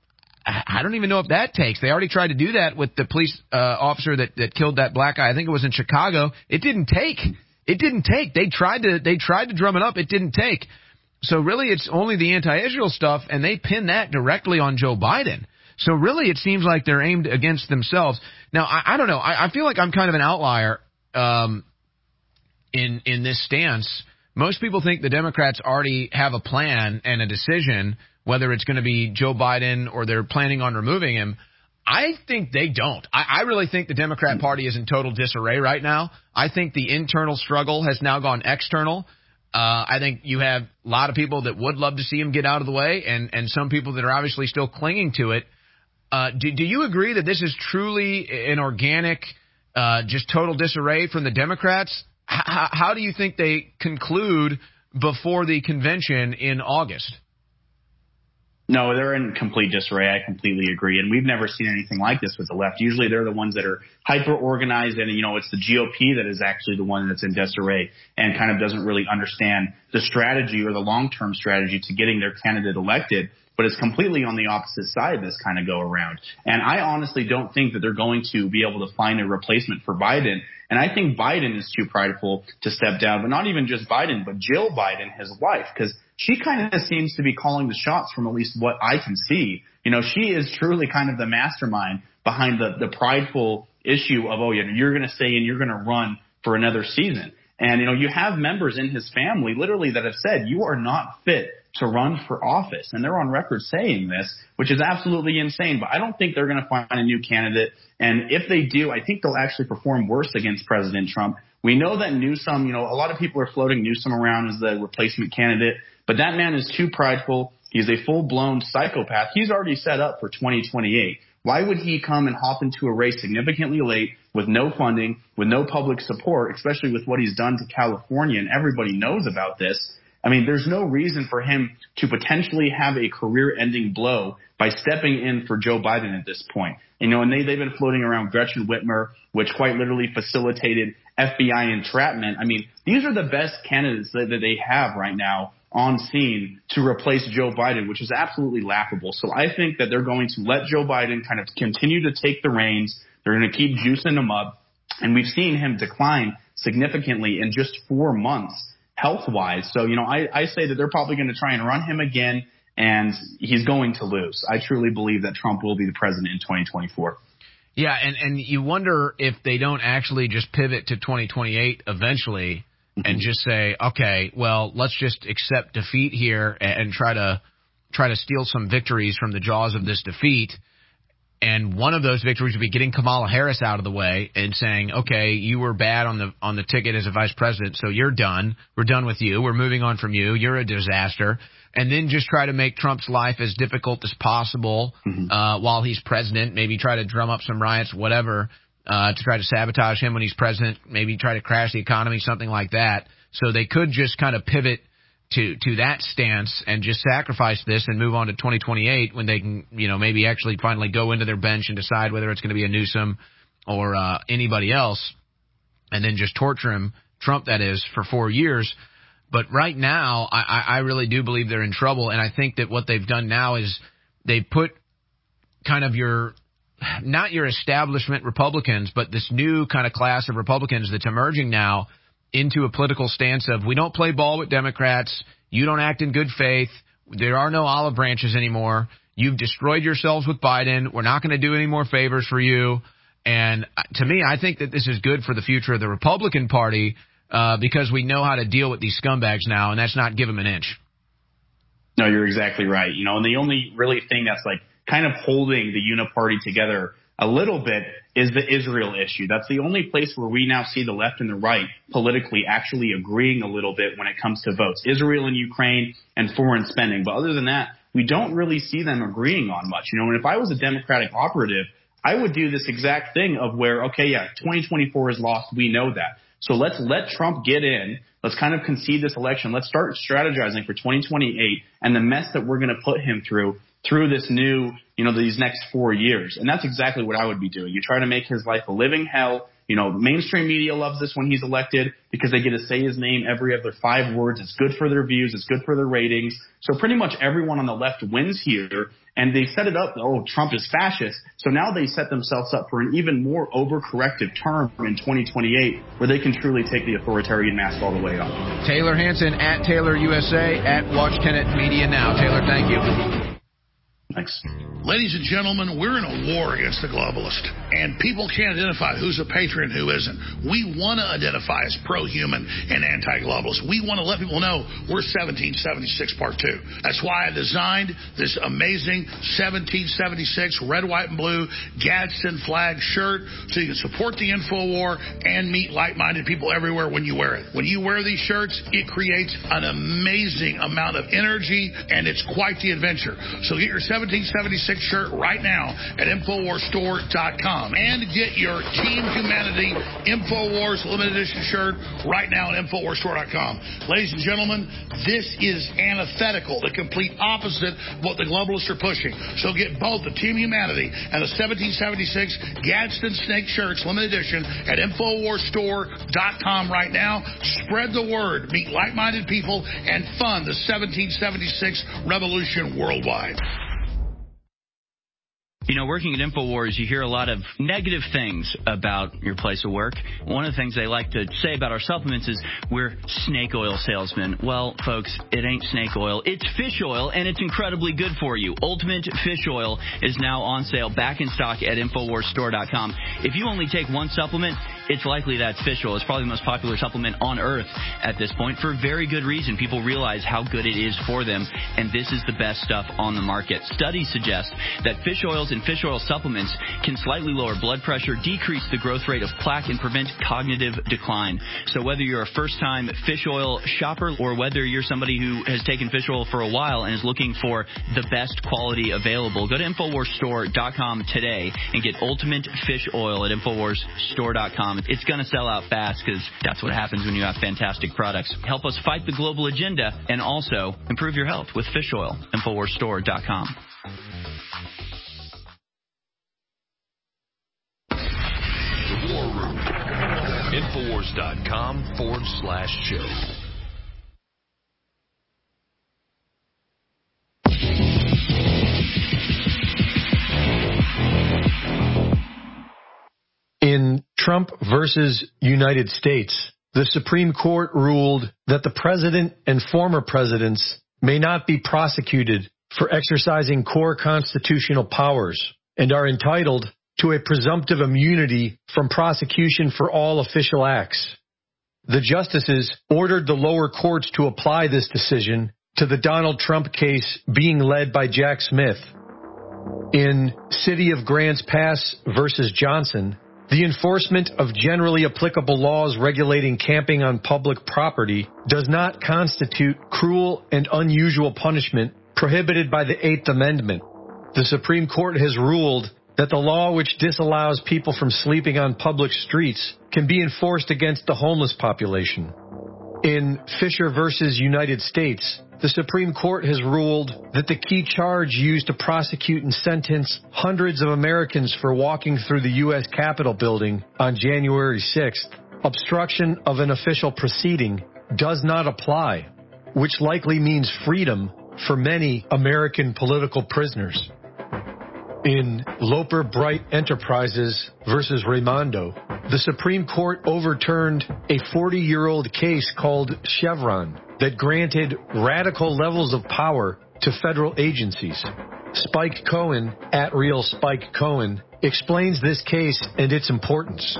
A: I don't even know if that takes. They already tried to do that with the police uh, officer that, that killed that black guy. I think it was in Chicago. It didn't take. It didn't take. They tried to they tried to drum it up. It didn't take. So really, it's only the anti-Israel stuff, and they pin that directly on Joe Biden. So really, it seems like they're aimed against themselves. Now, I, I don't know. I, I feel like I'm kind of an outlier um, in in this stance. Most people think the Democrats already have a plan and a decision, whether it's going to be Joe Biden or they're planning on removing him. I think they don't. I, I really think the Democrat Party is in total disarray right now. I think the internal struggle has now gone external. Uh, I think you have a lot of people that would love to see him get out of the way, and, and some people that are obviously still clinging to it. Uh, do, do you agree that this is truly an organic, uh, just total disarray from the Democrats? H- how do you think they conclude before the convention in August?
N: No, they're in complete disarray. I completely agree. And we've never seen anything like this with the left. Usually they're the ones that are hyper organized, and, you know, it's the G O P that is actually the one that's in disarray and kind of doesn't really understand the strategy or the long-term strategy to getting their candidate elected. But it's completely on the opposite side this kind of go around. And I honestly don't think that they're going to be able to find a replacement for Biden. And I think Biden is too prideful to step down, but not even just Biden, but Jill Biden, his wife, because she kind of seems to be calling the shots from at least what I can see. You know, she is truly kind of the mastermind behind the, the prideful issue of, oh, yeah, you're going to stay and you're going to run for another season. And, you know, you have members in his family literally that have said you are not fit to run for office. And they're on record saying this, which is absolutely insane. But I don't think they're going to find a new candidate. And if they do, I think they'll actually perform worse against President Trump. We know that Newsom, you know, a lot of people are floating Newsom around as the replacement candidate. But that man is too prideful. He's a full-blown psychopath. He's already set up for twenty twenty-eight. Why would he come and hop into a race significantly late with no funding, with no public support, especially with what he's done to California, and everybody knows about this? I mean, there's no reason for him to potentially have a career-ending blow by stepping in for Joe Biden at this point. You know, and they, they've been floating around Gretchen Whitmer, which quite literally facilitated F B I entrapment. I mean, these are the best candidates that, that they have right now on scene to replace Joe Biden, which is absolutely laughable. So I think that they're going to let Joe Biden kind of continue to take the reins. They're going to keep juicing him up. And we've seen him decline significantly in just four months health-wise. So, you know, I, I say that they're probably going to try and run him again, and he's going to lose. I truly believe that Trump will be the president in twenty twenty-four.
A: Yeah, and, and you wonder if they don't actually just pivot to twenty twenty-eight eventually and just say, okay, well, let's just accept defeat here and, and try to try to steal some victories from the jaws of this defeat. And one of those victories would be getting Kamala Harris out of the way and saying, okay, you were bad on the on the ticket as a vice president, so you're done. We're done with you. We're moving on from you. You're a disaster. And then just try to make Trump's life as difficult as possible mm-hmm. uh, while he's president. Maybe try to drum up some riots, whatever, uh, to try to sabotage him when he's president. Maybe try to crash the economy, something like that. So they could just kind of pivot to to that stance and just sacrifice this and move on to twenty twenty-eight when they can, you know, maybe actually finally go into their bench and decide whether it's going to be a Newsom or uh, anybody else, and then just torture him, Trump that is, for four years. But right now, I, I really do believe they're in trouble, and I think that what they've done now is they put kind of your, not your establishment Republicans, but this new kind of class of Republicans that's emerging now into a political stance of, we don't play ball with Democrats, you don't act in good faith, there are no olive branches anymore, you've destroyed yourselves with Biden, we're not going to do any more favors for you. And to me, I think that this is good for the future of the Republican Party, uh, because we know how to deal with these scumbags now, and that's not give them an inch.
N: No, you're exactly right. You know, and the only really thing that's like kind of holding the Uniparty together a little bit is the Israel issue. That's the only place where we now see the left and the right politically actually agreeing a little bit when it comes to votes. Israel and Ukraine and foreign spending. But other than that, we don't really see them agreeing on much. You know, and if I was a Democratic operative, I would do this exact thing of where, okay, yeah, twenty twenty-four is lost. We know that. So let's let Trump get in. Let's kind of concede this election. Let's start strategizing for twenty twenty-eight and the mess that we're going to put him through through this new, you know, these next four years. And that's exactly what I would be doing. You try to make his life a living hell. You know, mainstream media loves this when he's elected because they get to say his name every other five words. It's good for their views. It's good for their ratings. So pretty much everyone on the left wins here. And they set it up, oh, Trump is fascist. So now they set themselves up for an even more overcorrective term in twenty twenty-eight where they can truly take the authoritarian mask all the way off.
A: Taylor Hanson at Taylor U S A at Watch Tenet Media Now. Taylor, thank you.
N: Thanks.
B: Ladies and gentlemen, we're in a war against the globalist, and people can't identify who's a patriot and who isn't. We want to identify as pro-human and anti-globalist. We want to let people know we're seventeen seventy-six Part two. That's why I designed this amazing seventeen seventy-six red, white, and blue Gadsden flag shirt so you can support the InfoWar and meet like-minded people everywhere when you wear it. When you wear these shirts, it creates an amazing amount of energy, and it's quite the adventure. So get your seventeen seventy-six shirt right now at Infowars Store dot com and get your Team Humanity InfoWars limited edition shirt right now at Infowars Store dot com. Ladies and gentlemen, this is antithetical, the complete opposite of what the globalists are pushing. So get both the Team Humanity and the seventeen seventy-six Gadsden Snake shirts limited edition at Infowars Store dot com right now. Spread the word, meet like-minded people, and fund the seventeen seventy-six revolution worldwide.
E: You know, working at InfoWars, you hear a lot of negative things about your place of work. One of the things they like to say about our supplements is we're snake oil salesmen. Well, folks, it ain't snake oil. It's fish oil, and it's incredibly good for you. Ultimate Fish Oil is now on sale, back in stock at Infowars Store dot com. If you only take one supplement, it's likely that fish oil is probably the most popular supplement on earth at this point for very good reason. People realize how good it is for them, and this is the best stuff on the market. Studies suggest that fish oils and fish oil supplements can slightly lower blood pressure, decrease the growth rate of plaque, and prevent cognitive decline. So whether you're a first-time fish oil shopper or whether you're somebody who has taken fish oil for a while and is looking for the best quality available, go to Infowars Store dot com today and get Ultimate Fish Oil at Infowars Store dot com. It's going to sell out fast because that's what happens when you have fantastic products. Help us fight the global agenda and also improve your health with fish oil. Infowars Store dot com.
F: The War Room. Infowars dot com forward slash show.
J: In Trump versus United States, the Supreme Court ruled that the president and former presidents may not be prosecuted for exercising core constitutional powers and are entitled to a presumptive immunity from prosecution for all official acts. The justices ordered the lower courts to apply this decision to the Donald Trump case being led by Jack Smith. In City of Grants Pass versus Johnson, the enforcement of generally applicable laws regulating camping on public property does not constitute cruel and unusual punishment prohibited by the Eighth Amendment. The Supreme Court has ruled that the law which disallows people from sleeping on public streets can be enforced against the homeless population. In Fisher versus United States, the Supreme Court has ruled that the key charge used to prosecute and sentence hundreds of Americans for walking through the U S Capitol building on January sixth, obstruction of an official proceeding, does not apply, which likely means freedom for many American political prisoners. In Loper Bright Enterprises versus Raimondo, the Supreme Court overturned a forty-year-old case called Chevron that granted radical levels of power to federal agencies. Spike Cohen, at Real Spike Cohen, explains this case and its importance.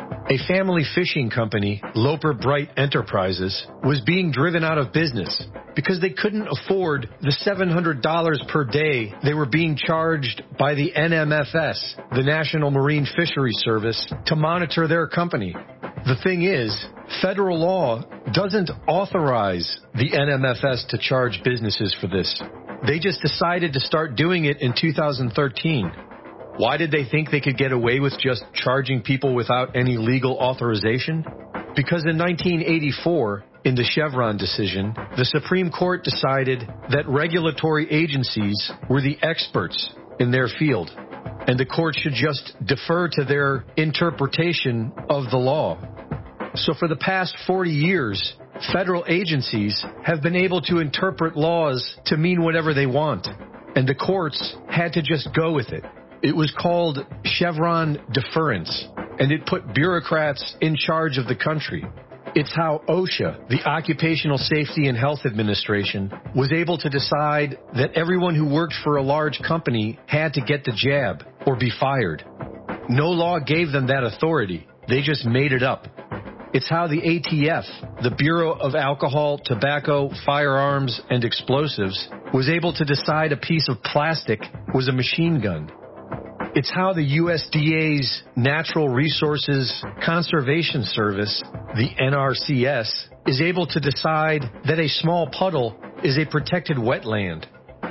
J: A family fishing company, Loper Bright Enterprises, was being driven out of business because they couldn't afford the seven hundred dollars per day they were being charged by the N M F S, the National Marine Fisheries Service, to monitor their company. The thing is, federal law doesn't authorize the N M F S to charge businesses for this. They just decided to start doing it in two thousand thirteen. Why did they think they could get away with just charging people without any legal authorization? Because in nineteen eighty-four, in the Chevron decision, the Supreme Court decided that regulatory agencies were the experts in their field, and the court should just defer to their interpretation of the law. So for the past forty years, federal agencies have been able to interpret laws to mean whatever they want, and the courts had to just go with it. It was called Chevron deference, and it put bureaucrats in charge of the country. It's how OSHA, the Occupational Safety and Health Administration, was able to decide that everyone who worked for a large company had to get the jab or be fired. No law gave them that authority. They just made it up. It's how the A T F, the Bureau of Alcohol, Tobacco, Firearms, and Explosives, was able to decide a piece of plastic was a machine gun. It's how the U S D A's Natural Resources Conservation Service, the N R C S, is able to decide that a small puddle is a protected wetland.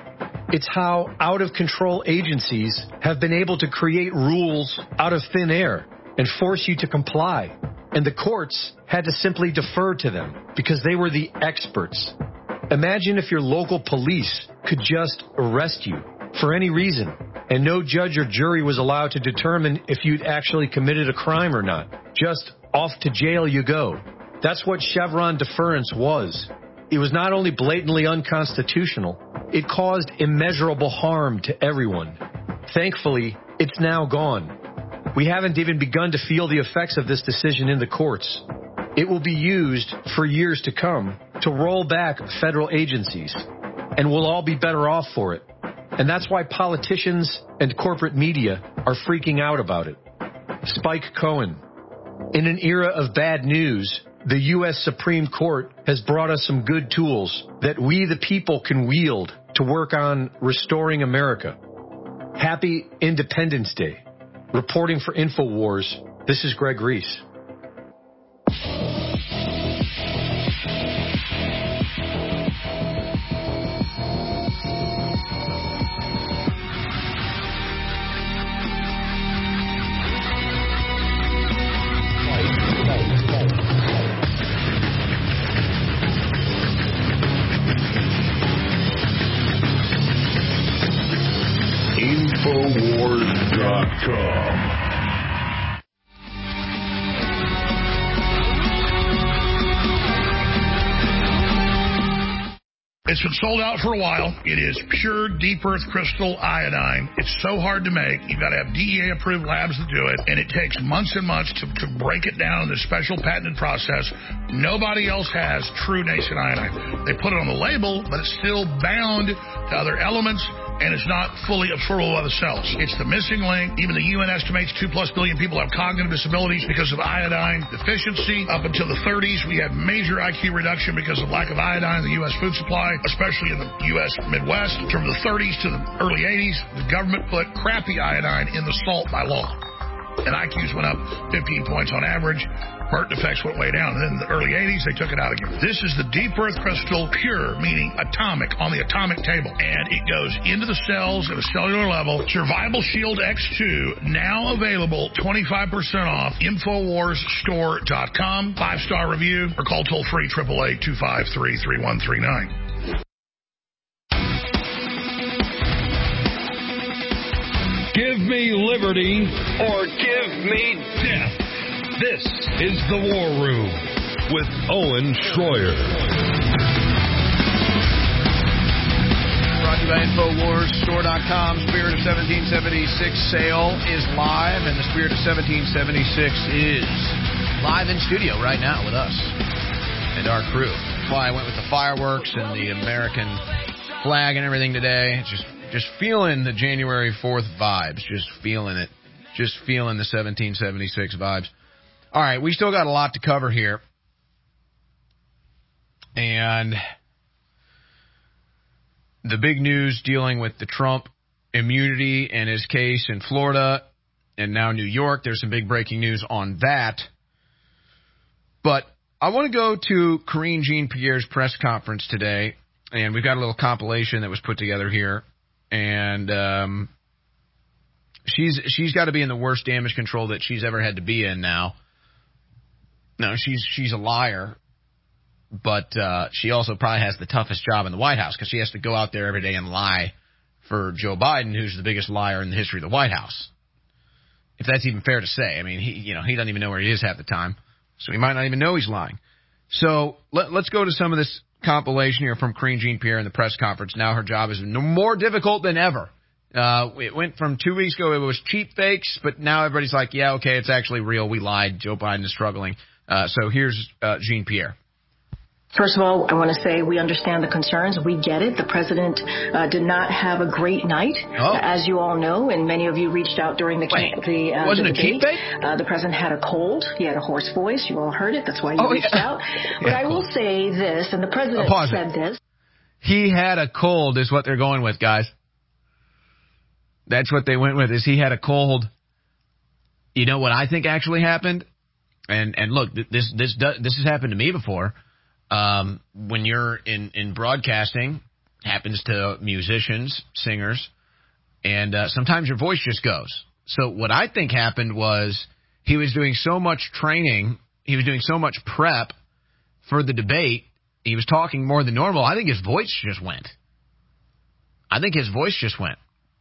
J: It's how out-of-control agencies have been able to create rules out of thin air and force you to comply, and the courts had to simply defer to them because they were the experts. Imagine if your local police could just arrest you for any reason, and no judge or jury was allowed to determine if you'd actually committed a crime or not. Just off to jail you go. That's what Chevron deference was. It was not only blatantly unconstitutional, it caused immeasurable harm to everyone. Thankfully, it's now gone. We haven't even begun to feel the effects of this decision in the courts. It will be used for years to come to roll back federal agencies, and we'll all be better off for it. And that's why politicians and corporate media are freaking out about it. Spike Cohen, In an era of bad news, the U S Supreme Court has brought us some good tools that we, the people, can wield to work on restoring America. Happy Independence Day. Reporting for InfoWars, this is Greg Reese.
O: Infowars dot com.
B: It's been sold out for a while. It is pure deep earth crystal iodine. It's so hard to make. You've got to have D E A-approved labs to do it, and it takes months and months to, to break it down in this special patented process. Nobody else has true nascent iodine. They put it on the label, but it's still bound to other elements, and it's not fully absorbable by the cells. It's the missing link. Even the U N estimates two plus billion people have cognitive disabilities because of iodine deficiency. Up until the thirties, we had major I Q reduction because of lack of iodine in the U S food supply, especially in the U S Midwest. From the thirties to the early eighties, the government put crappy iodine in the salt by law. And I Qs went up fifteen points on average. Burnt defects went way down. And then in the early eighties, they took it out again. This is the deep earth crystal, pure, meaning atomic, on the atomic table. And it goes into the cells at a cellular level. Survival Shield X two, now available twenty-five percent off. Infowars Store dot com. Five-star review, or call toll-free, eight eight eight, two five three, three one three nine.
O: Give me liberty or give me death. This is The War Room with Owen Schroyer.
A: Brought to you by Infowars Store dot com. Spirit of seventeen seventy-six sale is live, and the Spirit of seventeen seventy-six is live in studio right now with us and our crew. That's why I went with the fireworks and the American flag and everything today. It's just, just feeling the January fourth vibes. Just feeling it. Just feeling the seventeen seventy-six vibes. All right, we still got a lot to cover here. And the big news dealing with the Trump immunity and his case in Florida and now New York. There's some big breaking news on that. But I want to go to Karine Jean-Pierre's press conference today. And we've got a little compilation that was put together here. And um, she's she's got to be in the worst damage control that she's ever had to be in now. No, she's she's a liar, but uh, she also probably has the toughest job in the White House because she has to go out there every day and lie for Joe Biden, who's the biggest liar in the history of the White House. If that's even fair to say. I mean, he you know he doesn't even know where he is half the time, so he might not even know he's lying. So let, let's go to some of this compilation here from Karine Jean-Pierre in the press conference. Now her job is more difficult than ever. Uh, it went from two weeks ago, it was cheap fakes, but now everybody's like, yeah, okay, it's actually real. We lied. Joe Biden is struggling. Uh, so here's uh, Jean-Pierre.
Q: First of all, I want to say we understand the concerns. We get it. The president uh, did not have a great night, oh. as you all know, and many of you reached out during the
A: Wait,
Q: the, uh,
A: wasn't
Q: the
A: a
Q: debate.
A: Cheap fake?
Q: Uh, the president had a cold. He had a hoarse voice. You all heard it. That's why you
A: oh,
Q: reached
A: yeah.
Q: out. But yeah, I will say this, and the president
A: oh,
Q: said
A: it.
Q: this.
A: He had a cold is what they're going with, guys. That's what they went with, is he had a cold. You know what I think actually happened? And and look, this this does, this has happened to me before. Um, when you're in, in broadcasting, happens to musicians, singers, and uh, sometimes your voice just goes. So what I think happened was he was doing so much training, he was doing so much prep for the debate, he was talking more than normal. I think his voice just went. I think his voice just went.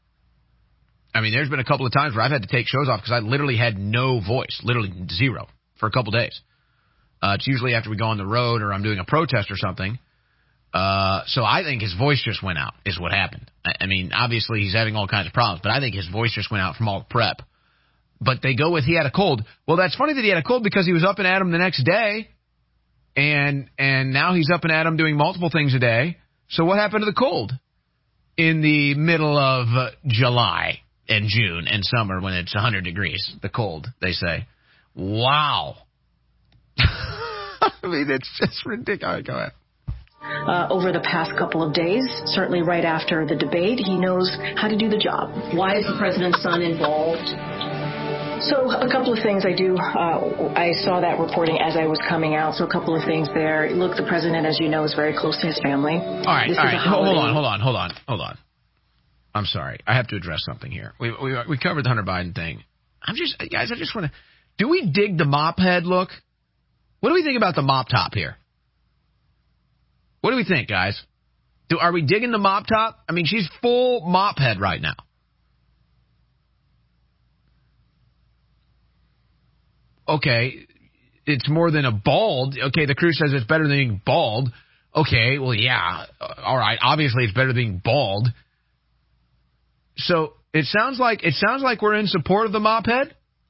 A: I mean, there's been a couple of times where I've had to take shows off because I literally had no voice, literally zero, for a couple days. Uh, it's usually after we go on the road or I'm doing a protest or something. Uh, so I think his voice just went out is what happened. I, I mean, obviously he's having all kinds of problems, but I think his voice just went out from all the prep. But they go with he had a cold. Well, that's funny that he had a cold because he was up and at 'em the next day, and and now he's up and at 'em doing multiple things a day. So what happened to the cold in the middle of uh, July and June and summer when it's one hundred degrees, the cold, they say? Wow. I mean, it's just ridiculous. All right, go ahead.
Q: Uh, over the past couple of days, certainly right after the debate, he knows how to do the job. Why is the president's son involved? So a couple of things I do. Uh, I saw that reporting as I was coming out. So a couple of things there. Look, the president, as you know, is very close to his family.
A: All right, this all right. Hold on, hold on, hold on, hold on. I'm sorry. I have to address something here. We we, we covered the Hunter Biden thing. I'm just, guys, I just want to, do we dig the mop head look? What do we think about the mop top here? What do we think, guys? Do Are we digging the mop top? I mean, she's full mop head right now. Okay, it's more than a bald. Okay, the crew says it's better than being bald. Okay, well, yeah. All right, obviously it's better than being bald. So it sounds like it sounds like we're in support of the mop head.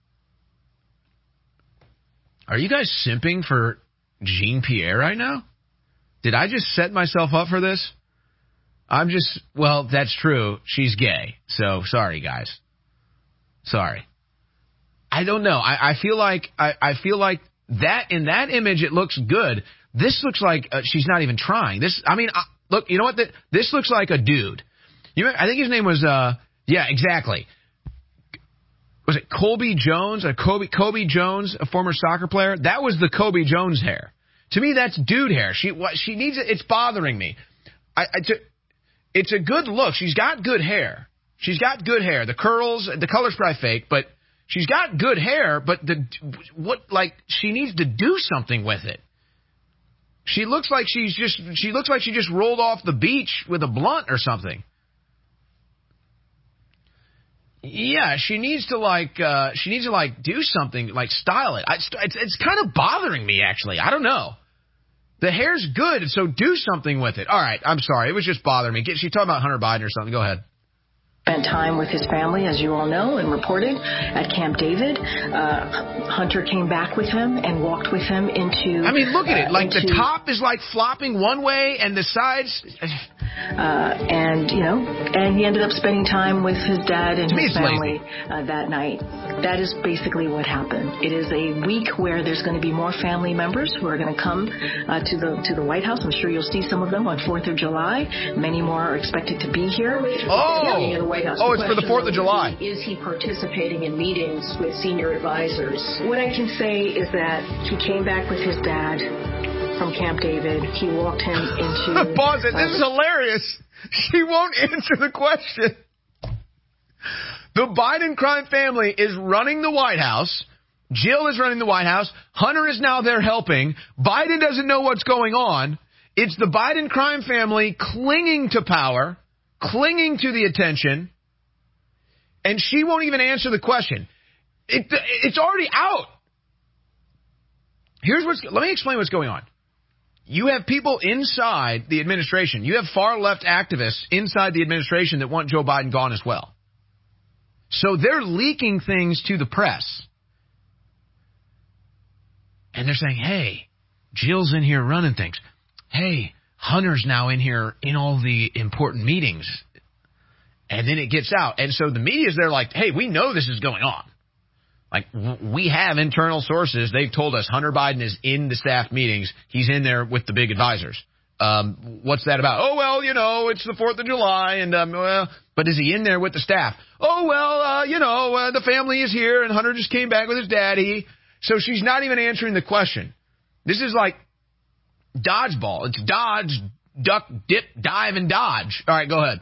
A: Are you guys simping for Jean Pierre right now? Did I just set myself up for this? I'm just, well, that's true. She's gay. So sorry, guys. Sorry. I don't know. I, I feel like I, I feel like that in that image it looks good. This looks like uh, she's not even trying. This, I mean, uh, look, you know what? The, this looks like a dude. You, I think his name was, uh, yeah, exactly. Was it Colby Jones? A Kobe Kobe Jones, a former soccer player. That was the Kobe Jones hair. To me, that's dude hair. She what she needs it. It's bothering me. I, I to, it's a good look. She's got good hair. She's got good hair. The curls, the color's probably fake, but she's got good hair. But the what like she needs to do something with it. She looks like she's just she looks like she just rolled off the beach with a blunt or something. Yeah, she needs to like uh, she needs to like do something, like style it. I, it's it's kind of bothering me actually. I don't know. The hair's good, so do something with it. All right, I'm sorry. It was just bothering me. She's talking about Hunter Biden or something. Go ahead.
Q: Spent time with his family, as you all know, and reported at Camp David. Uh, Hunter came back with him and walked with him into...
A: I mean, look at
Q: uh,
A: it. Like,
Q: into,
A: the top is, like, flopping one way, and the sides...
Q: Uh, and, you know, and he ended up spending time with his dad and his family uh, that night. That is basically what happened. It is a week where there's going to be more family members who are going to come uh, to the to the White House. I'm sure you'll see some of them on fourth of July. Many more are expected to be here.
A: Oh,
Q: in the White House.
A: oh
Q: the
A: it's for the fourth of July.
Q: Is he participating in meetings with senior advisors? What I can say is that he came back with his dad from Camp David. He walked him into...
A: Pause it. This is hilarious. She won't answer the question. The Biden crime family is running the White House. Jill is running the White House. Hunter is now there helping. Biden doesn't know what's going on. It's the Biden crime family clinging to power, clinging to the attention, and she won't even answer the question. It, it's already out. Here's what's... Let me explain what's going on. You have people inside the administration. You have far-left activists inside the administration that want Joe Biden gone as well. So they're leaking things to the press. And they're saying, hey, Jill's in here running things. Hey, Hunter's now in here in all the important meetings. And then it gets out. And so the media's there like, hey, we know this is going on. Like, we have internal sources. They've told us Hunter Biden is in the staff meetings. He's in there with the big advisors. Um, what's that about? Oh, well, you know, it's the fourth of July. And, um, well, but is he in there with the staff? Oh, well, uh, you know, uh, the family is here and Hunter just came back with his daddy. So she's not even answering the question. This is like dodgeball. It's dodge, duck, dip, dive, and dodge. All right, go ahead.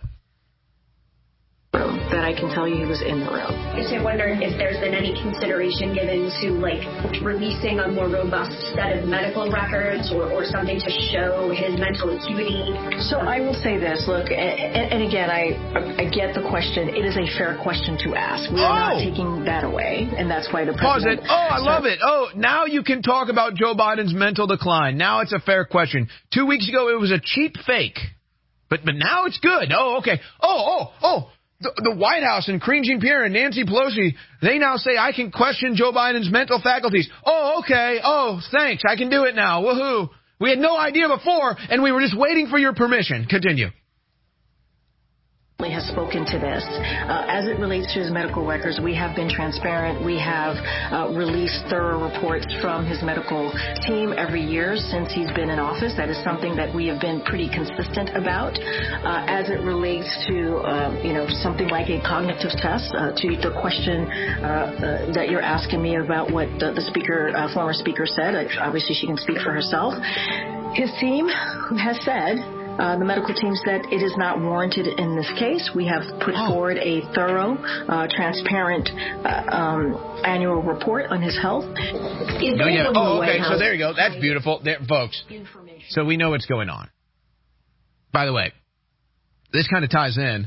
Q: That I can tell you he was in the room.
R: I wonder if there's been any consideration given to like releasing a more robust set of medical records or, or something to show his mental acuity.
Q: So I will say this, look, and, and again, I I get the question. It is a fair question to ask. We are oh. not taking that away, and that's why the president...
A: Pause it. Oh, I love it. Oh, now you can talk about Joe Biden's mental decline. Now it's a fair question. Two weeks ago, it was a cheap fake, but but now it's good. Oh, okay. Oh, oh, oh. The, the White House and Karine Jean-Pierre and Nancy Pelosi, they now say I can question Joe Biden's mental faculties. Oh, okay. Oh, thanks. I can do it now. Woohoo. We had no idea before, and we were just waiting for your permission. Continue.
Q: has spoken to this. Uh, as it relates to his medical records, we have been transparent. We have uh, released thorough reports from his medical team every year since he's been in office. That is something that we have been pretty consistent about. Uh, as it relates to, uh, you know, something like a cognitive test, uh, to the question uh, uh, that you're asking me about what the, the speaker, uh, former speaker said, uh, obviously she can speak for herself. His team has said, Uh, the medical team said it is not warranted in this case. We have put oh. forward a thorough, uh, transparent uh, um, annual report on his health.
A: No, yeah. Oh, okay. So there you go. That's beautiful, there, folks. So we know what's going on. By the way, this kind of ties in.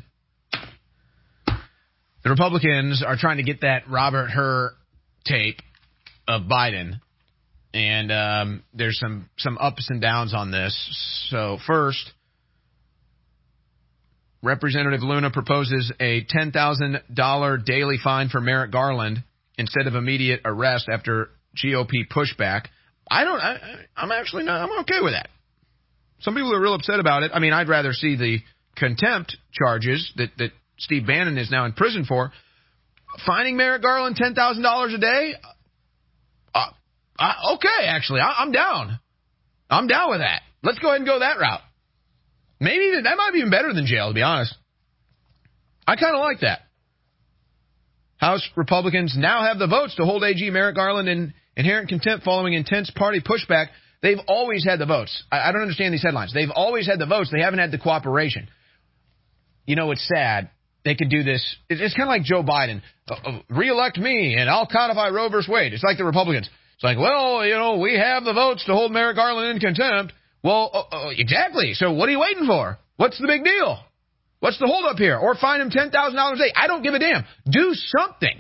A: The Republicans are trying to get that Robert Hur tape of Biden. And um, there's some, some ups and downs on this. So first, Representative Luna proposes a ten thousand dollars daily fine for Merrick Garland instead of immediate arrest after G O P pushback. I don't. I, I'm actually not. I'm okay with that. Some people are real upset about it. I mean, I'd rather see the contempt charges that, that Steve Bannon is now in prison for. Fining Merrick Garland ten thousand dollars a day. Uh, uh, okay, actually, I, I'm down. I'm down with that. Let's go ahead and go that route. Maybe even, that might be even better than jail, to be honest. I kind of like that. House Republicans now have the votes to hold A G Merrick Garland in inherent contempt following intense party pushback. They've always had the votes. I, I don't understand these headlines. They've always had the votes. They haven't had the cooperation. You know, it's sad. They could do this. It's kind of like Joe Biden. Uh, uh, re-elect me, and I'll codify Roe versus Wade. It's like the Republicans. It's like, well, you know, we have the votes to hold Merrick Garland in contempt. Well, uh, uh, exactly. So what are you waiting for? What's the big deal? What's the holdup here? Or fine him ten thousand dollars a day. I don't give a damn. Do something.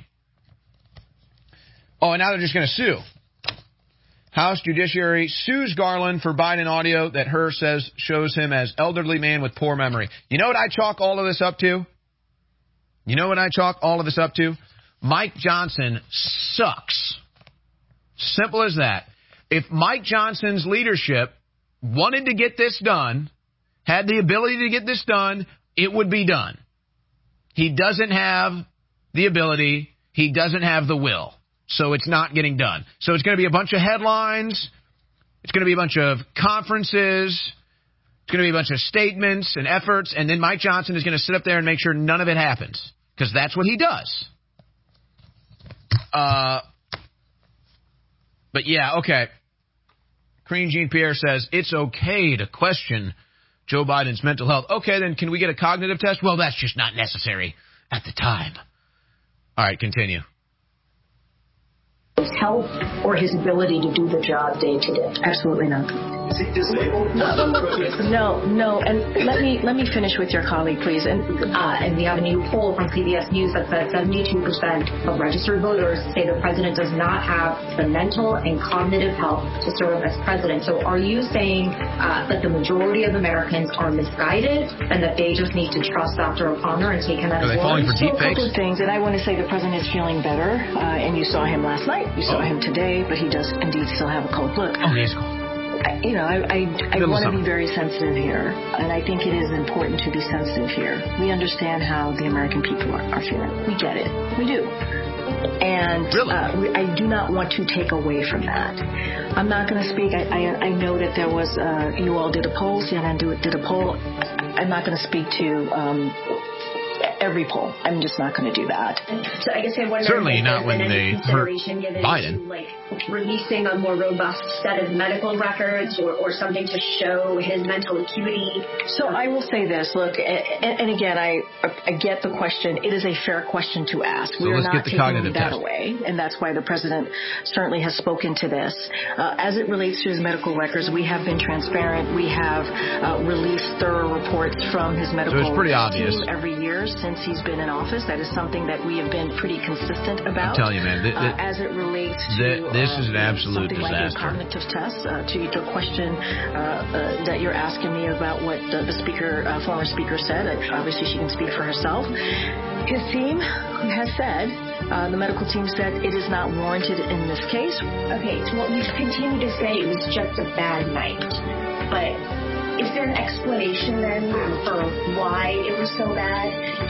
A: Oh, and now they're just going to sue. House Judiciary sues Garland for Biden audio that Hur says shows him as elderly man with poor memory. You know what I chalk all of this up to? You know what I chalk all of this up to? Mike Johnson sucks. Simple as that. If Mike Johnson's leadership wanted to get this done, had the ability to get this done, it would be done. He doesn't have the ability. He doesn't have the will. So it's not getting done. So it's going to be a bunch of headlines. It's going to be a bunch of conferences. It's going to be a bunch of statements and efforts. And then Mike Johnson is going to sit up there and make sure none of it happens. Because that's what he does. Uh, but yeah, okay. Karine Jean-Pierre says, it's okay to question Joe Biden's mental health. Okay, then can we get a cognitive test? Well, that's just not necessary at the time. All right, continue.
Q: His health or his ability to do the job day to day? Absolutely not.
S: Is he disabled?
Q: No, no. And let me let me finish with your colleague, please. And
R: uh, and we have a new poll from C B S News that says seventy-two percent of registered voters say the president does not have the mental and cognitive health to serve as president. So are you saying uh, that the majority of Americans are misguided and that they just need to trust Doctor O'Connor and take him at his word?
A: Are they falling for deep fakes?
Q: A couple of things, and I want to say the president is feeling better, uh, and you saw him last night. You saw oh. him today, but he does indeed still have a cold. Look.
A: Oh, he is cold.
Q: I, you know, I, I, I want to be very sensitive here, and I think it is important to be sensitive here. We understand how the American people are, are feeling. We get it. We do. And
A: really?
Q: uh, we, I do not want to take away from that. I'm not going to speak. I, I, I know that there was, uh, you all did a poll, C N N did a poll. I'm not going to speak to um, every poll. I'm just not going to do that.
R: So I guess I wonder
A: certainly not when they hurt Biden.
R: To, like, releasing a more robust set of medical records or, or something to show his mental acuity.
Q: So I will say this. Look, and, and again, I I get the question. It is a fair question to ask.
A: So
Q: we are
A: let's
Q: not
A: get the
Q: taking
A: cognitive
Q: that
A: test.
Q: away, and that's why the president certainly has spoken to this. Uh, as it relates to his medical records, we have been transparent. We have uh, released thorough reports from his medical
A: so it's pretty obvious.
Q: team every year since he's been in office. That is something that we have been pretty consistent about.
A: I'm telling you, man. Th- th-
Q: uh, as it relates to
A: th- this is an absolute
Q: something
A: disaster.
Q: Like a cognitive test. Uh, to the question uh, uh, that you're asking me about what the, the speaker, uh, former speaker said, uh, obviously she can speak for herself. His team has said, uh, the medical team said, it is not warranted in this case.
R: Okay, well, you continue to say it was just a bad night, but is there an explanation then for why it was so bad?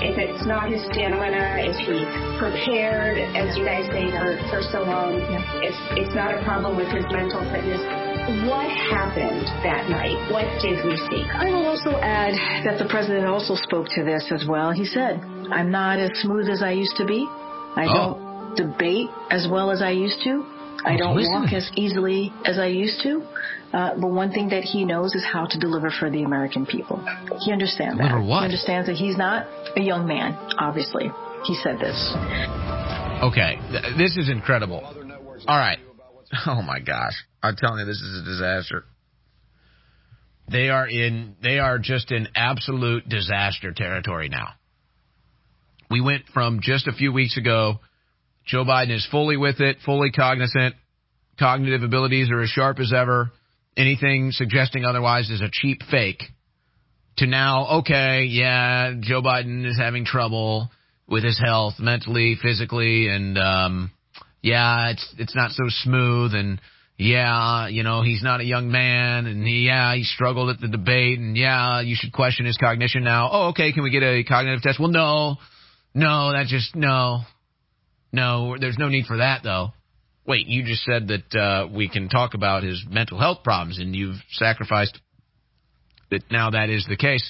R: if it's not his stamina, is he prepared, as you guys say, for, for so long? If it's not a problem with his mental fitness, what happened that night? What did we see?
Q: I will also add that the president also spoke to this as well. He said, I'm not as smooth as I used to be. I oh. don't debate as well as I used to. I don't Listen. walk as easily as I used to. Uh, but one thing that he knows is how to deliver for the American people. He understands
A: deliver
Q: that.
A: What?
Q: He understands that he's not a young man, obviously. He said this.
A: Okay. Th- this is incredible. All right. Oh, my gosh. I'm telling you, this is a disaster. They are in, they are just in absolute disaster territory now. We went from just a few weeks ago, Joe Biden is fully with it, fully cognizant, cognitive abilities are as sharp as ever. Anything suggesting otherwise is a cheap fake. To now, okay, yeah, Joe Biden is having trouble with his health, mentally, physically, and um, yeah, it's it's not so smooth, and yeah, you know, he's not a young man, and he, yeah, he struggled at the debate, and yeah, you should question his cognition now. Oh, okay, can we get a cognitive test? Well, no, no, that just, no, no, there's no need for that, though. Wait, you just said that uh, we can talk about his mental health problems, and you've sacrificed that now that is the case.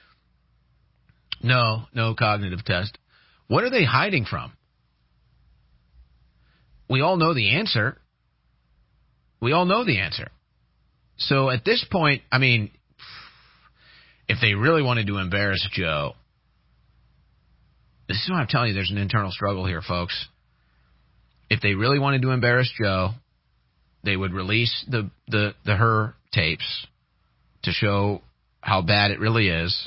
A: No, no cognitive test. What are they hiding from? We all know the answer. We all know the answer. So at this point, I mean, if they really wanted to embarrass Joe, this is what I'm telling you, there's an internal struggle here, folks. If they really wanted to embarrass Joe, they would release the, the, the her tapes to show how bad it really is,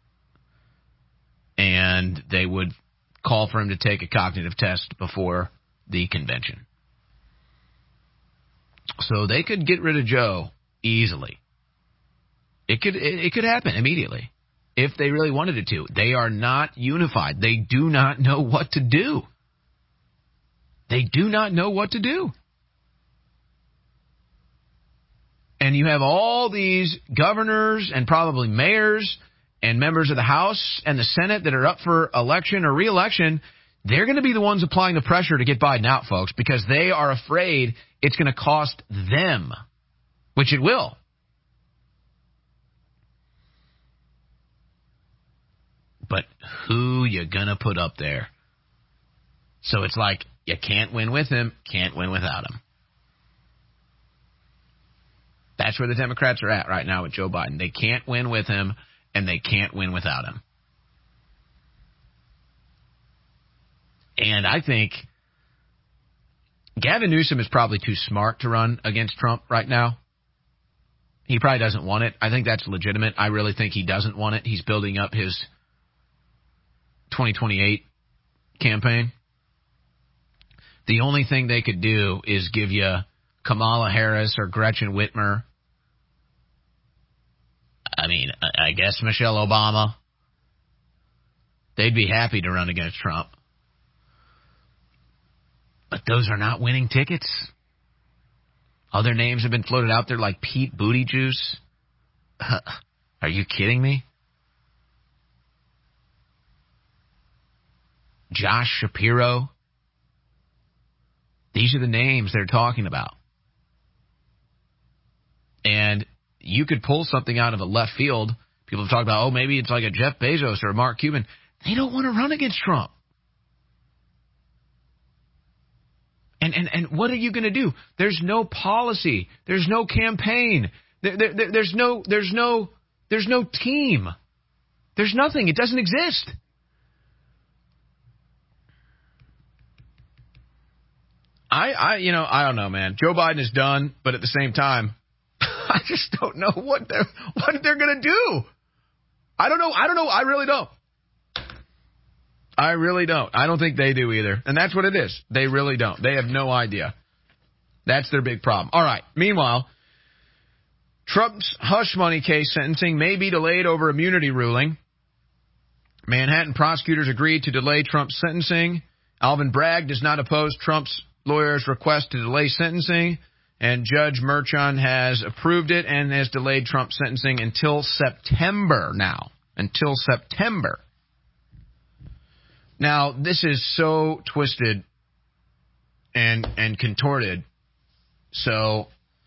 A: and they would call for him to take a cognitive test before the convention. So they could get rid of Joe easily. It could it, it could happen immediately if they really wanted it to. They are not unified. They do not know what to do. They do not know what to do. And you have all these governors and probably mayors and members of the House and the Senate that are up for election or re-election. They're going to be the ones applying the pressure to get Biden out, folks, because they are afraid it's going to cost them, which it will. But who you going to put up there? So it's like, you can't win with him, can't win without him. That's where the Democrats are at right now with Joe Biden. They can't win with him, and they can't win without him. And I think Gavin Newsom is probably too smart to run against Trump right now. He probably doesn't want it. I think that's legitimate. I really think he doesn't want it. He's building up his twenty twenty-eight campaign. The only thing they could do is give you Kamala Harris or Gretchen Whitmer. I mean, I guess Michelle Obama. They'd be happy to run against Trump. But those are not winning tickets. Other names have been floated out there like Pete Buttigieg. Are you kidding me? Josh Shapiro. These are the names they're talking about. And you could pull something out of a left field. People have talked about, oh, maybe it's like a Jeff Bezos or a Mark Cuban. They don't want to run against Trump. And and, and what are you going to do? There's no policy. There's no campaign. There, there, there, there's no there's no there's no team. There's nothing. It doesn't exist. I, I, you know, I don't know, man. Joe Biden is done, but at the same time, I just don't know what they're what they're gonna do. I don't know. I don't know. I really don't. I really don't. I don't think they do either, and that's what it is. They really don't. They have no idea. That's their big problem. All right. Meanwhile, Trump's hush money case sentencing may be delayed over immunity ruling. Manhattan prosecutors agreed to delay Trump's sentencing. Alvin Bragg does not oppose Trump's lawyer's request to delay sentencing, and Judge Merchan has approved it and has delayed Trump's sentencing until September now. Until September. Now, this is so twisted and and contorted. So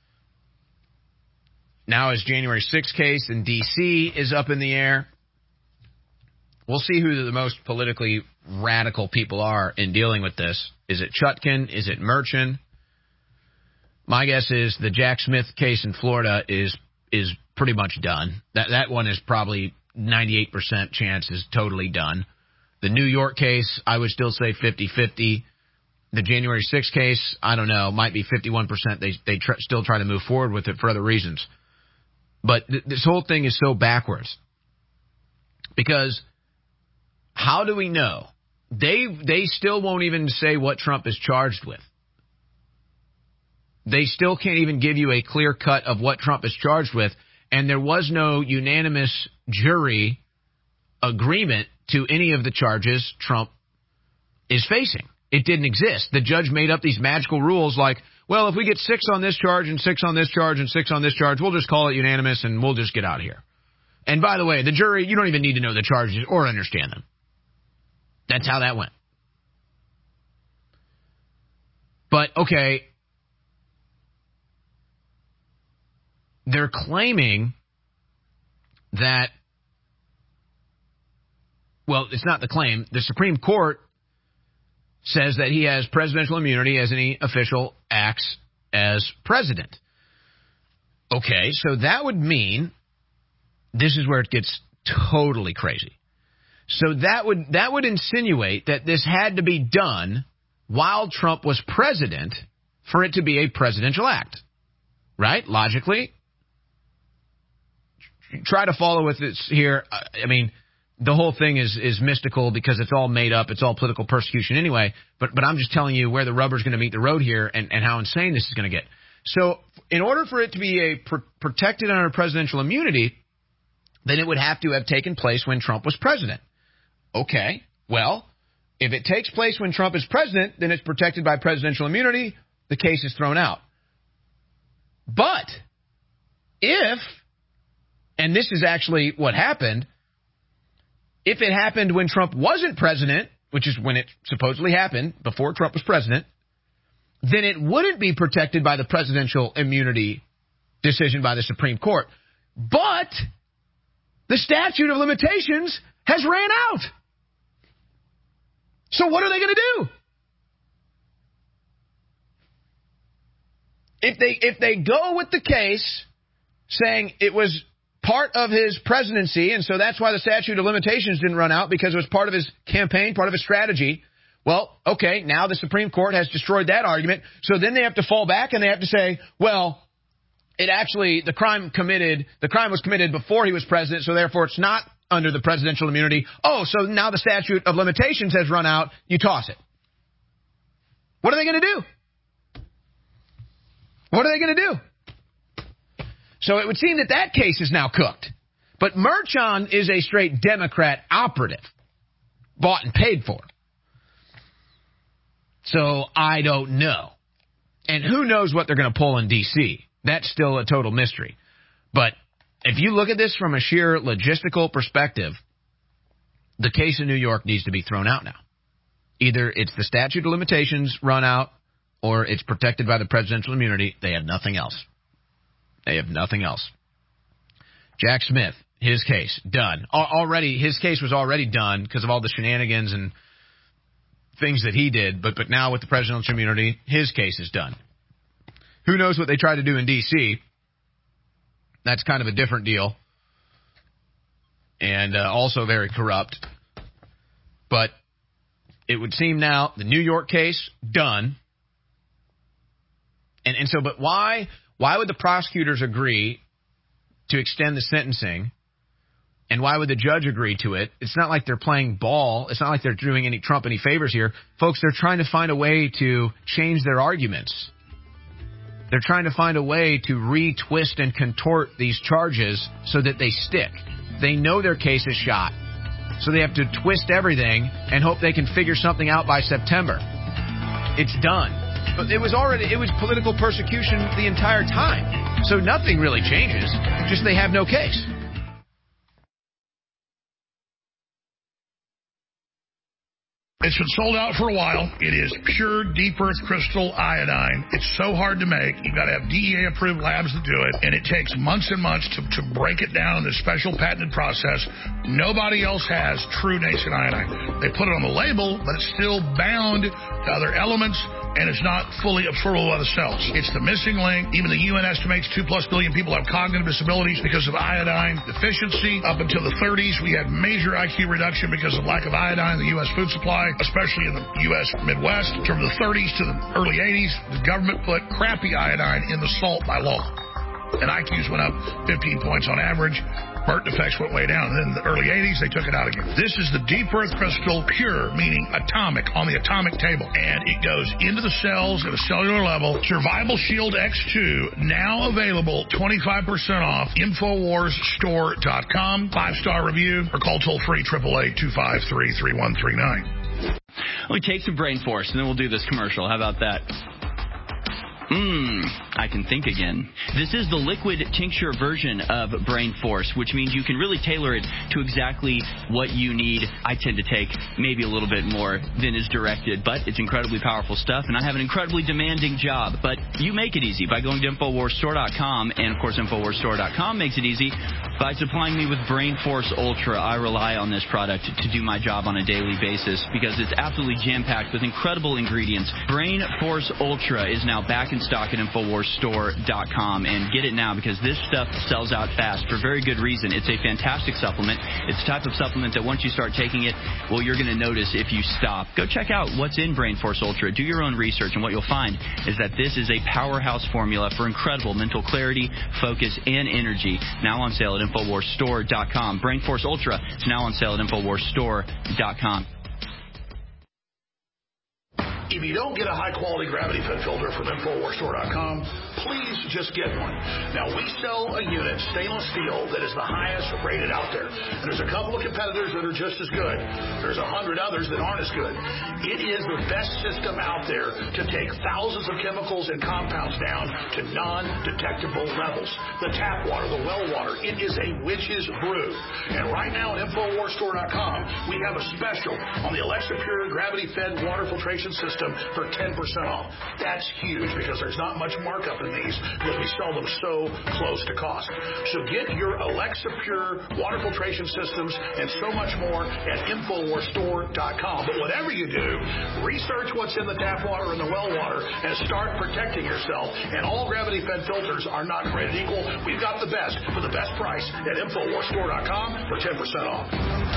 A: now his January sixth case in D C is up in the air. We'll see who the most politically radical people are in dealing with this. Is it Chutkan? Is it Merchan? My guess is the Jack Smith case in Florida is is pretty much done. That that one is probably ninety-eight percent chance is totally done. The New York case, I would still say fifty-fifty. The January sixth case, I don't know, might be fifty-one percent. They they tr- still try to move forward with it for other reasons. But th- this whole thing is so backwards. Because how do we know? They they still won't even say what Trump is charged with. They still can't even give you a clear cut of what Trump is charged with. And there was no unanimous jury agreement to any of the charges Trump is facing. It didn't exist. The judge made up these magical rules like, well, if we get six on this charge and six on this charge and six on this charge, we'll just call it unanimous and we'll just get out of here. And by the way, the jury, you don't even need to know the charges or understand them. That's how that went. But, okay, they're claiming that, well, it's not the claim. The Supreme Court says that he has presidential immunity as any official acts as president. Okay, so that would mean, this is where it gets totally crazy. So that would that would insinuate that this had to be done while Trump was president for it to be a presidential act. Right? Logically. Try to follow with this here. I mean, the whole thing is, is mystical because it's all made up. It's all political persecution anyway. But but I'm just telling you where the rubber's going to meet the road here and, and how insane this is going to get. So in order for it to be a pr- protected under presidential immunity, then it would have to have taken place when Trump was president. Okay, well, if it takes place when Trump is president, then it's protected by presidential immunity. The case is thrown out. But if, and this is actually what happened, if it happened when Trump wasn't president, which is when it supposedly happened, before Trump was president, then it wouldn't be protected by the presidential immunity decision by the Supreme Court. But the statute of limitations has ran out. So what are they going to do? If they if they go with the case saying it was part of his presidency, and so that's why the statute of limitations didn't run out, because it was part of his campaign, part of his strategy, well, okay, now the Supreme Court has destroyed that argument, so then they have to fall back and they have to say, well, it actually, the crime committed, the crime was committed before he was president, so therefore it's not under the presidential immunity. Oh, so now the statute of limitations has run out. You toss it. What are they going to do? What are they going to do? So it would seem that that case is now cooked. But Merchan is a straight Democrat operative, bought and paid for. So I don't know. And who knows what they're going to pull in D C? That's still a total mystery. But if you look at this from a sheer logistical perspective, the case in New York needs to be thrown out now. Either it's the statute of limitations run out or it's protected by the presidential immunity. They have nothing else. They have nothing else. Jack Smith, his case, done. Already, his case was already done because of all the shenanigans and things that he did. But, but now with the presidential immunity, his case is done. Who knows what they try to do in D C? That's kind of a different deal. And uh, also very corrupt. But it would seem now the New York case, done. And and so, but why why would the prosecutors agree to extend the sentencing? And why would the judge agree to it? It's not like they're playing ball. It's not like they're doing any Trump any favors here. Folks, they're trying to find a way to change their arguments. They're trying to find a way to retwist and contort these charges so that they stick. They know their case is shot. So they have to twist everything and hope they can figure something out by September. It's done. But it was already, it was political persecution the entire time. So nothing really changes. Just they have no case.
B: It's been sold out for a while. It is pure deep earth crystal iodine. It's so hard to make. You've got to have D E A-approved labs to do it, and it takes months and months to, to break it down in this special patented process. Nobody else has true nascent iodine. They put it on the label, but it's still bound to other elements, and it's not fully absorbable by the cells. It's the missing link. Even the U N estimates two plus billion people have cognitive disabilities because of iodine deficiency. Up until the thirties, we had major I Q reduction because of lack of iodine in the U S food supply, especially in the U S Midwest. From the thirties to the early eighties, the government put crappy iodine in the salt by law, and I Qs went up fifteen points on average. Burnt defects went way down. And then in the early eighties, they took it out again. This is the deep earth crystal, pure, meaning atomic, on the atomic table. And it goes into the cells at a cellular level. Survival Shield X two, now available twenty-five percent off. Infowars Store dot com. Five-star review, or call toll-free, eight eight eight, two five three, three one three nine.
E: Let me take some brain force, and then we'll do this commercial. How about that? Mmm, I can think again. This is the liquid tincture version of Brain Force, which means you can really tailor it to exactly what you need. I tend to take maybe a little bit more than is directed, but it's incredibly powerful stuff, and I have an incredibly demanding job. But you make it easy by going to Infowars Store dot com, and of course Infowars Store dot com makes it easy by supplying me with Brain Force Ultra. I rely on this product to do my job on a daily basis because it's absolutely jam-packed with incredible ingredients. Brain Force Ultra is now back in stock at Infowars Store dot com, and get it now because this stuff sells out fast for very good reason. It's a fantastic supplement. It's the type of supplement that once you start taking it, well, you're going to notice if you stop. Go check out what's in Brain Force Ultra. Do your own research, and what you'll find is that this is a powerhouse formula for incredible mental clarity, focus, and energy. Now on sale at Infowars Store dot com. Brain Force Ultra is now on sale at Infowars Store dot com.
B: If you don't get a high-quality gravity fed filter from Infowars Store dot com, please just get one. Now, we sell a unit, stainless steel, that is the highest rated out there. And there's a couple of competitors that are just as good. There's a hundred others that aren't as good. It is the best system out there to take thousands of chemicals and compounds down to non-detectable levels. The tap water, the well water, it is a witch's brew. And right now at Infowars Store dot com, we have a special on the Alexa Pure gravity fed water filtration system for ten percent off. That's huge because there's not much markup in these because we sell them so close to cost. So get your Alexa Pure water filtration systems and so much more at Infowars Store dot com. But whatever you do, research what's in the tap water and the well water and start protecting yourself. And all gravity-fed filters are not created equal. We've got the best for the best price at Infowars Store dot com for ten percent off.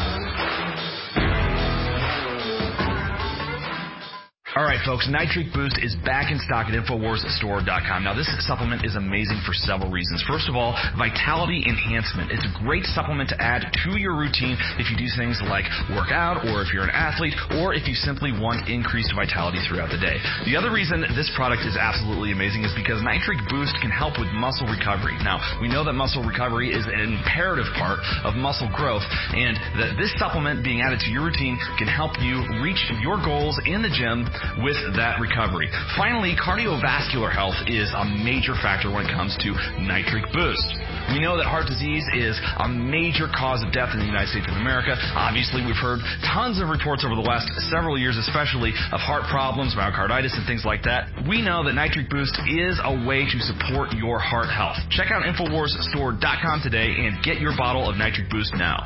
S: All right, folks, Nitric Boost is back in stock at Infowars Store dot com. Now, this supplement is amazing for several reasons. First of all, vitality enhancement. It's a great supplement to add to your routine if you do things like work out, or if you're an athlete, or if you simply want increased vitality throughout the day. The other reason this product is absolutely amazing is because Nitric Boost can help with muscle recovery. Now, we know that muscle recovery is an imperative part of muscle growth, and that this supplement being added to your routine can help you reach your goals in the gym with that recovery. Finally, cardiovascular health is a major factor when it comes to Nitric Boost. We know that heart disease is a major cause of death in the United States of America. Obviously, we've heard tons of reports over the last several years, especially of heart problems, myocarditis, and things like that. We know that Nitric Boost is a way to support your heart health. Check out Infowars Store dot com today and get your bottle of Nitric Boost now.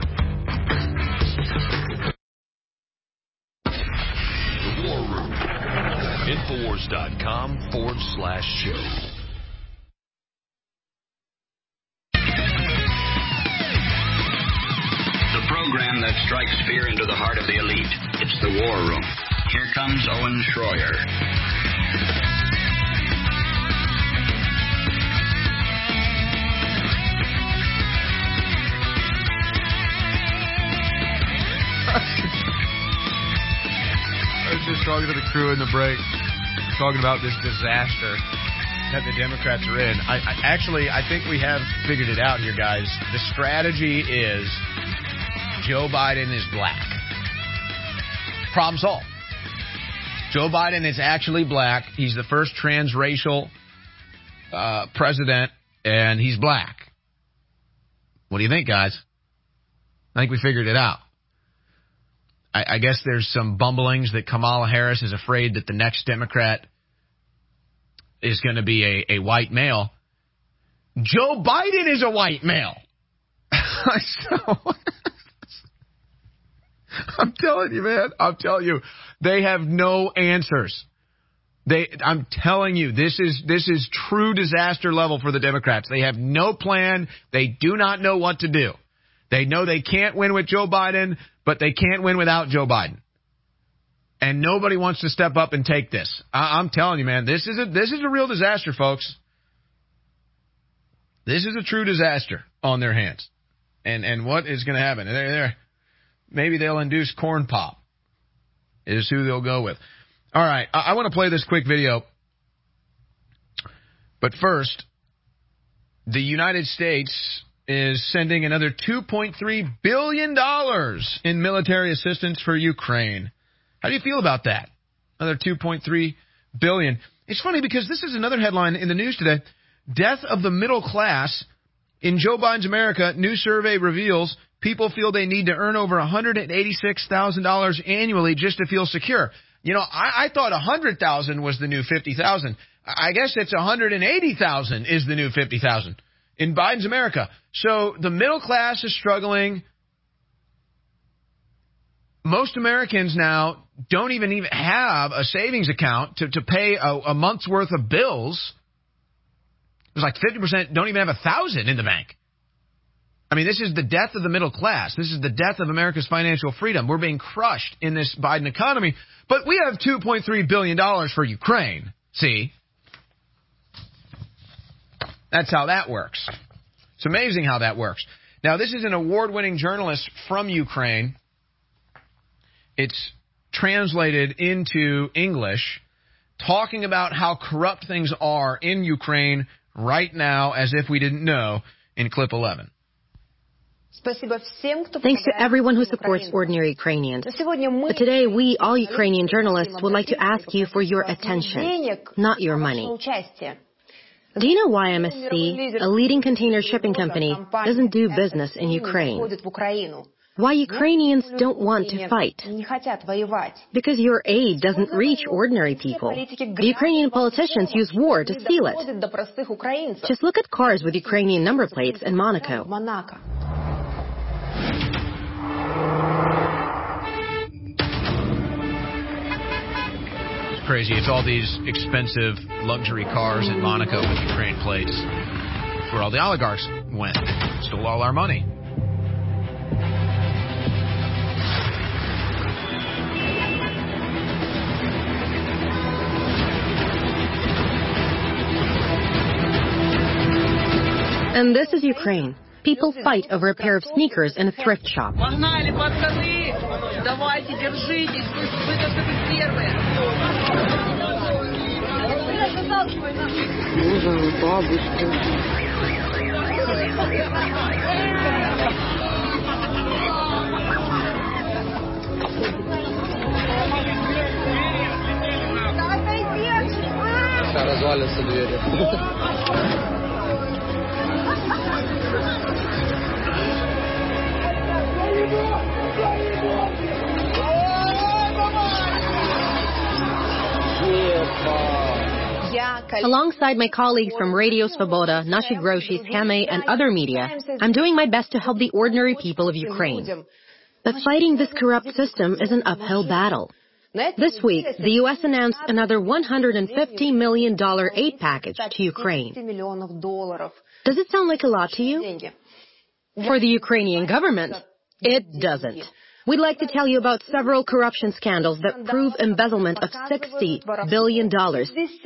F: Infowars dot com forward slash show.
C: The program that strikes fear into the heart of the elite. It's the War Room. Here comes Owen Schroyer.
T: I was just talking to the crew in the break, talking about this disaster that the Democrats are in. I, I actually, I think we have figured it out here, guys. The strategy is Joe Biden is black. Problem solved. Joe Biden is actually black. He's the first transracial uh, president, and he's black. What do you think, guys? I think we figured it out.
A: I, I guess there's some bumblings that Kamala Harris is afraid that the next Democrat is going to be a, a white male. Joe Biden is a white male. So, I'm telling you, man. I'm telling you, they have no answers. They, I'm telling you, this is this is true disaster level for the Democrats. They have no plan. They do not know what to do. They know they can't win with Joe Biden, but they can't win without Joe Biden. And nobody wants to step up and take this. I, I'm telling you, man, this is a this is a real disaster, folks. This is a true disaster on their hands. And and what is going to happen? They're, they're, maybe they'll induce corn pop is who they'll go with. All right, I, I want to play this quick video. But first, the United States is sending another two point three billion dollars in military assistance for Ukraine. How do you feel about that? Another two point three billion dollars. It's funny because this is another headline in the news today. Death of the middle class. In Joe Biden's America, new survey reveals people feel they need to earn over one hundred eighty-six thousand dollars annually just to feel secure. You know, I, I thought one hundred thousand dollars was the new fifty thousand dollars. I guess it's one hundred eighty thousand dollars is the new fifty thousand dollars in Biden's America. So the middle class is struggling. Most Americans now don't even, even have a savings account to, to pay a, a month's worth of bills. There's like fifty percent don't even have a thousand in the bank. I mean, this is the death of the middle class. This is the death of America's financial freedom. We're being crushed in this Biden economy. But we have two point three billion dollars for Ukraine. See? That's how that works. It's amazing how that works. Now, this is an award-winning journalist from Ukraine. It's translated into English, talking about how corrupt things are in Ukraine right now, as if we didn't know, in clip eleven.
U: Thanks to everyone who supports ordinary Ukrainians. But today, we, all Ukrainian journalists, would like to ask you for your attention, not your money. Do you know why M S C, a leading container shipping company, doesn't do business in Ukraine? Why Ukrainians don't want to fight? Because your aid doesn't reach ordinary people. The Ukrainian politicians use war to steal it. Just look at cars with Ukrainian number plates in Monaco.
A: It's crazy. It's all these expensive luxury cars in Monaco with Ukraine plates. It's where all the oligarchs went. Stole all our money.
U: And this is Ukraine. People fight over a pair of sneakers in a thrift shop. Alongside my colleagues from Radio Svoboda, Nashi Groshi, Skame, and other media, I'm doing my best to help the ordinary people of Ukraine. But fighting this corrupt system is an uphill battle. This week, the U S announced another one hundred fifty million dollars aid package to Ukraine. Does it sound like a lot to you? For the Ukrainian government, it doesn't. We'd like to tell you about several corruption scandals that prove embezzlement of sixty billion dollars.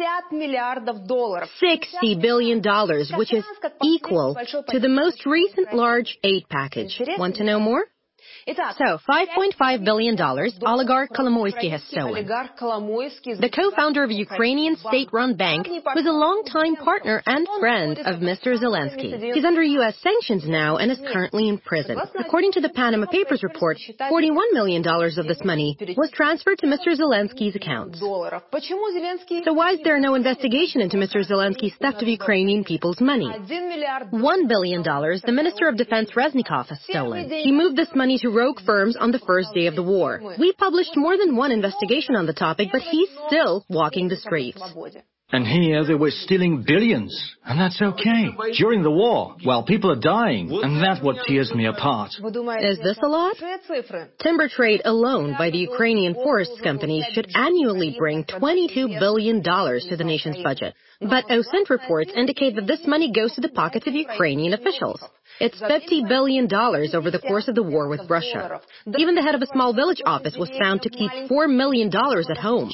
U: sixty billion dollars, which is equal to the most recent large aid package. Want to know more? So, five point five billion dollars oligarch Kolomoisky has stolen. The co-founder of a Ukrainian state-run bank was a longtime partner and friend of Mister Zelensky. He's under U S sanctions now and is currently in prison. According to the Panama Papers report, forty-one million dollars of this money was transferred to Mister Zelensky's accounts. So why is there no investigation into Mister Zelensky's theft of Ukrainian people's money? One billion dollars the Minister of Defense Reznikov has stolen. He moved this money to rogue firms on the first day of the war. We published more than one investigation on the topic, but he's still walking the streets.
D: And here they were stealing billions, and that's okay. During the war, while people are dying, and that's what tears me apart.
U: Is this a lot? Timber trade alone by the Ukrainian forest companies should annually bring twenty-two billion dollars to the nation's budget. But O S I N T reports indicate that this money goes to the pockets of Ukrainian officials. It's fifty billion dollars over the course of the war with Russia. Even the head of a small village office was found to keep four million dollars at home.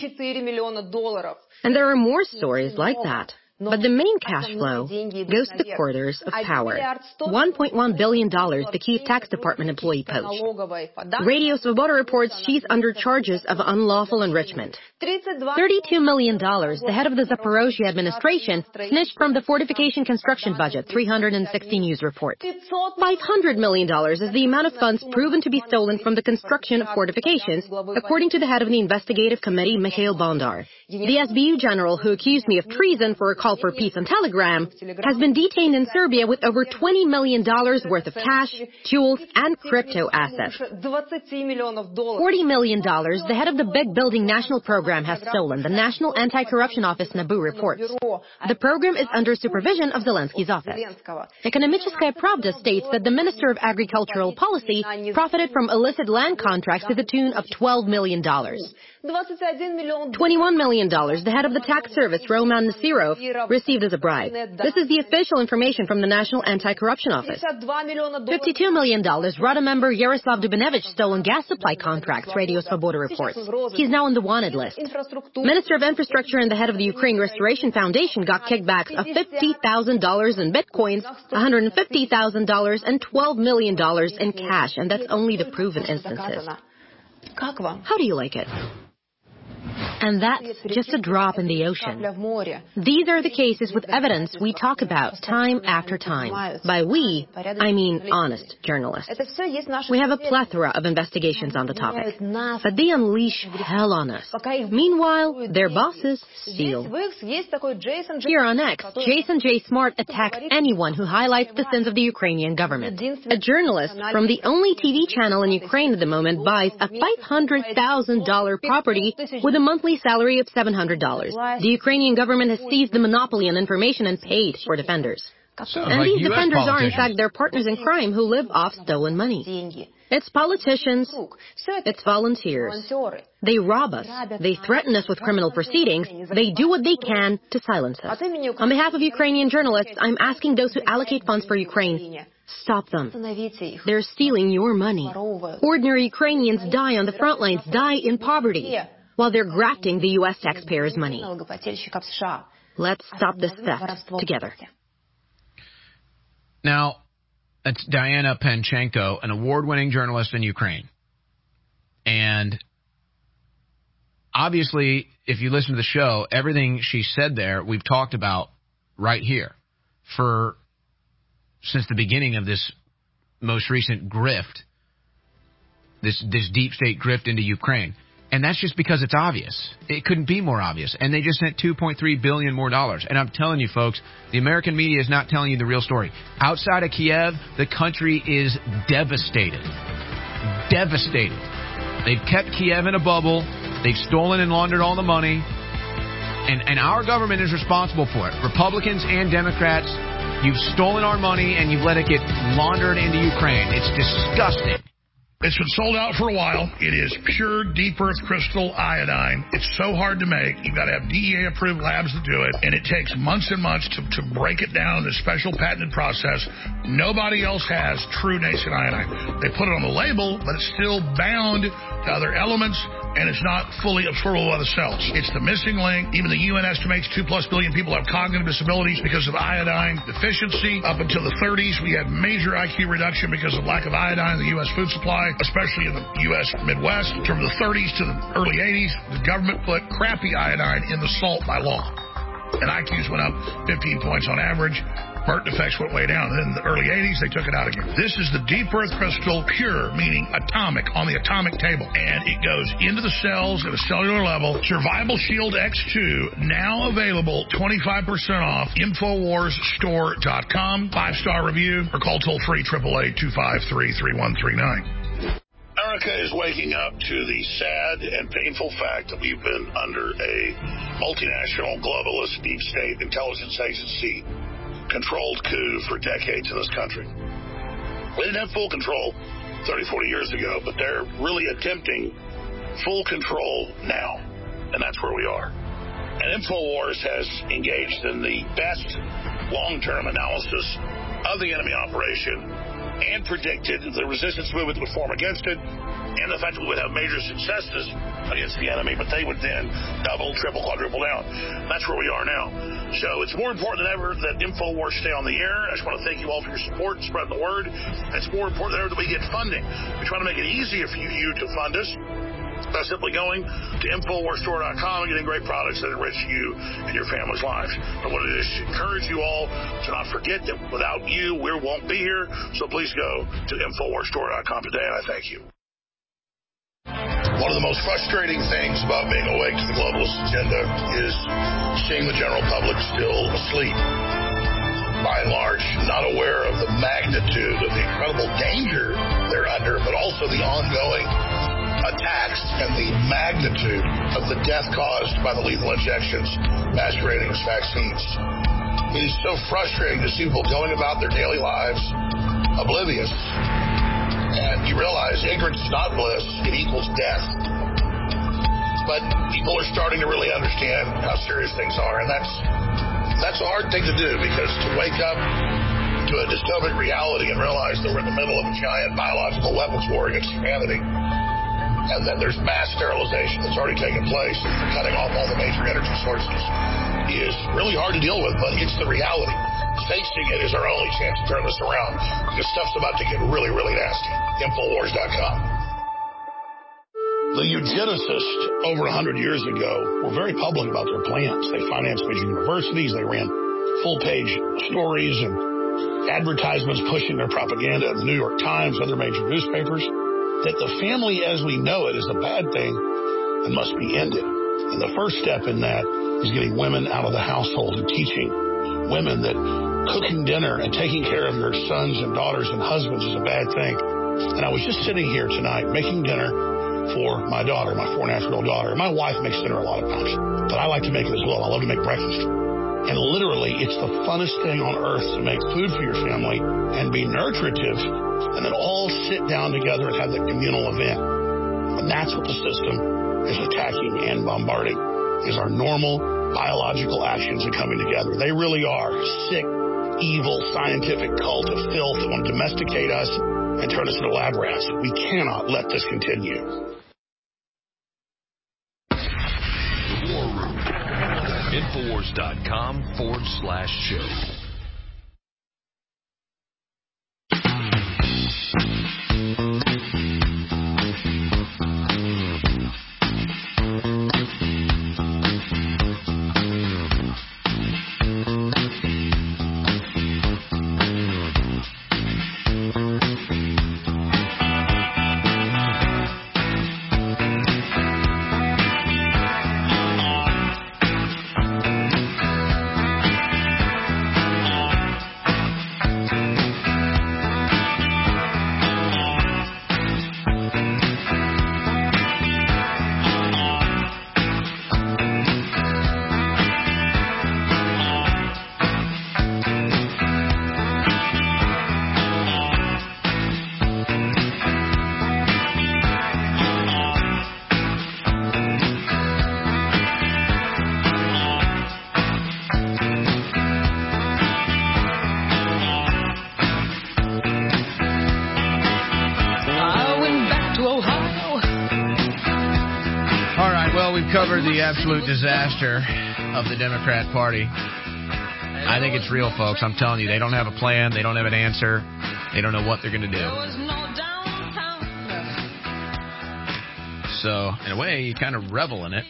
U: And there are more stories like that. But the main cash flow goes to the corridors of power. one point one billion dollars the Kyiv Tax Department employee poached. Radio Svoboda reports she's under charges of unlawful enrichment. thirty-two million dollars the head of the Zaporozhye administration snitched from the fortification construction budget, three hundred sixty News reports. five hundred million dollars is the amount of funds proven to be stolen from the construction of fortifications, according to the head of the investigative committee, Mikhail Bondar. The S B U general who accused me of treason for a call for peace on Telegram has been detained in Serbia with over twenty million dollars worth of cash, jewels, and crypto assets. forty million dollars the head of the Big Building National Program has stolen, the National Anti-Corruption Office N A B U reports. The program is under supervision of Zelensky's office. Ekonomicheskaya Pravda states that the Minister of Agricultural Policy profited from illicit land contracts to the tune of twelve million dollars. twenty-one million dollars the head of the tax service, Roman Nasirov, received as a bribe. This is the official information from the National Anti-Corruption Office. fifty-two million dollars Rada member Yaroslav Dubinevich stole in gas supply contracts, Radio Svoboda reports. He's now on the wanted list. Minister of Infrastructure and the head of the Ukraine Restoration Foundation got kickbacks of fifty thousand dollars in bitcoins, one hundred fifty thousand dollars, and twelve million dollars in cash, and that's only the proven instances. How do you like it? And that's just a drop in the ocean. These are the cases with evidence we talk about time after time. By we, I mean honest journalists. We have a plethora of investigations on the topic, but they unleash hell on us. Meanwhile, their bosses steal. Here on X, Jason J. Smart attacks anyone who highlights the sins of the Ukrainian government. A journalist from the only T V channel in Ukraine at the moment buys a five hundred thousand dollars property with a monthly salary of seven hundred dollars. The Ukrainian government has seized the monopoly on information and paid for defenders.
A: Sounds
U: and
A: like
U: these
A: U S
U: defenders are, in
A: politicians.
U: fact, their partners in crime who live off stolen money. It's politicians. It's volunteers. They rob us. They threaten us with criminal proceedings. They do what they can to silence us. On behalf of Ukrainian journalists, I'm asking those who allocate funds for Ukraine, stop them. They're stealing your money. Ordinary Ukrainians die on the front lines, die in poverty, while they're grafting the U S taxpayers' money. Let's stop this theft together.
A: Now, that's Diana Panchenko, an award-winning journalist in Ukraine. And obviously, if you listen to the show, everything she said there, we've talked about right here for since the beginning of this most recent grift, this this deep state grift into Ukraine. And that's just because it's obvious. It couldn't be more obvious. And they just sent two point three billion dollars more dollars. And I'm telling you, folks, the American media is not telling you the real story. Outside of Kiev, the country is devastated. Devastated. They've kept Kiev in a bubble. They've stolen and laundered all the money. And, and our government is responsible for it. Republicans and Democrats, you've stolen our money and you've let it get laundered into Ukraine. It's disgusting.
B: It's been sold out for a while. It is pure deep earth crystal iodine. It's so hard to make. You've got to have D E A-approved labs to do it, and it takes months and months to, to break it down in a special patented process. Nobody else has true nascent iodine. They put it on the label, but it's still bound to other elements, and it's not fully absorbable by the cells. It's the missing link. Even the U N estimates two plus billion people have cognitive disabilities because of iodine deficiency. Up until the thirties, we had major I Q reduction because of lack of iodine in the U S food supply, especially in the U S Midwest. From the thirties to the early eighties, the government put crappy iodine in the salt by law. And I Qs went up fifteen points on average. Birth defects went way down. And then in the early eighties, they took it out again. This is the deep earth crystal, pure, meaning atomic, on the atomic table. And it goes into the cells at a cellular level. Survival Shield X two, now available twenty-five percent off. Infowars Store dot com. Five-star review or call toll-free, eight eight eight, two five three, three one three nine. America is waking up to the sad and painful fact that we've been under a multinational, globalist, deep state intelligence agency controlled coup for decades in this country. We didn't have full control thirty, forty years ago, but they're really attempting full control now, and that's where we are. And InfoWars has engaged in the best long-term analysis of the enemy operation and predicted the resistance movement would form against it, and the fact that we would have major successes against the enemy, but they would then double, triple, quadruple down. That's where we are now. So it's more important than ever that InfoWars stay on the air. I just want to thank you all for your support and spreading the word. It's more important than ever that we get funding. We try to make it easier for you to fund us by simply going to Infowars Store dot com and getting great products that enrich you and your family's lives. I want to just encourage you all to not forget that without you, we won't be here. So please go to Infowars Store dot com today, and I thank you. One of the most frustrating things about being awake to the globalist agenda is seeing the general public still asleep. By and large, not aware of the magnitude of the incredible danger they're under, but also the ongoing attacks and the magnitude of the death caused by the lethal injections masquerading as vaccines. It is so frustrating to see people going about their daily lives oblivious. And you realize ignorance is not bliss, it equals death. But people are starting to really understand how serious things are, and that's that's a hard thing to do, because to wake up to a dystopic reality and realize that we're in the middle of a giant biological weapons war against humanity, and that there's mass sterilization that's already taken place, and they're cutting off all the major energy sources, is really hard to deal with, but it's the reality. Facing it is our only chance to turn this around, because stuff's about to get really, really nasty. Infowars dot com. The eugenicists over one hundred years ago were very public about their plans. They financed major universities, they ran full-page stories and advertisements pushing their propaganda in the New York Times, other major newspapers, that the family as we know it is a bad thing and must be ended. And the first step in that is getting women out of the household and teaching women that cooking dinner and taking care of your sons and daughters and husbands is a bad thing. And I was just sitting here tonight making dinner for my daughter, my four and a half year old daughter. My wife makes dinner a lot of times, but I like to make it as well. I love to make breakfast. And literally, it's the funnest thing on earth to make food for your family and be nurturative, and then all sit down together and have that communal event. And that's what the system is attacking and bombarding, is our normal biological actions and coming together. They really are sick, evil, scientific cult of filth that want to domesticate us and turn us into lab rats. We cannot let this continue.
F: The War Room. Infowars dot com forward slash show.
A: Covered the absolute disaster of the Democrat Party. I think it's real, folks. I'm telling you, they don't have a plan. They don't have an answer. They don't know what they're going to do. So, in a way, you kind of revel in it.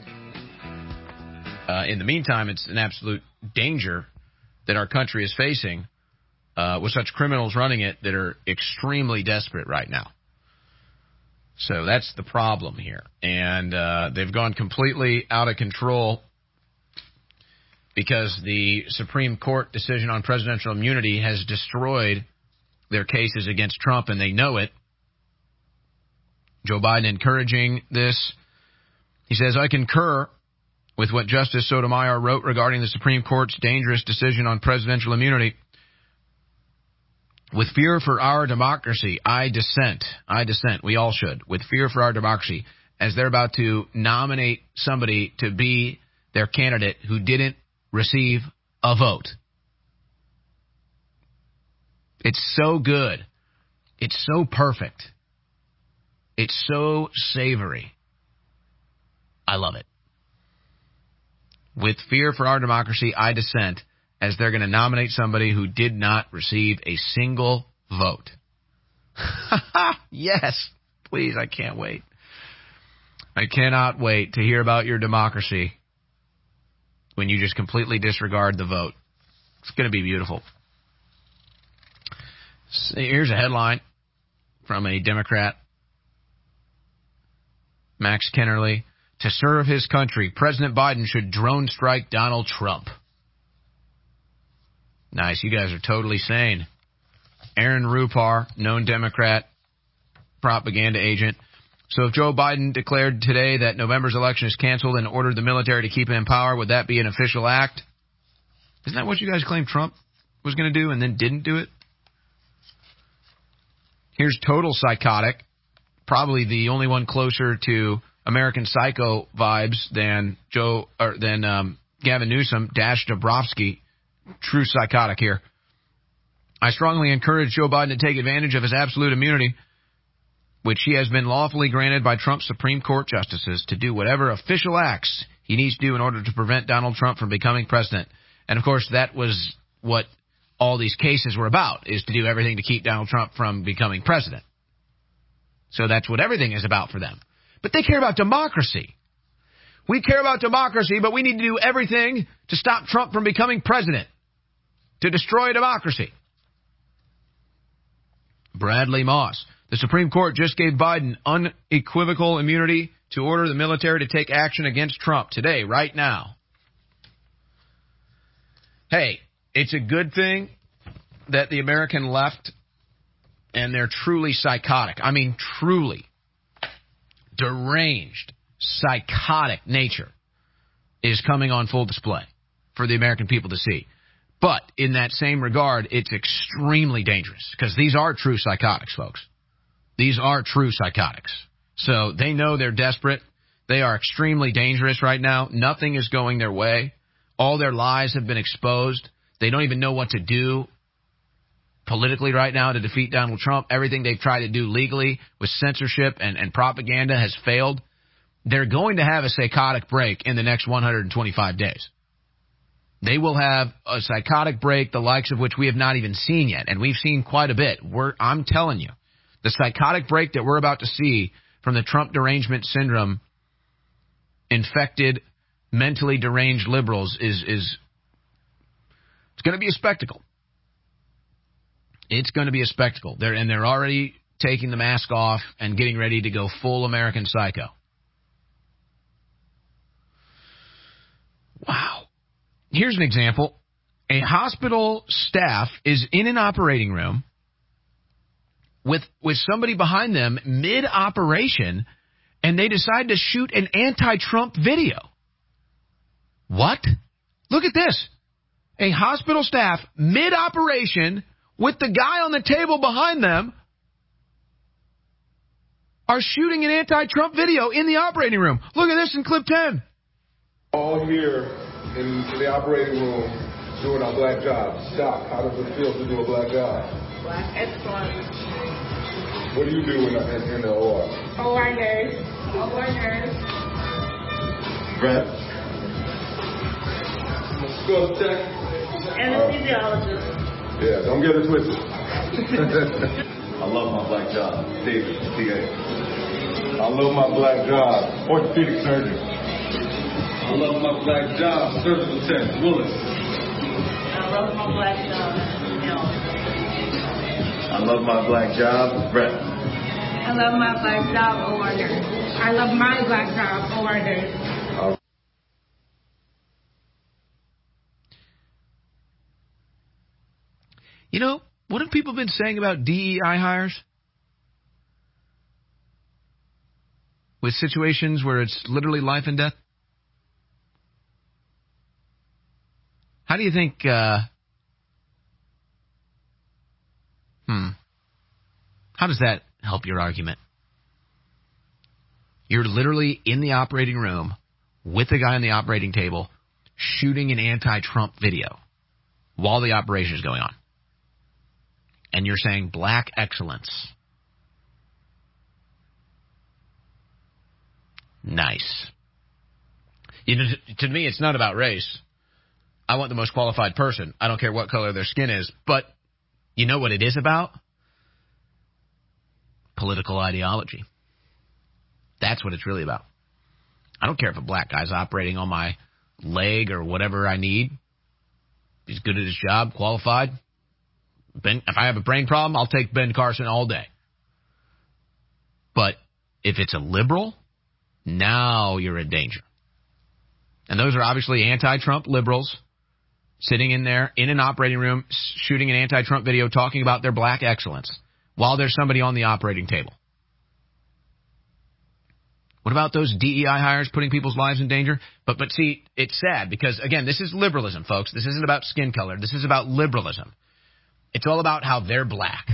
A: Uh, in the meantime, it's an absolute danger that our country is facing uh, with such criminals running it that are extremely desperate right now. So that's the problem here. And uh, they've gone completely out of control because the Supreme Court decision on presidential immunity has destroyed their cases against Trump, and they know it. Joe Biden encouraging this. He says, I concur with what Justice Sotomayor wrote regarding the Supreme Court's dangerous decision on presidential immunity. With fear for our democracy, I dissent. I dissent. We all should. With fear for our democracy, as they're about to nominate somebody to be their candidate who didn't receive a vote. It's so good. It's so perfect. It's so savory. I love it. With fear for our democracy, I dissent, as they're going to nominate somebody who did not receive a single vote. Yes, please, I can't wait. I cannot wait to hear about your democracy when you just completely disregard the vote. It's going to be beautiful. So here's a headline from a Democrat, Max Kennerly. To serve his country, President Biden should drone strike Donald Trump. Nice. You guys are totally sane. Aaron Rupar, known Democrat propaganda agent. So if Joe Biden declared today that November's election is canceled and ordered the military to keep him in power, would that be an official act? Isn't that what you guys claimed Trump was going to do and then didn't do it? Here's total psychotic. Probably the only one closer to American Psycho vibes than Joe or than um, Gavin Newsom, Dash Dabrowski. True psychotic here. I strongly encourage Joe Biden to take advantage of his absolute immunity, which he has been lawfully granted by Trump's Supreme Court justices, to do whatever official acts he needs to do in order to prevent Donald Trump from becoming president. And, of course, that was what all these cases were about, is to do everything to keep Donald Trump from becoming president. So that's what everything is about for them. But they care about democracy. We care about democracy, but we need to do everything to stop Trump from becoming president, to destroy democracy. Bradley Moss. The Supreme Court just gave Biden unequivocal immunity to order the military to take action against Trump today, right now. Hey, it's a good thing that the American left, and they're truly psychotic. I mean, truly deranged, psychotic nature is coming on full display for the American people to see. But in that same regard, it's extremely dangerous, because these are true psychotics, folks. These are true psychotics. So they know they're desperate. They are extremely dangerous right now. Nothing is going their way. All their lies have been exposed. They don't even know what to do politically right now to defeat Donald Trump. Everything they've tried to do legally with censorship and, and propaganda has failed. They're going to have a psychotic break in the next one hundred twenty-five days. They will have a psychotic break, the likes of which we have not even seen yet. And we've seen quite a bit. We're, I'm telling you, the psychotic break that we're about to see from the Trump derangement syndrome infected, mentally deranged liberals is, is it's going to be a spectacle. It's going to be a spectacle. They're, and they're already taking the mask off and getting ready to go full American Psycho. Wow. Here's an example. A hospital staff is in an operating room with, with somebody behind them mid-operation, and they decide to shoot an anti-Trump video. What? Look at this. A hospital staff mid-operation with the guy on the table behind them are shooting an anti-Trump video in the operating room. Look at this in clip ten.
G: All here in the operating room doing our black job. Doc, how does it feel to do a black job?
V: Black excellent.
G: What do you do in the, in, in the O R?
V: O R nurse. O R nurse.
G: Brett? Go check.
V: Anesthesiologist.
G: Yeah, don't get it twisted. I love my black job. David, T A. I love my black job. Orthopedic surgeon. I love my black job. Surgical tech, Willis.
V: I love my black job.
G: I love my black job. Brett.
V: I love my black job. O R nurse. I love my black job. O R nurse.
A: You know, what have people been saying about D E I hires? with situations where it's literally life and death? How do you think, uh, hmm, how does that help your argument? You're literally in the operating room with the guy on the operating table shooting an anti-Trump video while the operation is going on. And you're saying black excellence. Nice. You know, to me, it's not about race. I want the most qualified person. I don't care what color their skin is. But you know what it is about? Political ideology. That's what it's really about. I don't care if a black guy's operating on my leg or whatever I need. He's good at his job, qualified. Ben, if I have a brain problem, I'll take Ben Carson all day. But if it's a liberal, now you're in danger. And those are obviously anti-Trump liberals sitting in there in an operating room, shooting an anti-Trump video, talking about their black excellence while there's somebody on the operating table. What about those D E I hires putting people's lives in danger? But but see, it's sad because, again, this is liberalism, folks. This isn't about skin color. This is about liberalism. It's all about how they're black.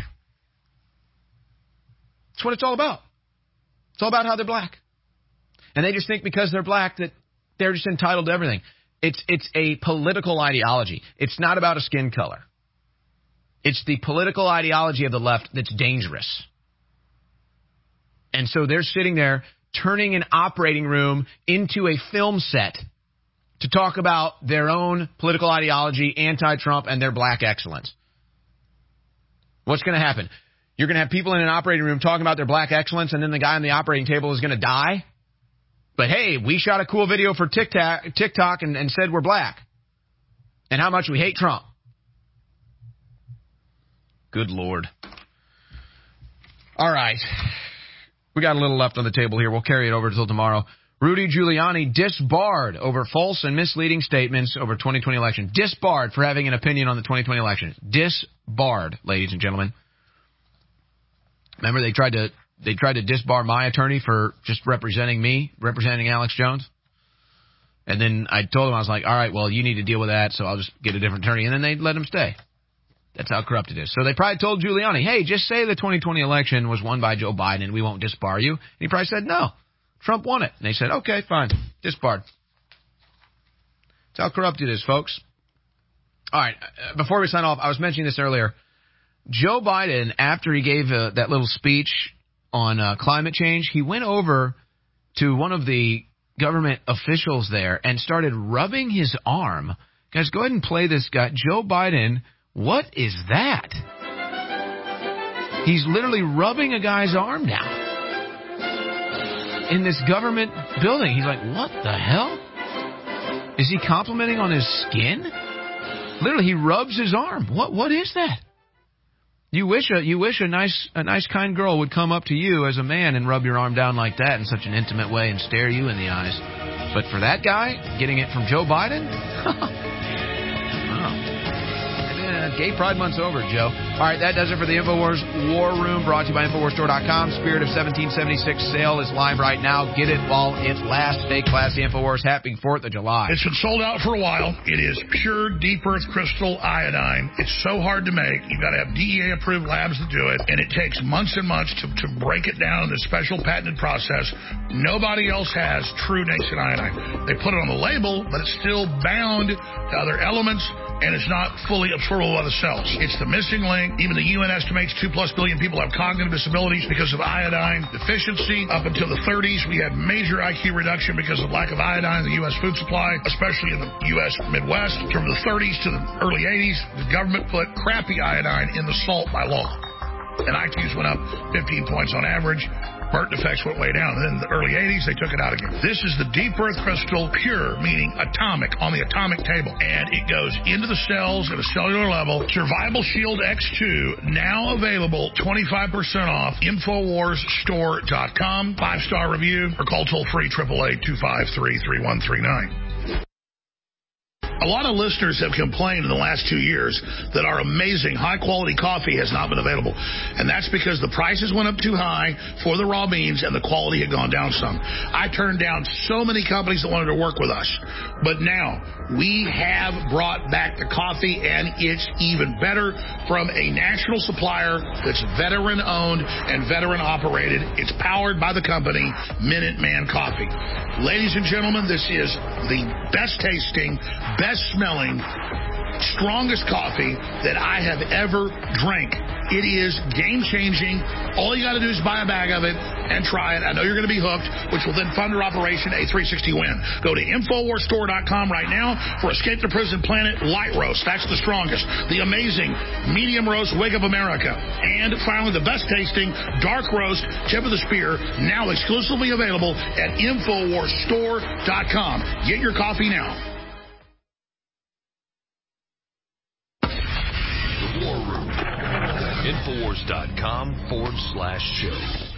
A: That's what it's all about. It's all about how they're black. And they just think because they're black that they're just entitled to everything. It's it's a political ideology. It's not about a skin color. It's the political ideology of the left that's dangerous. And so they're sitting there turning an operating room into a film set to talk about their own political ideology, anti-Trump, and their black excellence. What's going to happen? You're going to have people in an operating room talking about their black excellence, and then the guy on the operating table is going to die? But hey, we shot a cool video for TikTok, TikTok and, and said we're black and how much we hate Trump. Good Lord. All right. We got a little left on the table here. We'll carry it over until tomorrow. Rudy Giuliani disbarred over false and misleading statements over twenty twenty election. Disbarred for having an opinion on the twenty twenty election. Disbarred, ladies and gentlemen. Remember they tried to they tried to disbar my attorney for just representing me, representing Alex Jones? And then I told him, I was like, all right, well, you need to deal with that, so I'll just get a different attorney. And then they let him stay. That's how corrupt it is. So they probably told Giuliani, hey, just say the twenty twenty election was won by Joe Biden and we won't disbar you. And he probably said, no, Trump won it. And they said, okay, fine, disbarred. That's how corrupt it is, folks. All right, before we sign off, I was mentioning this earlier. Joe Biden, after he gave uh, that little speech on uh, climate change, he went over to one of the government officials there and started rubbing his arm. Guys, go ahead and play this guy. Joe Biden, what is that? He's literally rubbing a guy's arm now in this government building. He's like, what the hell? Is he complimenting on his skin? Literally, he rubs his arm. What? What is that? You wish a you wish a nice a nice kind girl would come up to you as a man and rub your arm down like that in such an intimate way and stare you in the eyes. But for that guy, getting it from Joe Biden? Oh. Gay Pride Month's over, Joe. All right, that does it for the InfoWars War Room, brought to you by InfoWars Store dot com. Spirit of seventeen seventy-six sale is live right now. Get it while it lasts. Stay classy, InfoWars. Happy fourth of July.
B: It's been sold out for a while. It is pure deep earth crystal iodine. It's so hard to make. You've got to have D E A-approved labs to do it, and it takes months and months to, to break it down in this special patented process. Nobody else has true nascent iodine. They put it on the label, but it's still bound to other elements, and it's not fully absorbable by the cells. It's the missing link. Even the U N estimates two plus billion people have cognitive disabilities because of iodine deficiency. Up until the thirties, we had major I Q reduction because of lack of iodine in the U S food supply, especially in the U S Midwest. From the thirties to the early eighties, the government put crappy iodine in the salt by law. And I Qs went up fifteen points on average. Burton effects went way down. And then in the early eighties, they took it out again. This is the deep earth crystal, pure, meaning atomic, on the atomic table. And it goes into the cells at a cellular level. Survival Shield X two, now available, twenty-five percent off, InfoWars Store dot com. Five-star review, or call toll-free, eight eight eight, two five three, three one three nine. A lot of listeners have complained in the last two years that our amazing high-quality coffee has not been available. And that's because the prices went up too high for the raw beans and the quality had gone down some. I turned down so many companies that wanted to work with us. But now we have brought back the coffee, and it's even better from a national supplier that's veteran-owned and veteran-operated. It's powered by the company Minuteman Coffee. Ladies and gentlemen, this is the best-tasting, best-smelling, strongest coffee that I have ever drank. It is game-changing. All you got to do is buy a bag of it and try it. I know you're going to be hooked, which will then fund our Operation A three sixty Win. Go to Infowars Store dot com right now for Escape the Prison Planet Light Roast. That's the strongest. The amazing Medium Roast Wake Up America. And finally, the best-tasting Dark Roast Tip of the Spear, now exclusively available at Infowars Store dot com. Get your coffee now.
F: The War Room. Infowars dot com forward slash show.